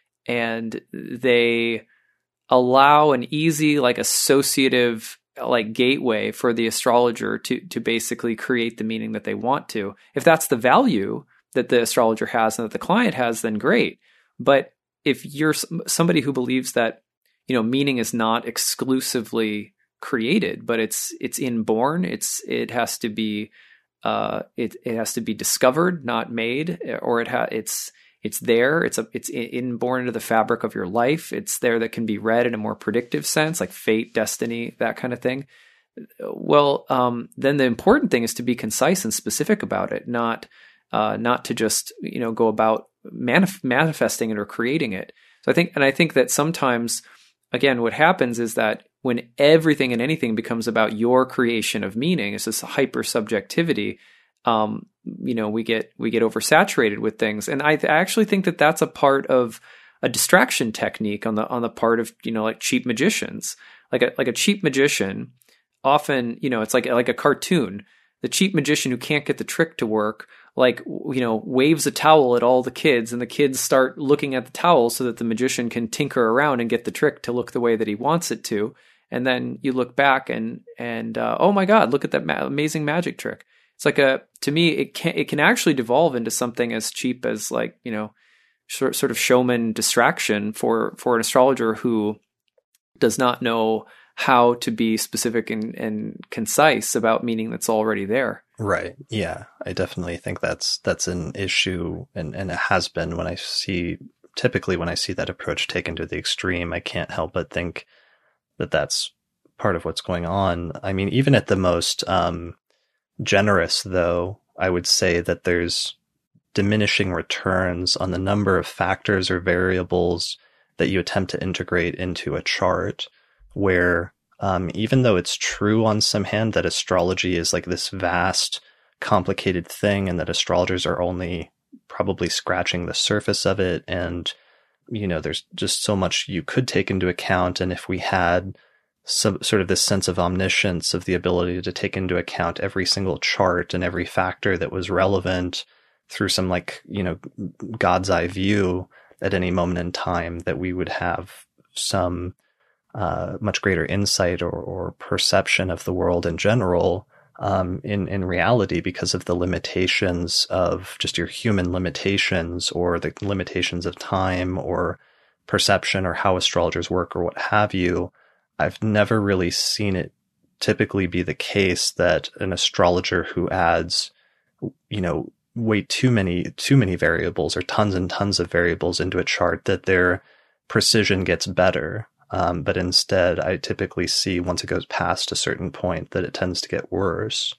And they allow an easy, like associative, like gateway for the astrologer to to basically create the meaning that they want to. If that's the value that the astrologer has and that the client has, then great. But if you're somebody who believes that, you know, meaning is not exclusively created, but it's it's inborn, it's it has to be uh, it it has to be discovered, not made, or it ha- it's it's there, it's a it's inborn into the fabric of your life. It's there that can be read in a more predictive sense, like fate, destiny, that kind of thing. Well, um, then the important thing is to be concise and specific about it, not uh, not to just, you know, go about manif- manifesting it or creating it. So I think, and I think that sometimes, again, what happens is that when everything and anything becomes about your creation of meaning, it's this hyper subjectivity. Um, you know, we get we get oversaturated with things, and I th- actually think that that's a part of a distraction technique on the on the part of, you know, like cheap magicians, like a like a cheap magician. Often, you know, it's like like a cartoon. The cheap magician who can't get the trick to work, like, you know, waves a towel at all the kids, and the kids start looking at the towel so that the magician can tinker around and get the trick to look the way that he wants it to. And then you look back and and uh, oh my God, look at that ma- amazing magic trick. It's like a, to me, it can it can actually devolve into something as cheap as, like, you know, sort sort of showman distraction for for an astrologer who does not know how to be specific and, and concise about meaning that's already there. Right. Yeah. I definitely think that's that's an issue, and, and it has been. When I see, typically when I see that approach taken to the extreme, I can't help but think that that's part of what's going on. I mean, even at the most um, generous, though, I would say that there's diminishing returns on the number of factors or variables that you attempt to integrate into a chart, where um, even though it's true on some hand that astrology is like this vast, complicated thing, and that astrologers are only probably scratching the surface of it, and, you know, there's just so much you could take into account. And if we had some sort of this sense of omniscience, of the ability to take into account every single chart and every factor that was relevant through some, like, you know, God's eye view at any moment in time, that we would have some uh, much greater insight or, or perception of the world in general, um, in, in reality, because of the limitations of just your human limitations or the limitations of time or perception or how astrologers work or what have you. I've never really seen it typically be the case that an astrologer who adds, you know, way too many, too many variables or tons and tons of variables into a chart, that their precision gets better. Um, but instead, I typically see once it goes past a certain point that it tends to get worse.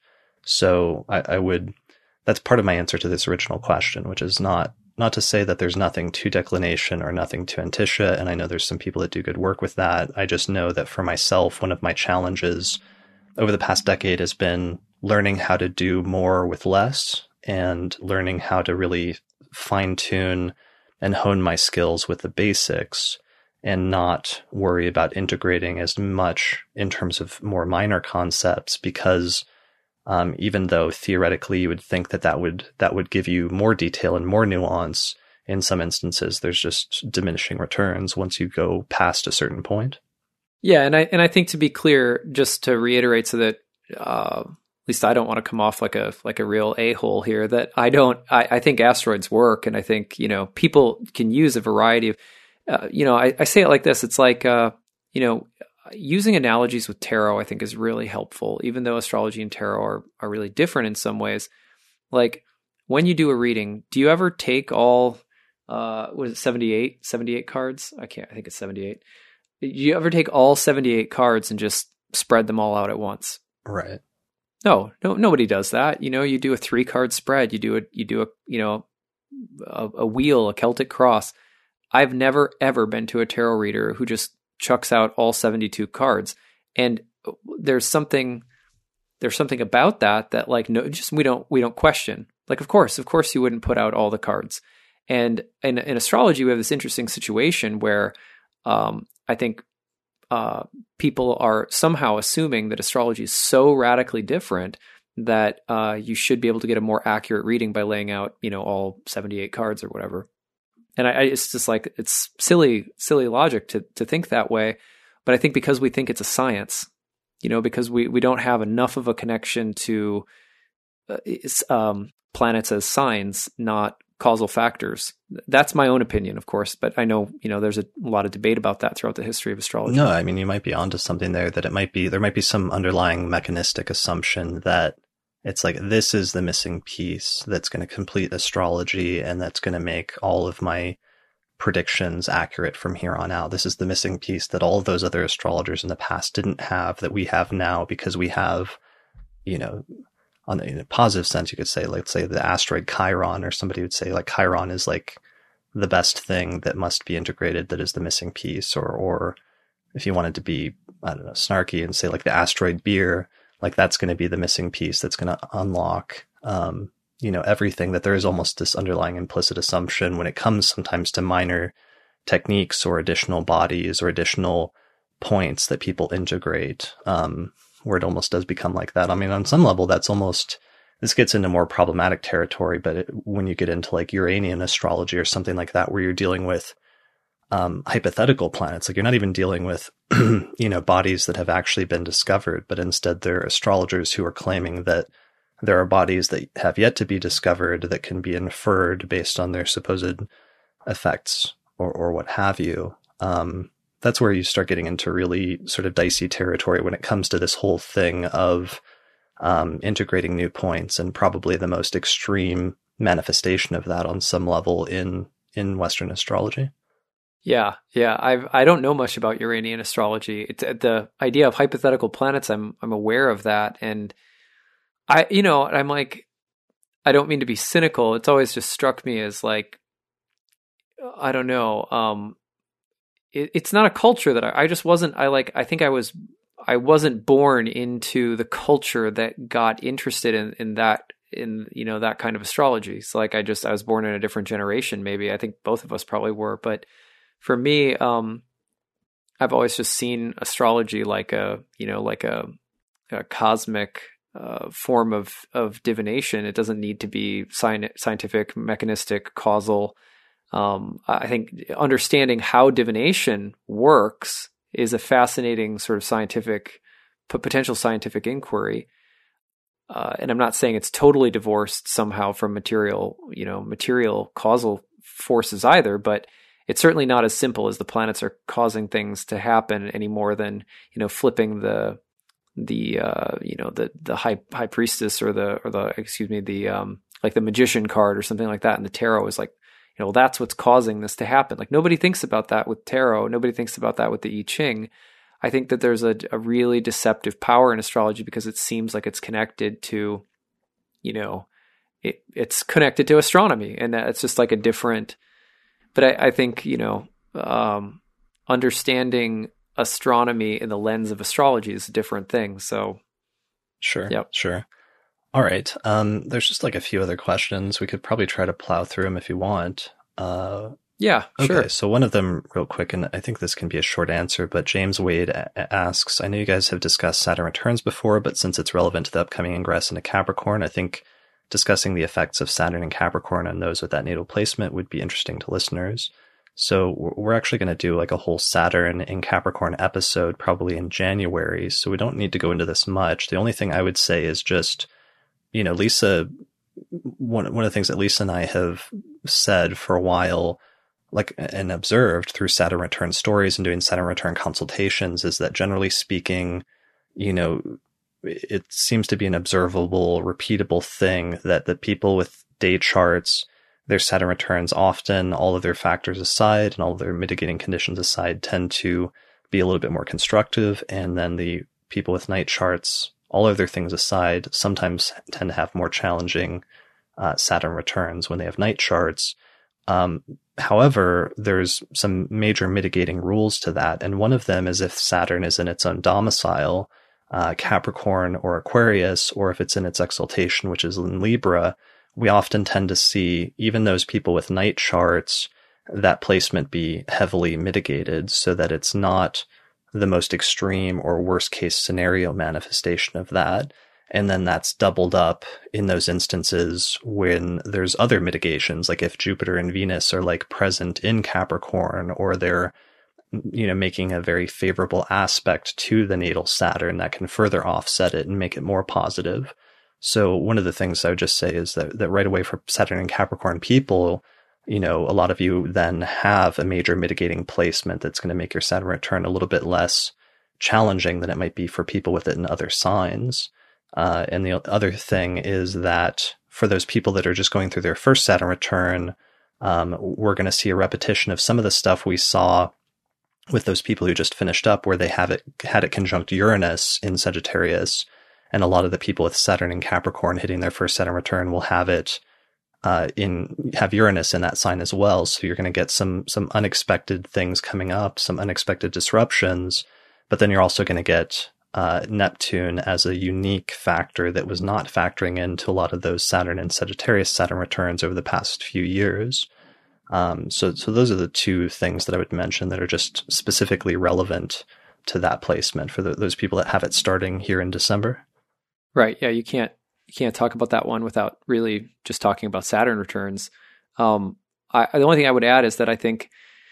So I, I would, that's part of my answer to this original question, which is not, not to say that there's nothing to declination or nothing to Antitia. And I know there's some people that do good work with that. I just know that for myself, one of my challenges over the past decade has been learning how to do more with less and learning how to really fine tune and hone my skills with the basics and not worry about integrating as much in terms of more minor concepts, because um, even though theoretically you would think that that would, that would give you more detail and more nuance, in some instances, there's just diminishing returns once you go past a certain point. Yeah. And I, and I think, to be clear, just to reiterate so that, uh, at least I don't want to come off like a, like a real a-hole here, that I don't, I, I think asteroids work. And I think, you know, people can use a variety of, uh, you know, I, I say it like this. It's like, uh, you know, using analogies with tarot, I think, is really helpful, even though astrology and tarot are, are really different in some ways. Like, when you do a reading, do you ever take all, uh, was it seventy-eight, seventy-eight cards? I can't, I think it's seventy-eight. Do you ever take all seventy-eight cards and just spread them all out at once? Right. No, no, nobody does that. You know, you do a three card spread, you do a, you do a, you know, a, a wheel, a Celtic cross. I've never, ever been to a tarot reader who just chucks out all seventy-two cards. And there's something, there's something about that, that like, no, just, we don't, we don't question. Like, of course, of course you wouldn't put out all the cards. And in, in astrology, we have this interesting situation where, um, I think, uh, people are somehow assuming that astrology is so radically different that, uh, you should be able to get a more accurate reading by laying out, you know, all seventy-eight cards or whatever. And I, I it's just like, it's silly, silly logic to, to think that way. But I think because we think it's a science, you know, because we, we don't have enough of a connection to, uh, um, planets as signs, not causal factors. That's my own opinion, of course, but I know, you know, there's a lot of debate about that throughout the history of astrology. No, I mean, you might be onto something there, that it might be, there might be some underlying mechanistic assumption that it's like, this is the missing piece that's going to complete astrology and that's going to make all of my predictions accurate from here on out. This is the missing piece that all of those other astrologers in the past didn't have, that we have now, because we have, you know, on the, in a positive sense, you could say, let's say the asteroid Chiron, or somebody would say like Chiron is like the best thing that must be integrated, that is the missing piece. Or, or if you wanted to be, I don't know, snarky and say like the asteroid Beer, like that's going to be the missing piece that's going to unlock, um, you know, everything. That there is almost this underlying implicit assumption when it comes sometimes to minor techniques or additional bodies or additional points that people integrate, um, where it almost does become like that. I mean, on some level, that's almost, this gets into more problematic territory, but it, when you get into like Uranian astrology or something like that, where you're dealing with um, hypothetical planets, like you're not even dealing with, you know, bodies that have actually been discovered, but instead they're astrologers who are claiming that there are bodies that have yet to be discovered that can be inferred based on their supposed effects or, or what have you. Um, That's where you start getting into really sort of dicey territory when it comes to this whole thing of um, integrating new points, and probably the most extreme manifestation of that on some level in in Western astrology. Yeah, yeah. I've I don't know much about Uranian astrology. It's the idea of hypothetical planets. I'm I'm aware of that, and I you know I'm like, I don't mean to be cynical. It's always just struck me as like, I don't know. Um, It's not a culture that I, I just wasn't, I like, I think I was, I wasn't born into the culture that got interested in, in that, in, you know, that kind of astrology. So like, I just, I was born in a different generation, maybe. I think both of us probably were. But for me, um, I've always just seen astrology like a, you know, like a, a cosmic uh, form of, of divination. It doesn't need to be sci- scientific, mechanistic, causal. Um, I think understanding how divination works is a fascinating sort of scientific, potential scientific inquiry. Uh, and I'm not saying it's totally divorced somehow from material, you know, material causal forces either, but it's certainly not as simple as the planets are causing things to happen any more than, you know, flipping the, the, uh, you know, the, the high, high priestess or the, or the, excuse me, the, um, like the magician card or something like that. And the tarot is like, you know, that's what's causing this to happen. Like nobody thinks about that with tarot. Nobody thinks about that with the I Ching. I think that there's a, a really deceptive power in astrology because it seems like it's connected to, you know, it, it's connected to astronomy, and it's just like a different, but I, I think, you know, um, understanding astronomy in the lens of astrology is a different thing. So sure. Yep. Sure. All right. Um, there's just like a few other questions. We could probably try to plow through them if you want. Uh, Yeah, okay, sure. So one of them real quick, and I think this can be a short answer, but James Wade a- asks, I know you guys have discussed Saturn returns before, but since it's relevant to the upcoming ingress into Capricorn, I think discussing the effects of Saturn in Capricorn on those with that natal placement would be interesting to listeners. So we're actually going to do like a whole Saturn in Capricorn episode probably in January, so we don't need to go into this much. The only thing I would say is just, you know, Lisa, one, one of the things that Lisa and I have said for a while, like, and observed through Saturn return stories and doing Saturn return consultations, is that generally speaking, you know, it seems to be an observable, repeatable thing that the people with day charts, their Saturn returns often, all of their factors aside and all of their mitigating conditions aside, tend to be a little bit more constructive. And then the people with night charts, all of their things aside, sometimes tend to have more challenging uh, Saturn returns when they have night charts. Um, however, there's some major mitigating rules to that. And one of them is if Saturn is in its own domicile, uh, Capricorn or Aquarius, or if it's in its exaltation, which is in Libra, we often tend to see even those people with night charts, that placement be heavily mitigated so that it's not the most extreme or worst case scenario manifestation of that. And then that's doubled up in those instances when there's other mitigations, like if Jupiter and Venus are like present in Capricorn, or they're, you know, making a very favorable aspect to the natal Saturn that can further offset it and make it more positive. So one of the things I would just say is that, that right away for Saturn and Capricorn people, you know, a lot of you then have a major mitigating placement that's going to make your Saturn return a little bit less challenging than it might be for people with it in other signs. Uh, and the other thing is that for those people that are just going through their first Saturn return, um, we're going to see a repetition of some of the stuff we saw with those people who just finished up, where they have it had it conjunct Uranus in Sagittarius. And a lot of the people with Saturn and Capricorn hitting their first Saturn return will have it uh, in have Uranus in that sign as well. So you're going to get some some unexpected things coming up, some unexpected disruptions, but then you're also going to get Uh, Neptune as a unique factor that was not factoring into a lot of those Saturn and Sagittarius Saturn returns over the past few years. Um, so, so those are the two things that I would mention that are just specifically relevant to that placement for the, those people that have it starting here in December. Right. Yeah. You can't, you can't talk about that one without really just talking about Saturn returns. Um, I, the only thing I would add is that I think,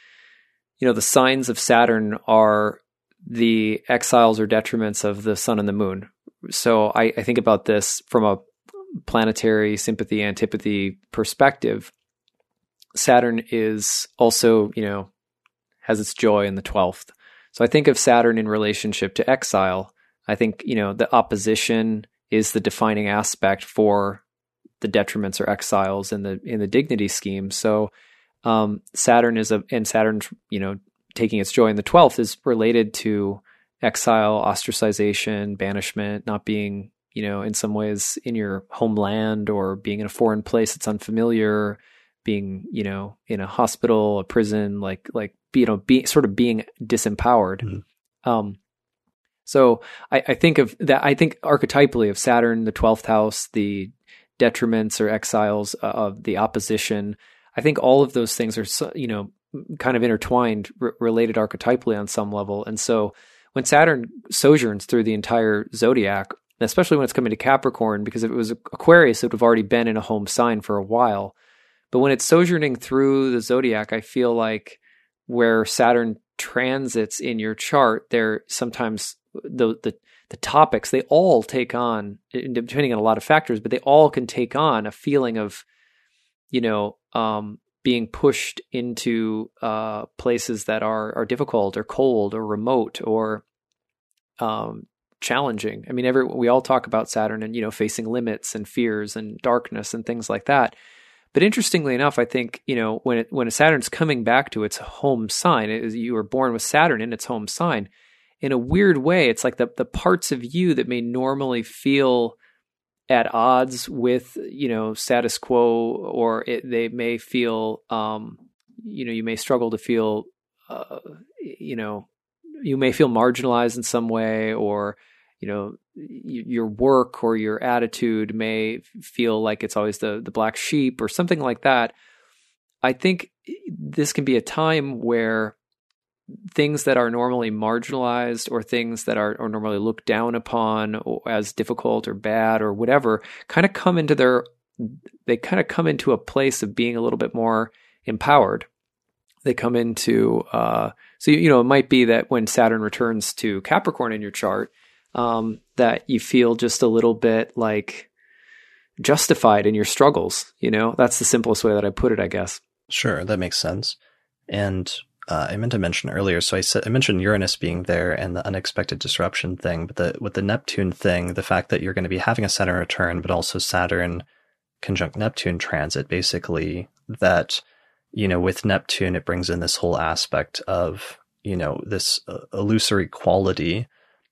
you know, the signs of Saturn are the exiles or detriments of the sun and the moon. So I, I think about this from a planetary sympathy, antipathy perspective. Saturn is also, you know, has its joy in the twelfth. So I think of Saturn in relationship to exile. I think, you know, the opposition is the defining aspect for the detriments or exiles in the, in the dignity scheme. So um, Saturn is a, and Saturn, you know, taking its joy in the twelfth is related to exile, ostracization, banishment, not being, you know, in some ways in your homeland, or being in a foreign place that's unfamiliar, being, you know, in a hospital, a prison, like, like, you know, be sort of being disempowered. Mm-hmm. Um, so I, I think of that, I think archetypally of Saturn, the twelfth house, the detriments or exiles of the opposition. I think all of those things are, you know, kind of intertwined, r- related archetypally on some level. And so when Saturn sojourns through the entire zodiac, especially when it's coming to Capricorn, because if it was Aquarius, it would have already been in a home sign for a while. But when it's sojourning through the zodiac, I feel like where Saturn transits in your chart, they're sometimes the the the topics, they all take on, depending on a lot of factors, but they all can take on a feeling of, you know, um, being pushed into uh, places that are are difficult or cold or remote or um, challenging. I mean, every we all talk about Saturn and, you know, facing limits and fears and darkness and things like that. But interestingly enough, I think, you know, when it, when a Saturn's coming back to its home sign, it is, you were born with Saturn in its home sign. In a weird way, it's like the the parts of you that may normally feel at odds with, you know, status quo, or it, they may feel, um, you know, you may struggle to feel, uh, you know, you may feel marginalized in some way, or, you know, y- your work or your attitude may feel like it's always the the black sheep or something like that. I think this can be a time where things that are normally marginalized or things that are, are normally looked down upon as difficult or bad or whatever kind of come into their, they kind of come into a place of being a little bit more empowered. They come into, uh, so, you know, it might be that when Saturn returns to Capricorn in your chart, um, that you feel just a little bit like justified in your struggles. You know, that's the simplest way that I put it, I guess. Sure. That makes sense. And Uh, I meant to mention earlier, so I said I mentioned Uranus being there and the unexpected disruption thing, but the with the Neptune thing, the fact that you're going to be having a Saturn return, but also Saturn conjunct Neptune transit, basically, that, you know, with Neptune, it brings in this whole aspect of, you know, this uh, illusory quality,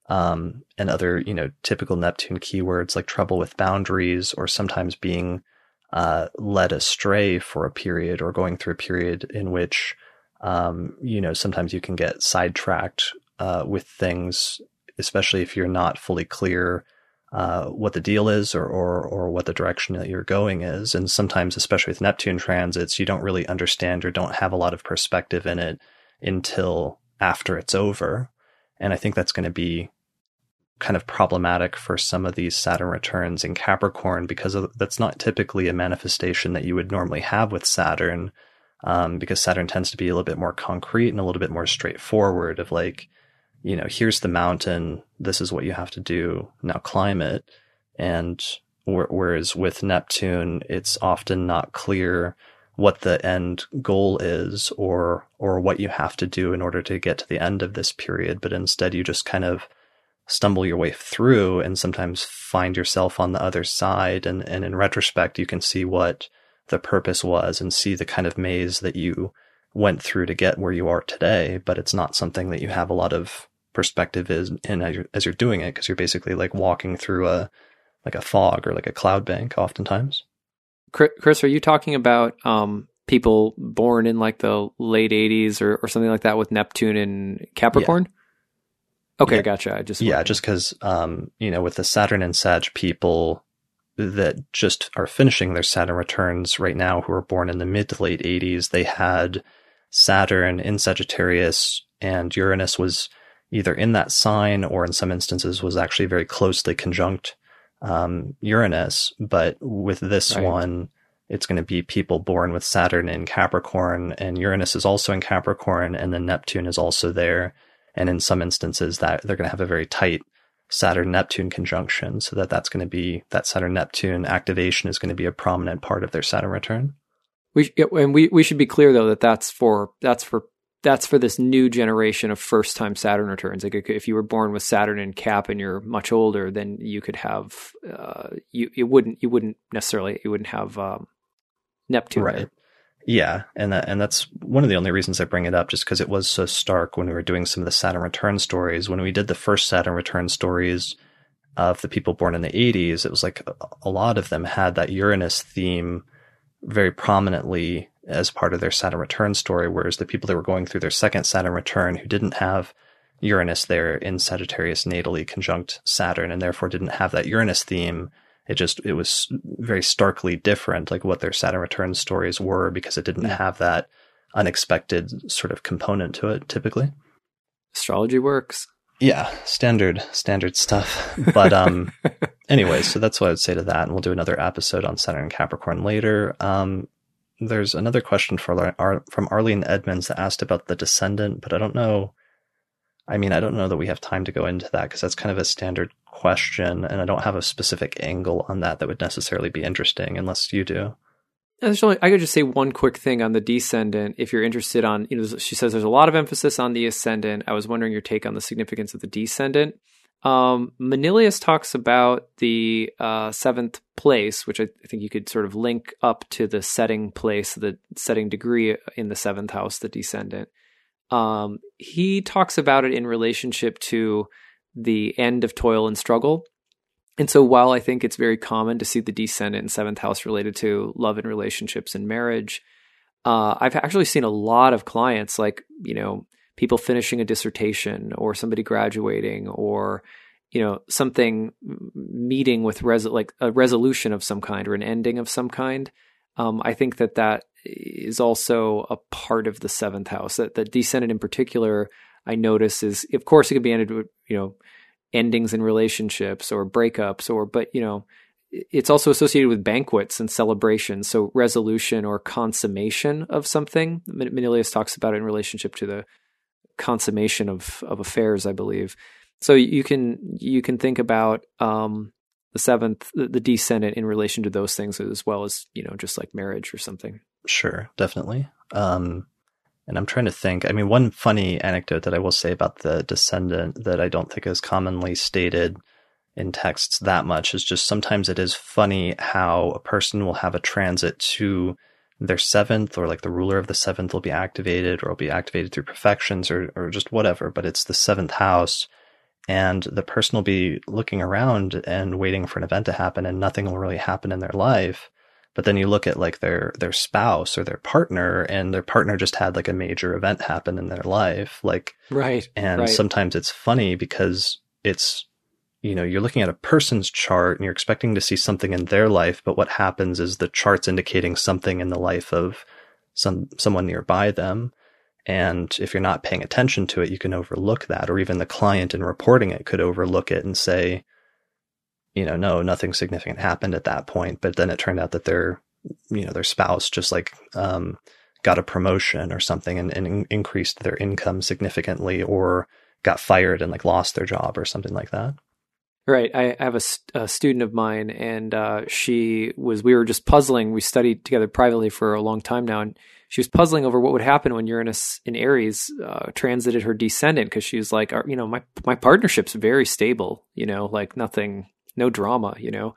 um, and other, you know, typical Neptune keywords like trouble with boundaries, or sometimes being uh, led astray for a period, or going through a period in which Um, you know, sometimes you can get sidetracked uh, with things, especially if you're not fully clear uh, what the deal is, or, or or what the direction that you're going is. And sometimes, especially with Neptune transits, you don't really understand or don't have a lot of perspective in it until after it's over. And I think that's going to be kind of problematic for some of these Saturn returns in Capricorn, because of, that's not typically a manifestation that you would normally have with Saturn. Um, because Saturn tends to be a little bit more concrete and a little bit more straightforward of like, you know, here's the mountain. This is what you have to do. Now climb it. And wh- whereas with Neptune, it's often not clear what the end goal is, or, or what you have to do in order to get to the end of this period. But instead you just kind of stumble your way through and sometimes find yourself on the other side. And, and in retrospect, you can see what the purpose was and see the kind of maze that you went through to get where you are today, but it's not something that you have a lot of perspective is in as you're, as you're doing it, because you're basically like walking through a like a fog or like a cloud bank oftentimes. Chris, are you talking about um, people born in like the late eighties or, or something like that with Neptune and Capricorn? Yeah. Okay, yeah. Gotcha. I just yeah, just because um, you know, with the Saturn and Sag people that just are finishing their Saturn returns right now, who were born in the mid to late eighties, they had Saturn in Sagittarius, and Uranus was either in that sign or in some instances was actually very closely conjunct um, Uranus. But with this right. one, it's going to be people born with Saturn in Capricorn, and Uranus is also in Capricorn, and then Neptune is also there. And in some instances that they're going to have a very tight Saturn-Neptune conjunction, so that that's going to be, that Saturn-Neptune activation is going to be a prominent part of their Saturn return. We and we we should be clear though that that's for that's for that's for this new generation of first-time Saturn returns. Like if you were born with Saturn in Cap and you're much older, then you could have uh, you you wouldn't you wouldn't necessarily you wouldn't have um, Neptune right. there. Yeah, and that, and that's one of the only reasons I bring it up, just because it was so stark when we were doing some of the Saturn return stories. When we did the first Saturn return stories of the people born in the eighties, it was like a, a lot of them had that Uranus theme very prominently as part of their Saturn return story, whereas the people that were going through their second Saturn return who didn't have Uranus there in Sagittarius natally conjunct Saturn, and therefore didn't have that Uranus theme, it just, it was very starkly different, like what their Saturn return stories were, because it didn't have that unexpected sort of component to it typically. Astrology works. Yeah, standard, standard stuff. But um, anyway, so that's what I would say to that. And we'll do another episode on Saturn and Capricorn later. Um, there's another question for Ar- from Arlene Edmonds that asked about the descendant, but I don't know. I mean, I don't know that we have time to go into that because that's kind of a standard question, and I don't have a specific angle on that that would necessarily be interesting unless you do. Only, I could just say one quick thing on the descendant. If you're interested on, you know, she says there's a lot of emphasis on the ascendant. I was wondering your take on the significance of the descendant. Um, Manilius talks about the uh, seventh place, which I, I think you could sort of link up to the setting place, the setting degree in the seventh house, the descendant. Um, he talks about it in relationship to the end of toil and struggle. And so while I think it's very common to see the descendant in seventh house related to love and relationships and marriage, uh, I've actually seen a lot of clients, like, you know, people finishing a dissertation or somebody graduating or, you know, something meeting with res- like a resolution of some kind or an ending of some kind. Um, I think that that is also a part of the seventh house. That the descendant in particular, I notice is, of course, it could be ended with, you know, endings in relationships or breakups, or, but, you know, it's also associated with banquets and celebrations. So resolution or consummation of something. Manilius talks about it in relationship to the consummation of, of affairs, I believe. So you can, you can think about, um, the seventh, the, the descendant in relation to those things, as well as, you know, just like marriage or something. Sure, definitely. Um, And I'm trying to think, I mean, one funny anecdote that I will say about the descendant that I don't think is commonly stated in texts that much is just sometimes it is funny how a person will have a transit to their seventh, or like the ruler of the seventh will be activated, or will be activated through perfections, or, or just whatever, but it's the seventh house. And the person will be looking around and waiting for an event to happen, and nothing will really happen in their life. But then you look at like their, their spouse or their partner, and their partner just had like a major event happen in their life. Like, right. And right. sometimes it's funny because it's, you know, you're looking at a person's chart and you're expecting to see something in their life, but what happens is the chart's indicating something in the life of some, someone nearby them. And if you're not paying attention to it, you can overlook that, or even the client in reporting it could overlook it and say, you know, no, nothing significant happened at that point. But then it turned out that their, you know, their spouse just like, um, got a promotion or something and, and in- increased their income significantly, or got fired and like lost their job or something like that. Right. I have a, a student of mine, and uh, she was, we were just puzzling. We studied together privately for a long time now, and she was puzzling over what would happen when Uranus in Aries uh, transited her descendant, because she was like, you know, my, my partnership's very stable, you know, like nothing, no drama, you know.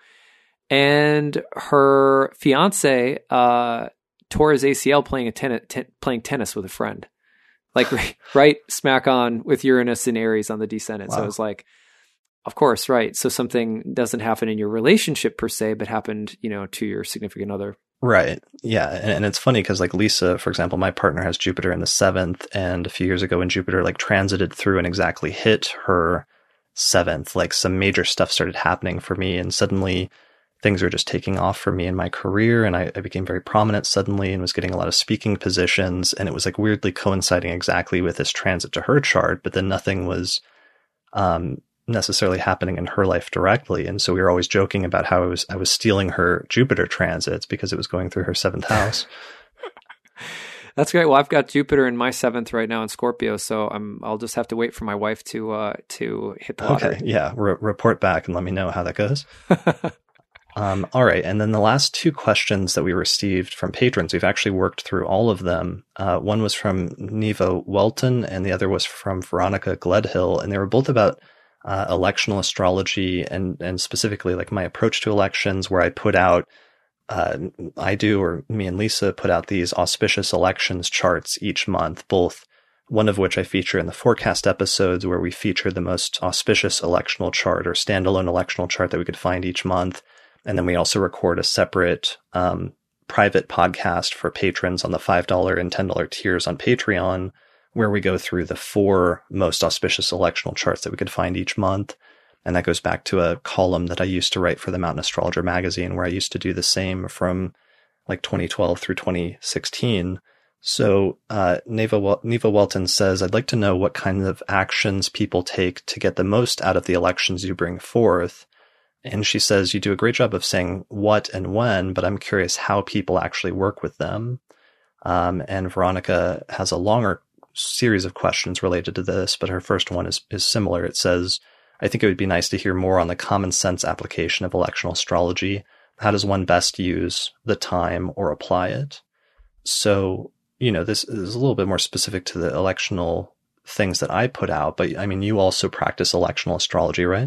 And her fiance uh, tore his A C L playing a ten- ten- playing tennis with a friend, like right smack on with Uranus in Aries on the descendant. Wow. So it was like, of course, right. So something doesn't happen in your relationship per se, but happened, you know, to your significant other. Right. Yeah. And, and it's funny because like Lisa, for example, my partner has Jupiter in the seventh, and a few years ago when Jupiter like transited through and exactly hit her seventh, like some major stuff started happening for me, and suddenly things were just taking off for me in my career, and I, I became very prominent suddenly and was getting a lot of speaking positions, and it was like weirdly coinciding exactly with this transit to her chart, but then nothing was um necessarily happening in her life directly. And so we were always joking about how I was I was stealing her Jupiter transits because it was going through her seventh house. That's great. Well, I've got Jupiter in my seventh right now in Scorpio, so I'm I'll just have to wait for my wife to uh to hit the lottery. Okay, yeah, Re- report back and let me know how that goes. um, all right, and then the last two questions that we received from patrons, we've actually worked through all of them. Uh, one was from Neva Welton, and the other was from Veronica Gledhill, and they were both about Uh, electional astrology, and and specifically like my approach to elections, where I put out, uh, I do, or me and Lisa put out these auspicious elections charts each month, both one of which I feature in the forecast episodes, where we feature the most auspicious electional chart or standalone electional chart that we could find each month. And then we also record a separate um, private podcast for patrons on the five dollars and ten dollars tiers on Patreon, where we go through the four most auspicious electional charts that we could find each month. And that goes back to a column that I used to write for the Mountain Astrologer magazine, where I used to do the same from like twenty twelve through twenty sixteen. So uh, Neva, Neva Welton says, I'd like to know what kind of actions people take to get the most out of the elections you bring forth. And she says, you do a great job of saying what and when, but I'm curious how people actually work with them. Um, and Veronica has a longer series of questions related to this, but her first one is, is similar. It says, I think it would be nice to hear more on the common sense application of electional astrology. How does one best use the time or apply it? So, you know, this is a little bit more specific to the electional things that I put out, but I mean, you also practice electional astrology, right?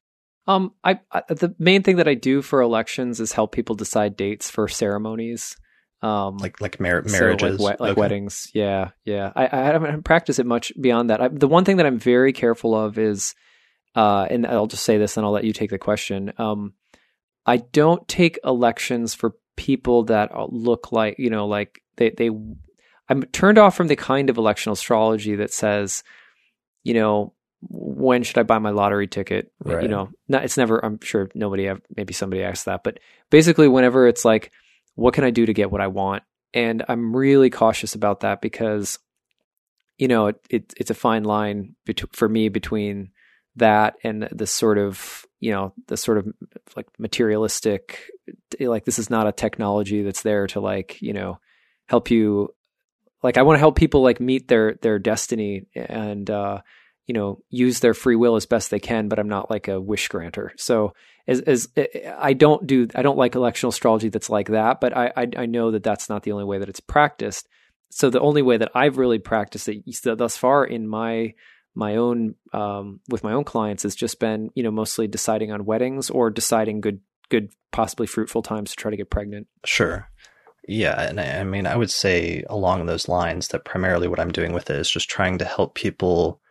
Um, I, I the main thing that I do for elections is help people decide dates for ceremonies. Um, like like mar- marriages, so like, we- like okay. weddings. Yeah, yeah. I, I haven't practiced it much beyond that. I, the one thing that I'm very careful of is, uh, and I'll just say this, and I'll let you take the question. Um, I don't take elections for people that look like, you know, like they they. I'm turned off from the kind of electional astrology that says, you know, when should I buy my lottery ticket? Right. You know, not, it's never, I'm sure nobody, ever, maybe somebody asked that, but basically whenever it's like, what can I do to get what I want? And I'm really cautious about that because, you know, it, it it's a fine line bet- for me between that and the sort of, you know, the sort of like materialistic, like this is not a technology that's there to like, you know, help you. Like I want to help people like meet their, their destiny and, uh, you know, use their free will as best they can, but I'm not like a wish granter. So as, as I don't do, I don't like electional astrology that's like that, but I, I, I know that that's not the only way that it's practiced. So the only way that I've really practiced it thus far in my, my own, um, with my own clients has just been, you know, mostly deciding on weddings or deciding good, good, possibly fruitful times to try to get pregnant. Sure. Yeah. And I, I mean, I would say along those lines that primarily what I'm doing with it is just trying to help people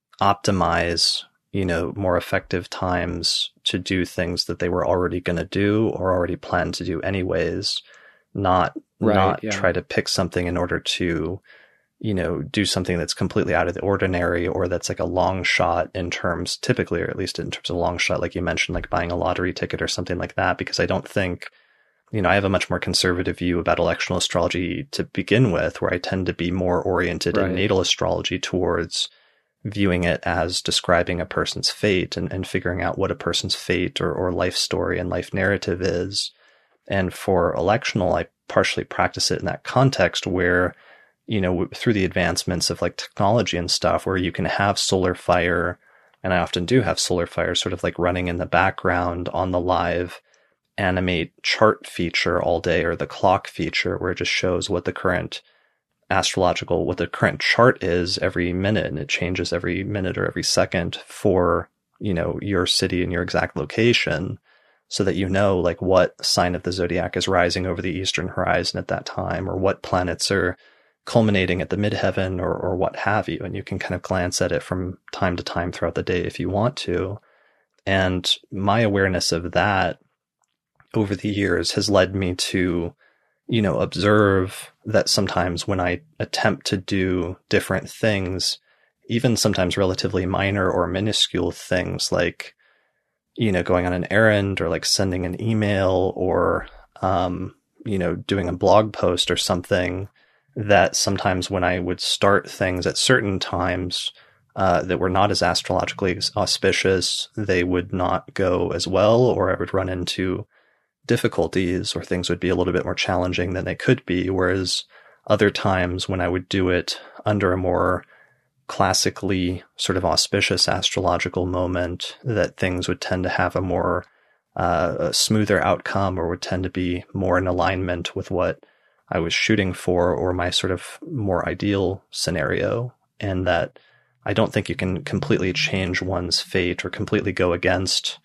optimize, you know, more effective times to do things that they were already going to do or already planned to do anyways, not, right, not yeah. try to pick something in order to, you know, do something that's completely out of the ordinary or that's like a long shot in terms, typically, or at least in terms of long shot, like you mentioned, like buying a lottery ticket or something like that, because I don't think, you know, I have a much more conservative view about electional astrology to begin with, where I tend to be more oriented right. in natal astrology towards viewing it as describing a person's fate and, and figuring out what a person's fate or, or life story and life narrative is. And for electional, I partially practice it in that context where, you know, through the advancements of like technology and stuff, where you can have solar fire, and I often do have solar fire sort of like running in the background on the live animate chart feature all day, or the clock feature where it just shows what the current astrological, what the current chart is every minute, and it changes every minute or every second for, you know, your city and your exact location, so that you know like what sign of the zodiac is rising over the eastern horizon at that time, or what planets are culminating at the midheaven, or or what have you. And you can kind of glance at it from time to time throughout the day if you want to. And my awareness of that over the years has led me to, you know, observe that sometimes when I attempt to do different things, even sometimes relatively minor or minuscule things like, you know, going on an errand or like sending an email or, um, you know, doing a blog post or something, that sometimes when I would start things at certain times uh, that were not as astrologically auspicious, they would not go as well, or I would run into difficulties, or things would be a little bit more challenging than they could be. Whereas other times when I would do it under a more classically sort of auspicious astrological moment, that things would tend to have a more uh, a smoother outcome, or would tend to be more in alignment with what I was shooting for, or my sort of more ideal scenario. And that I don't think you can completely change one's fate or completely go against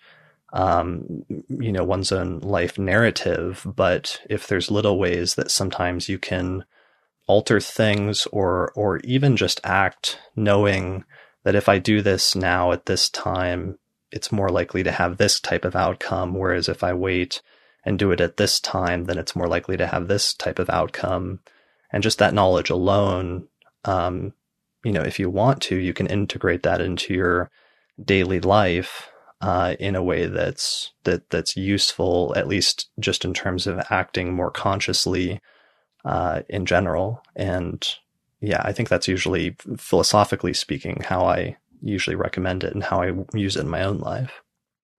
Um, you know, one's own life narrative. But if there's little ways that sometimes you can alter things, or, or even just act knowing that if I do this now at this time, it's more likely to have this type of outcome. Whereas if I wait and do it at this time, then it's more likely to have this type of outcome. And just that knowledge alone, um, you know, if you want to, you can integrate that into your daily life Uh, in a way that's that that's useful, at least just in terms of acting more consciously uh, in general. And yeah, I think that's usually, philosophically speaking, how I usually recommend it and how I use it in my own life.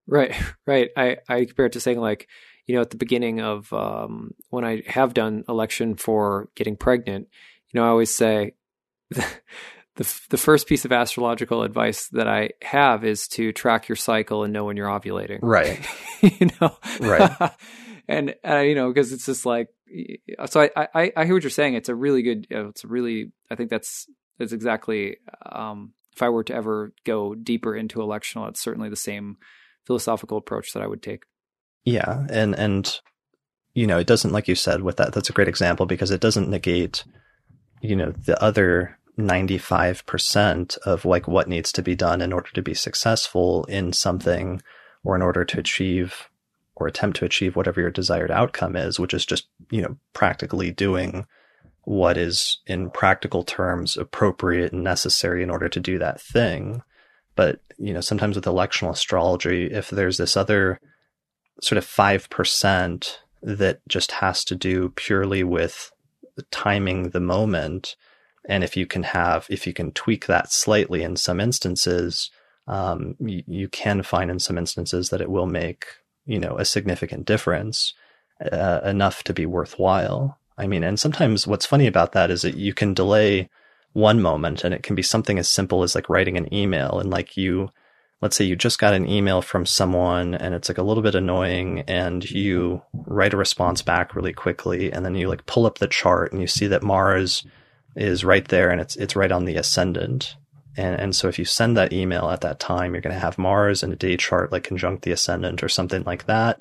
Right, right. I, I compare it to saying like, you know, at the beginning of um, when I have done election for getting pregnant, you know, I always say the, the the first piece of astrological advice that I have is to track your cycle and know when you're ovulating. Right. you know, Right. and uh, you know, because it's just like, so I, I I hear what you're saying. It's a really good. Uh, it's a really. I think that's that's exactly. Um, if I were to ever go deeper into electional, it's certainly the same philosophical approach that I would take. Yeah. And, and, you know, it doesn't, like you said with that, that's a great example because it doesn't negate, you know, the other ninety-five percent of like what needs to be done in order to be successful in something or in order to achieve or attempt to achieve whatever your desired outcome is, which is just, you know, practically doing what is in practical terms appropriate and necessary in order to do that thing. But, you know, sometimes with electional astrology, if there's this other sort of five percent that just has to do purely with timing the moment, and if you can have, if you can tweak that slightly in some instances, um, you, you can find in some instances that it will make, you know, a significant difference, uh, enough to be worthwhile. I mean, and sometimes what's funny about that is that you can delay one moment and it can be something as simple as like writing an email, and like you, let's say you just got an email from someone and it's like a little bit annoying and you write a response back really quickly, and then you like pull up the chart and you see that Mars is right there and it's it's right on the ascendant. And and so if you send that email at that time, you're going to have Mars in a day chart like conjunct the ascendant or something like that.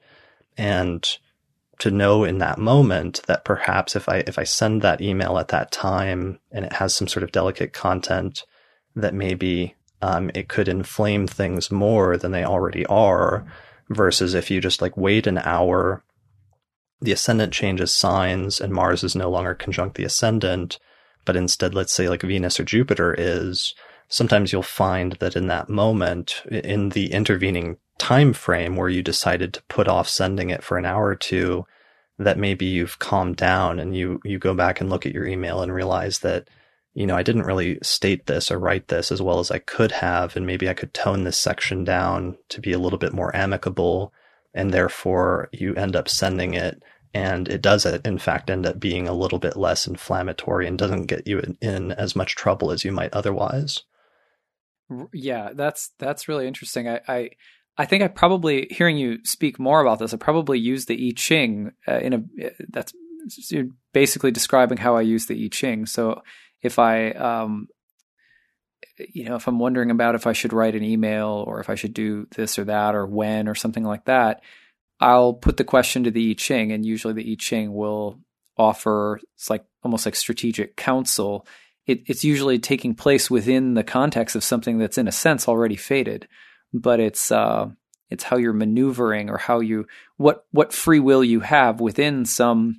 And to know in that moment that perhaps if I if I send that email at that time and it has some sort of delicate content, that maybe um, it could inflame things more than they already are, versus if you just like wait an hour, the ascendant changes signs and Mars is no longer conjunct the ascendant, but instead, let's say like Venus or Jupiter is, sometimes you'll find that in that moment, in the intervening time frame where you decided to put off sending it for an hour or two, that maybe you've calmed down and you, you go back and look at your email and realize that, you know, I didn't really state this or write this as well as I could have, and maybe I could tone this section down to be a little bit more amicable, and therefore you end up sending it, and it does, in fact, end up being a little bit less inflammatory and doesn't get you in, in as much trouble as you might otherwise. Yeah, that's that's really interesting. I, I I think I probably, hearing you speak more about this, I probably use the I Ching uh, in a that's you're basically describing how I use the I Ching. So if I, um, you know, if I'm wondering about if I should write an email or if I should do this or that or when or something like that, I'll put the question to the I Ching, and usually the I Ching will offer, it's like almost like strategic counsel. It, it's usually taking place within the context of something that's in a sense already fated, but it's uh, it's how you're maneuvering or how you what what free will you have within some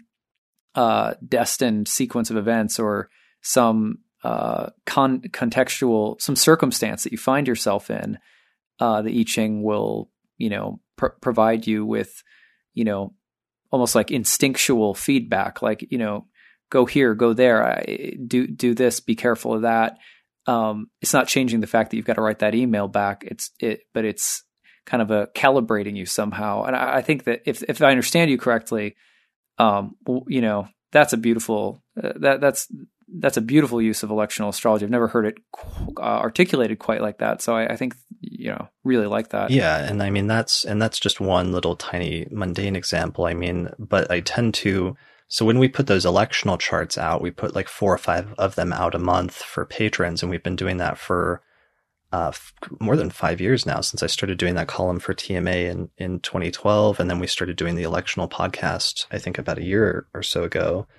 uh, destined sequence of events or some uh, con- contextual, some circumstance that you find yourself in. Uh, the I Ching will, you know, pr- provide you with, you know, almost like instinctual feedback, like, you know, go here, go there, I, do do this, be careful of that. Um, it's not changing the fact that you've got to write that email back. It's it, but it's kind of a calibrating you somehow. And I, I think that if if I understand you correctly, um, you know, that's a beautiful uh, that that's that's a beautiful use of electional astrology. I've never heard it uh, articulated quite like that. So I, I think, you know, really like that. Yeah. And I mean, that's, and that's just one little tiny mundane example. I mean, but I tend to, so when we put those electional charts out, we put like four or five of them out a month for patrons. And we've been doing that for uh, f- more than five years now, since I started doing that column for T M A in, in twenty twelve. And then we started doing the electional podcast, I think about a year or so ago.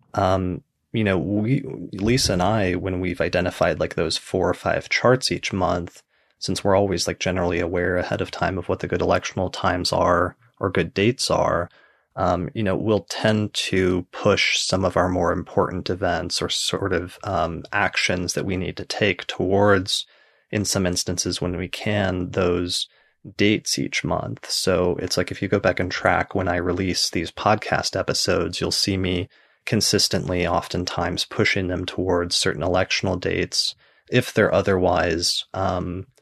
Um, you know, we, Lisa and I, when we've identified like those four or five charts each month, since we're always like generally aware ahead of time of what the good electional times are or good dates are, um, you know, we'll tend to push some of our more important events or sort of um, actions that we need to take towards, in some instances when we can, those dates each month. So it's like if you go back and track when I release these podcast episodes, you'll see me consistently, oftentimes pushing them towards certain electional dates if they're otherwise, um,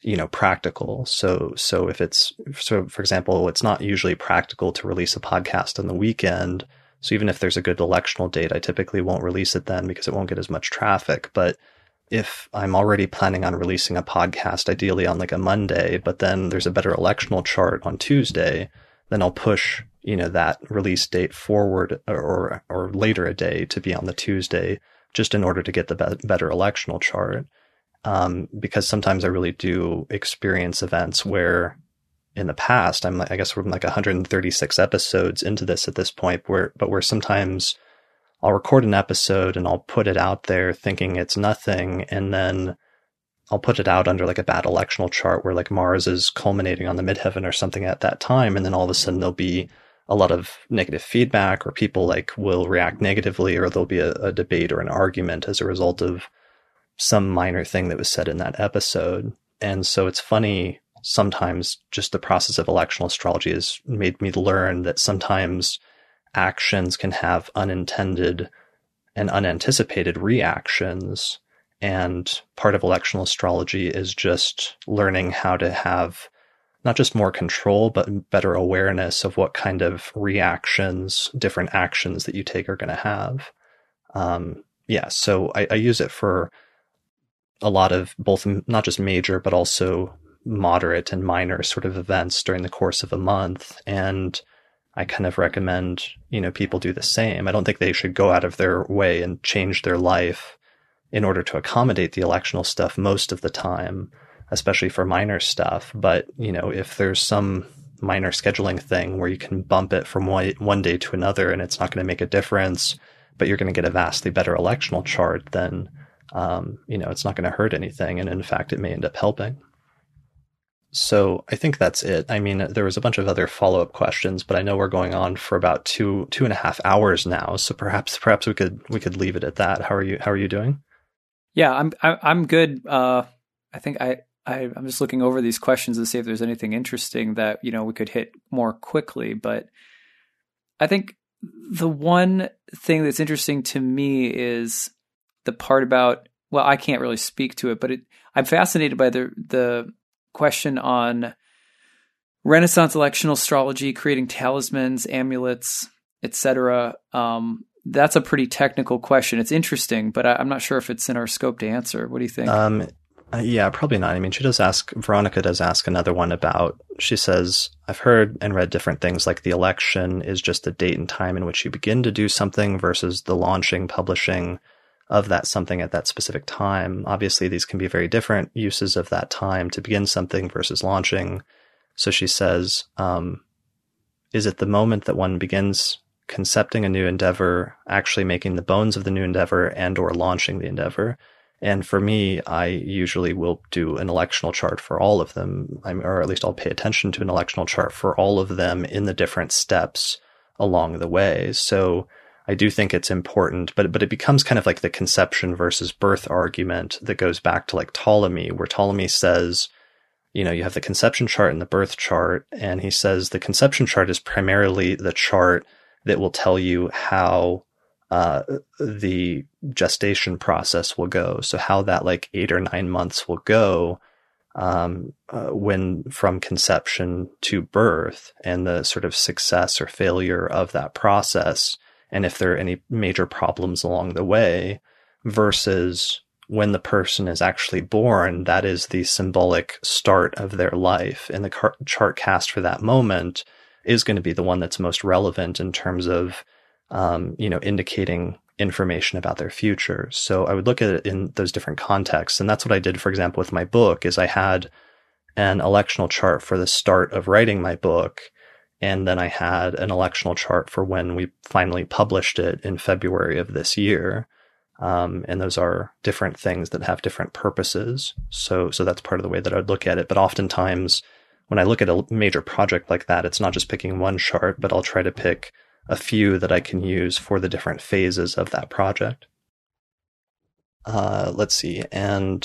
you know, practical. So, so if it's, so for example, it's not usually practical to release a podcast on the weekend. So even if there's a good electional date, I typically won't release it then because it won't get as much traffic. But if I'm already planning on releasing a podcast, ideally on like a Monday, but then there's a better electional chart on Tuesday, then I'll push, you know, that release date forward or, or, or later a day to be on the Tuesday, just in order to get the be- better electional chart. Um, because sometimes I really do experience events where in the past, I'm like, I guess we're like one hundred thirty-six episodes into this at this point, where, but where sometimes I'll record an episode and I'll put it out there thinking it's nothing. And then I'll put it out under like a bad electional chart where like Mars is culminating on the midheaven or something at that time. And then all of a sudden there'll be a lot of negative feedback, or people like will react negatively, or there'll be a, a debate or an argument as a result of some minor thing that was said in that episode. And so it's funny, sometimes just the process of electional astrology has made me learn that sometimes actions can have unintended and unanticipated reactions. And part of electional astrology is just learning how to have not just more control, but better awareness of what kind of reactions, different actions that you take are going to have. Um, yeah, so I, I use it for a lot of both not just major, but also moderate and minor sort of events during the course of a month. And I kind of recommend, you know, people do the same. I don't think they should go out of their way and change their life in order to accommodate the electional stuff most of the time, especially for minor stuff. But, you know, if there's some minor scheduling thing where you can bump it from one, one day to another and it's not going to make a difference, but you're going to get a vastly better electional chart, then, um, you know, it's not going to hurt anything. And in fact, it may end up helping. So I think that's it. I mean, there was a bunch of other follow-up questions, but I know we're going on for about two, two and a half hours now. So perhaps, perhaps we could, we could leave it at that. How are you, how are you doing? Yeah, I'm, I, I'm good. Uh, I think I, I, I'm just looking over these questions to see if there's anything interesting that, you know, we could hit more quickly. But I think the one thing that's interesting to me is the part about, well, I can't really speak to it, but it, I'm fascinated by the, the, question on Renaissance electional astrology, creating talismans, amulets, et cetera. Um, that's a pretty technical question. It's interesting, but I, I'm not sure if it's in our scope to answer. What do you think? Um, uh, yeah, probably not. I mean, she does ask, Veronica does ask another one about, she says, I've heard and read different things like the election is just the date and time in which you begin to do something versus the launching, publishing of that something at that specific time. Obviously, these can be very different uses of that time to begin something versus launching. So she says, um, is it the moment that one begins concepting a new endeavor, actually making the bones of the new endeavor, and or launching the endeavor? And for me, I usually will do an electional chart for all of them, I'm, or at least I'll pay attention to an electional chart for all of them in the different steps along the way. So I do think it's important, but but it becomes kind of like the conception versus birth argument that goes back to like Ptolemy, where Ptolemy says, you know, you have the conception chart and the birth chart, and he says the conception chart is primarily the chart that will tell you how uh, the gestation process will go. So how that like eight or nine months will go um, uh, when from conception to birth, and the sort of success or failure of that process, and if there are any major problems along the way, versus when the person is actually born, that is the symbolic start of their life. And the car- chart cast for that moment is going to be the one that's most relevant in terms of, um, you know, indicating information about their future. So I would look at it in those different contexts. And that's what I did, for example, with my book, is I had an electional chart for the start of writing my book. And then I had an electional chart for when we finally published it in February of this year. Um, and those are different things that have different purposes. So, so that's part of the way that I would look at it. But oftentimes when I look at a major project like that, it's not just picking one chart, but I'll try to pick a few that I can use for the different phases of that project. Uh, let's see. And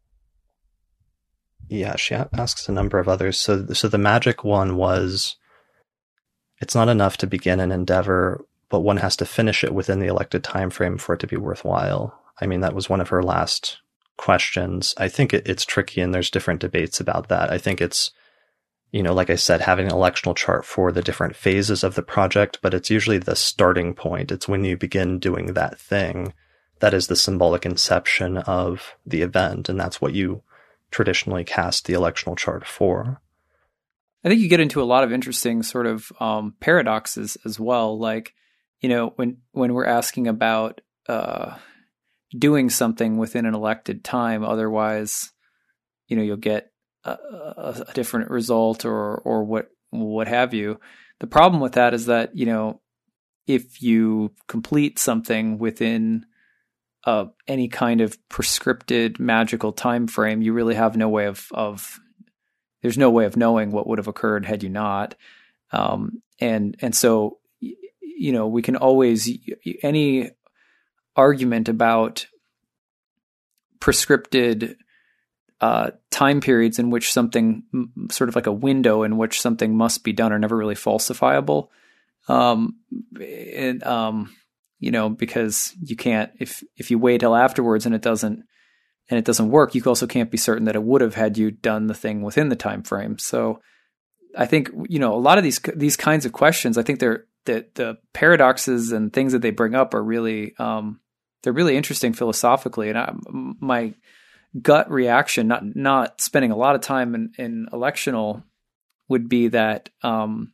yeah, she asks a number of others. So, so the magic one was, it's not enough to begin an endeavor, but one has to finish it within the elected time frame for it to be worthwhile. I mean, that was one of her last questions, I think it, it's tricky, and there's different debates about that. I think it's, you know, like I said, having an electional chart for the different phases of the project, but it's usually the starting point. It's when you begin doing that thing that is the symbolic inception of the event, and that's what you traditionally cast the electional chart for. I think you get into a lot of interesting sort of um, paradoxes as well. Like, you know, when when we're asking about uh, doing something within an elected time, otherwise, you know, you'll get a, a, a different result or or what what have you. The problem with that is that, you know, if you complete something within uh, any kind of prescripted magical time frame, you really have no way of of there's no way of knowing what would have occurred had you not. Um, and and so, you know, we can always, any argument about prescripted uh, time periods in which something, sort of like a window in which something must be done, are never really falsifiable. Um, and, um, you know, because you can't, if, if you wait till afterwards and it doesn't, and it doesn't work, you also can't be certain that it would have had you done the thing within the time frame. So I think, you know, a lot of these, these kinds of questions, I think they're, that the paradoxes and things that they bring up are really, um, they're really interesting philosophically. And I, my gut reaction, not, not spending a lot of time in, in electional, would be that, um,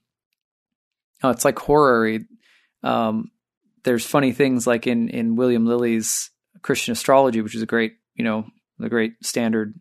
oh, it's like horror. Um, there's funny things like in, in William Lilly's Christian Astrology, which is a great, you know, the great standard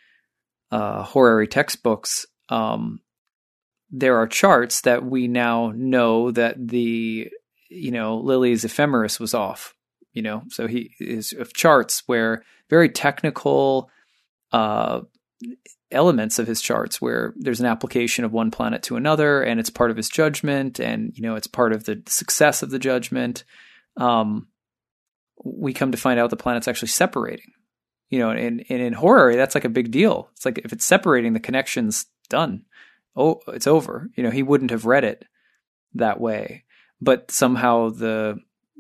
uh, horary textbooks. Um, there are charts that we now know that the, you know, Lilly's ephemeris was off, you know, so he is of charts where very technical uh, elements of his charts where there's an application of one planet to another, and it's part of his judgment, and, you know, it's part of the success of the judgment. Um, we come to find out the planet's actually separating, you know, and, and in horror, that's like a big deal. It's like, if it's separating, the connection's done. Oh, it's over. You know, he wouldn't have read it that way, but somehow the,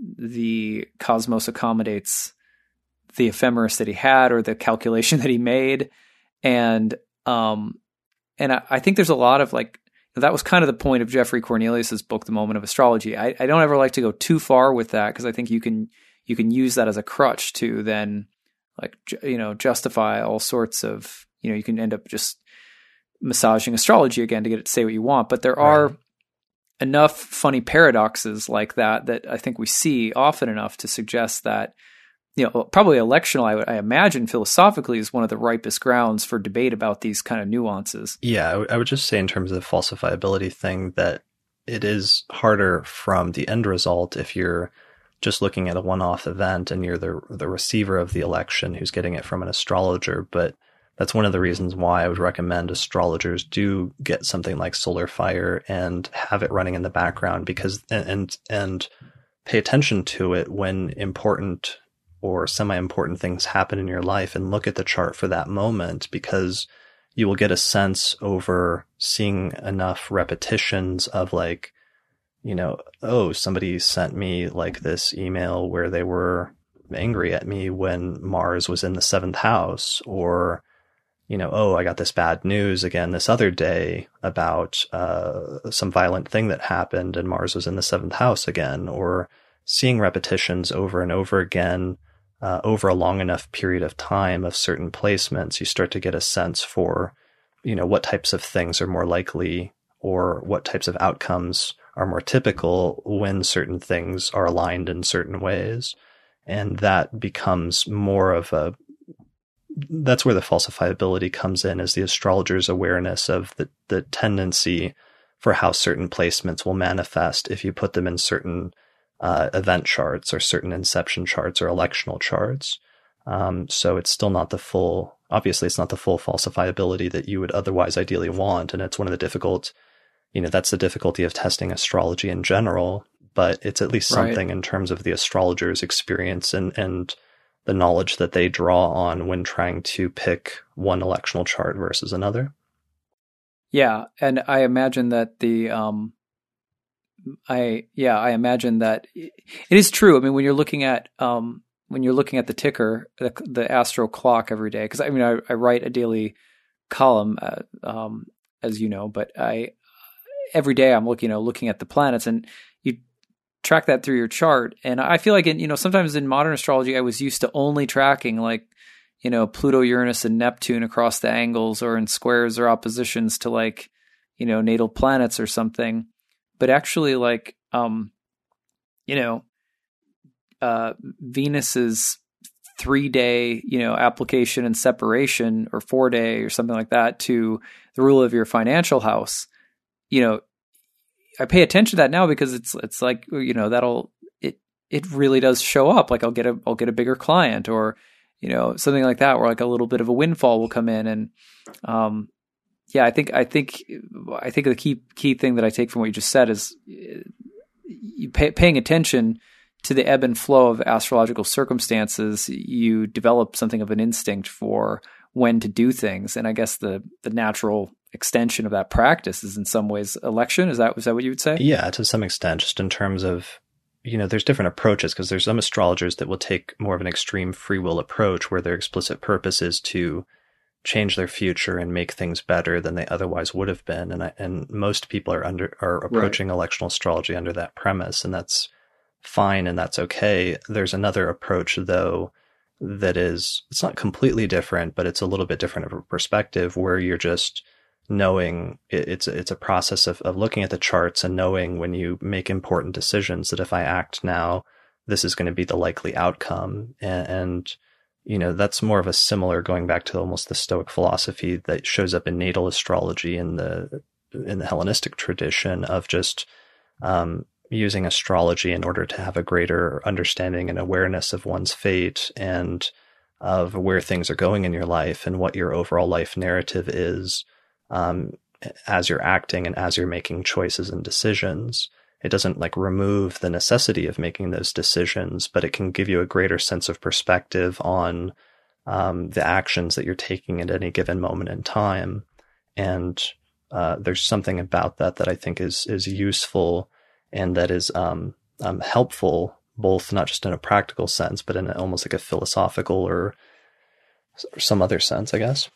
the cosmos accommodates the ephemeris that he had, or the calculation that he made. And, um, and I, I think there's a lot of like, that was kind of the point of Jeffrey Cornelius's book, The Moment of Astrology. I, I don't ever like to go too far with that, because I think you can, you can use that as a crutch to then, like, you know, justify all sorts of, you know, you can end up just massaging astrology again to get it to say what you want. But there Right. are enough funny paradoxes like that that I think we see often enough to suggest that, you know, probably electional, I, would, I imagine philosophically, is one of the ripest grounds for debate about these kind of nuances. Yeah, I, w- I would just say in terms of the falsifiability thing that it is harder from the end result if you're just looking at a one-off event and you're the the receiver of the election who's getting it from an astrologer. But that's one of the reasons why I would recommend astrologers do get something like Solar Fire and have it running in the background, because and and pay attention to it when important or semi-important things happen in your life, and look at the chart for that moment, because you will get a sense over seeing enough repetitions of, like, you know, oh, somebody sent me like this email where they were angry at me when Mars was in the seventh house, or, you know, oh, I got this bad news again this other day about uh, some violent thing that happened and Mars was in the seventh house again, or seeing repetitions over and over again uh, over a long enough period of time of certain placements, you start to get a sense for, you know, what types of things are more likely, or what types of outcomes are more typical when certain things are aligned in certain ways. And that becomes more of a, that's where the falsifiability comes in, is the astrologer's awareness of the, the tendency for how certain placements will manifest if you put them in certain uh, event charts or certain inception charts or electional charts. Um, so it's still not the full, obviously it's not the full falsifiability that you would otherwise ideally want. And it's one of the difficult, you know, that's the difficulty of testing astrology in general, but it's at least something right. in terms of the astrologer's experience and, and the knowledge that they draw on when trying to pick one electional chart versus another. Yeah. And I imagine that the, um, I, yeah, I imagine that it is true. I mean, when you're looking at, um, when you're looking at the ticker, the, the astral clock every day, because I mean, I, I write a daily column, uh, um, as you know, but I every day I'm looking, you know, looking at the planets, and you track that through your chart. And I feel like, in, you know, sometimes in modern astrology, I was used to only tracking like, you know, Pluto, Uranus, and Neptune across the angles or in squares or oppositions to like, you know, natal planets or something. But actually, like, um, you know, uh, Venus's three day, you know, application and separation, or four day or something like that, to the rule of your financial house, you know, I pay attention to that now because it's, it's like, you know, that'll, it, it really does show up. Like I'll get a, I'll get a bigger client, or, you know, something like that, where like a little bit of a windfall will come in. And, um, yeah, I think, I think, I think the key, key thing that I take from what you just said is you pay, paying attention to the ebb and flow of astrological circumstances. You develop something of an instinct for when to do things. And I guess the, the natural extension of that practice is in some ways election. Is that, is that what you would say? Yeah, to some extent, just in terms of, you know, there's different approaches, because there's some astrologers that will take more of an extreme free will approach where their explicit purpose is to change their future and make things better than they otherwise would have been. And I, and most people are under, are approaching right. electional astrology under that premise, and that's fine and that's okay. There's another approach though that is, it's not completely different, but it's a little bit different of a perspective, where you're just knowing it, it's it's a process of, of looking at the charts and knowing when you make important decisions that if I act now, this is going to be the likely outcome. And, and you know, that's more of a similar, going back to almost the Stoic philosophy that shows up in natal astrology in the in the Hellenistic tradition, of just um, using astrology in order to have a greater understanding and awareness of one's fate and of where things are going in your life and what your overall life narrative is, um, as you're acting and as you're making choices and decisions. It doesn't like remove the necessity of making those decisions, but it can give you a greater sense of perspective on um, the actions that you're taking at any given moment in time. And uh, there's something about that that I think is is useful and that is um, um, helpful, both not just in a practical sense, but in a, almost like a philosophical or, or some other sense, I guess.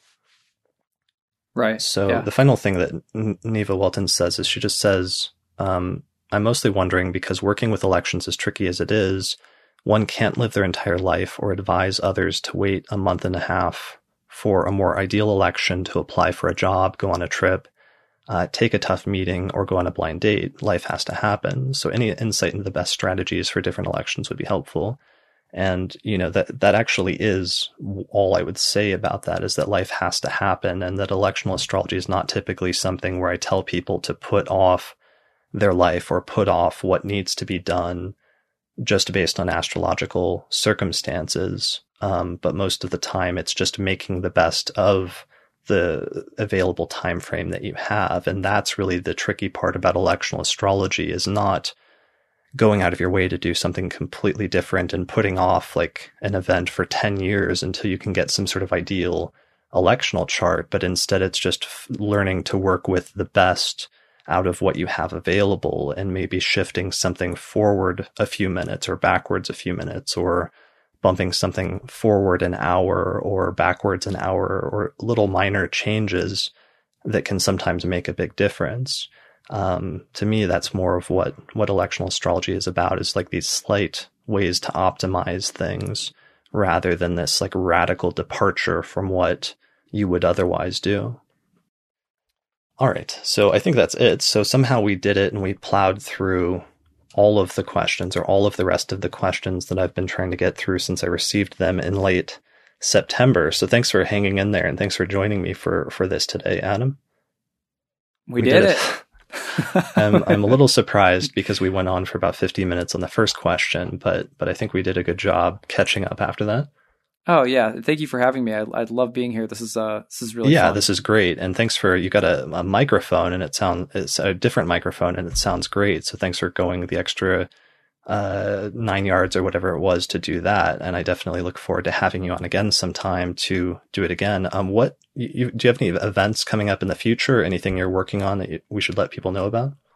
Right. So yeah. The final thing that N- Neva Welton says is she just says, um, I'm mostly wondering, because working with elections, as tricky as it is, one can't live their entire life or advise others to wait a month and a half for a more ideal election to apply for a job, go on a trip, uh, take a tough meeting, or go on a blind date. Life has to happen. So any insight into the best strategies for different elections would be helpful. And, you know, that, that actually is all I would say about that, is that life has to happen, and that electional astrology is not typically something where I tell people to put off their life or put off what needs to be done just based on astrological circumstances. Um, but most of the time it's just making the best of the available time frame that you have. And that's really the tricky part about electional astrology, is not going out of your way to do something completely different and putting off like an event for ten years until you can get some sort of ideal electional chart. But instead it's just f- learning to work with the best out of what you have available, and maybe shifting something forward a few minutes or backwards a few minutes, or bumping something forward an hour or backwards an hour, or little minor changes that can sometimes make a big difference. Um, to me, that's more of what, what electional astrology is about, is like these slight ways to optimize things rather than this like radical departure from what you would otherwise do. All right, so I think that's it. So somehow we did it, and we plowed through all of the questions, or all of the rest of the questions that I've been trying to get through since I received them in late September. So thanks for hanging in there, and thanks for joining me for, for this today, Adam. We, we did, did it. it. I'm, I'm a little surprised because we went on for about fifty minutes on the first question, but but I think we did a good job catching up after that. Oh yeah, thank you for having me. I I love being here. This is uh this is really yeah, fun. This is great, and thanks for you got a, a microphone, and it sound it's a different microphone, and it sounds great. So thanks for going the extra uh, nine yards or whatever it was to do that. And I definitely look forward to having you on again sometime to do it again. Um, what you, do you have any events coming up in the future? Anything you're working on that you, we should let people know about?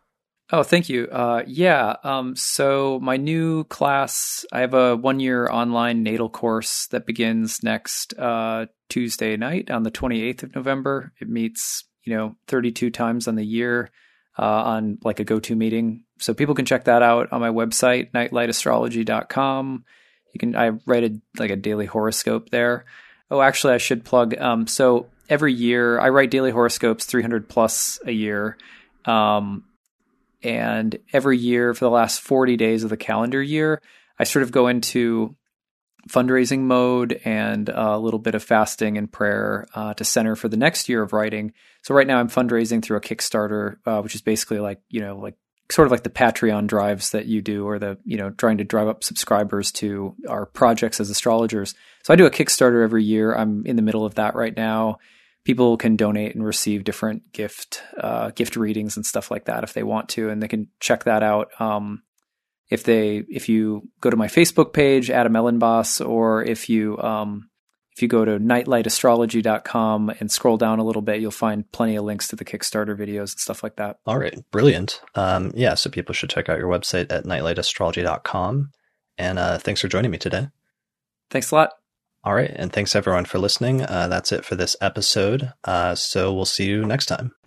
Oh, thank you. Uh, yeah. Um, so my new class, I have a one-year online natal course that begins next uh, Tuesday night on the twenty-eighth of November. It meets, you know, thirty-two times on the year uh, on like a go-to meeting. So people can check that out on my website, nightlight astrology dot com. You can, I write a, like a daily horoscope there. Oh, actually, I should plug. Um, so every year I write daily horoscopes, three hundred plus a year. Um, And every year for the last forty days of the calendar year, I sort of go into fundraising mode and a little bit of fasting and prayer uh, to center for the next year of writing. So right now I'm fundraising through a Kickstarter, uh, which is basically like, you know, like sort of like the Patreon drives that you do, or the, you know, trying to drive up subscribers to our projects as astrologers. So I do a Kickstarter every year. I'm in the middle of that right now. People can donate and receive different gift uh, gift readings and stuff like that if they want to, and they can check that out. Um, if they if you go to my Facebook page, Adam Ellenboss, or if you um, if you go to nightlight astrology dot com and scroll down a little bit, you'll find plenty of links to the Kickstarter videos and stuff like that. All right, brilliant. Um, yeah, so people should check out your website at nightlight astrology dot com. And uh, thanks for joining me today. Thanks a lot. All right. And thanks everyone for listening. Uh, that's it for this episode. Uh, so we'll see you next time.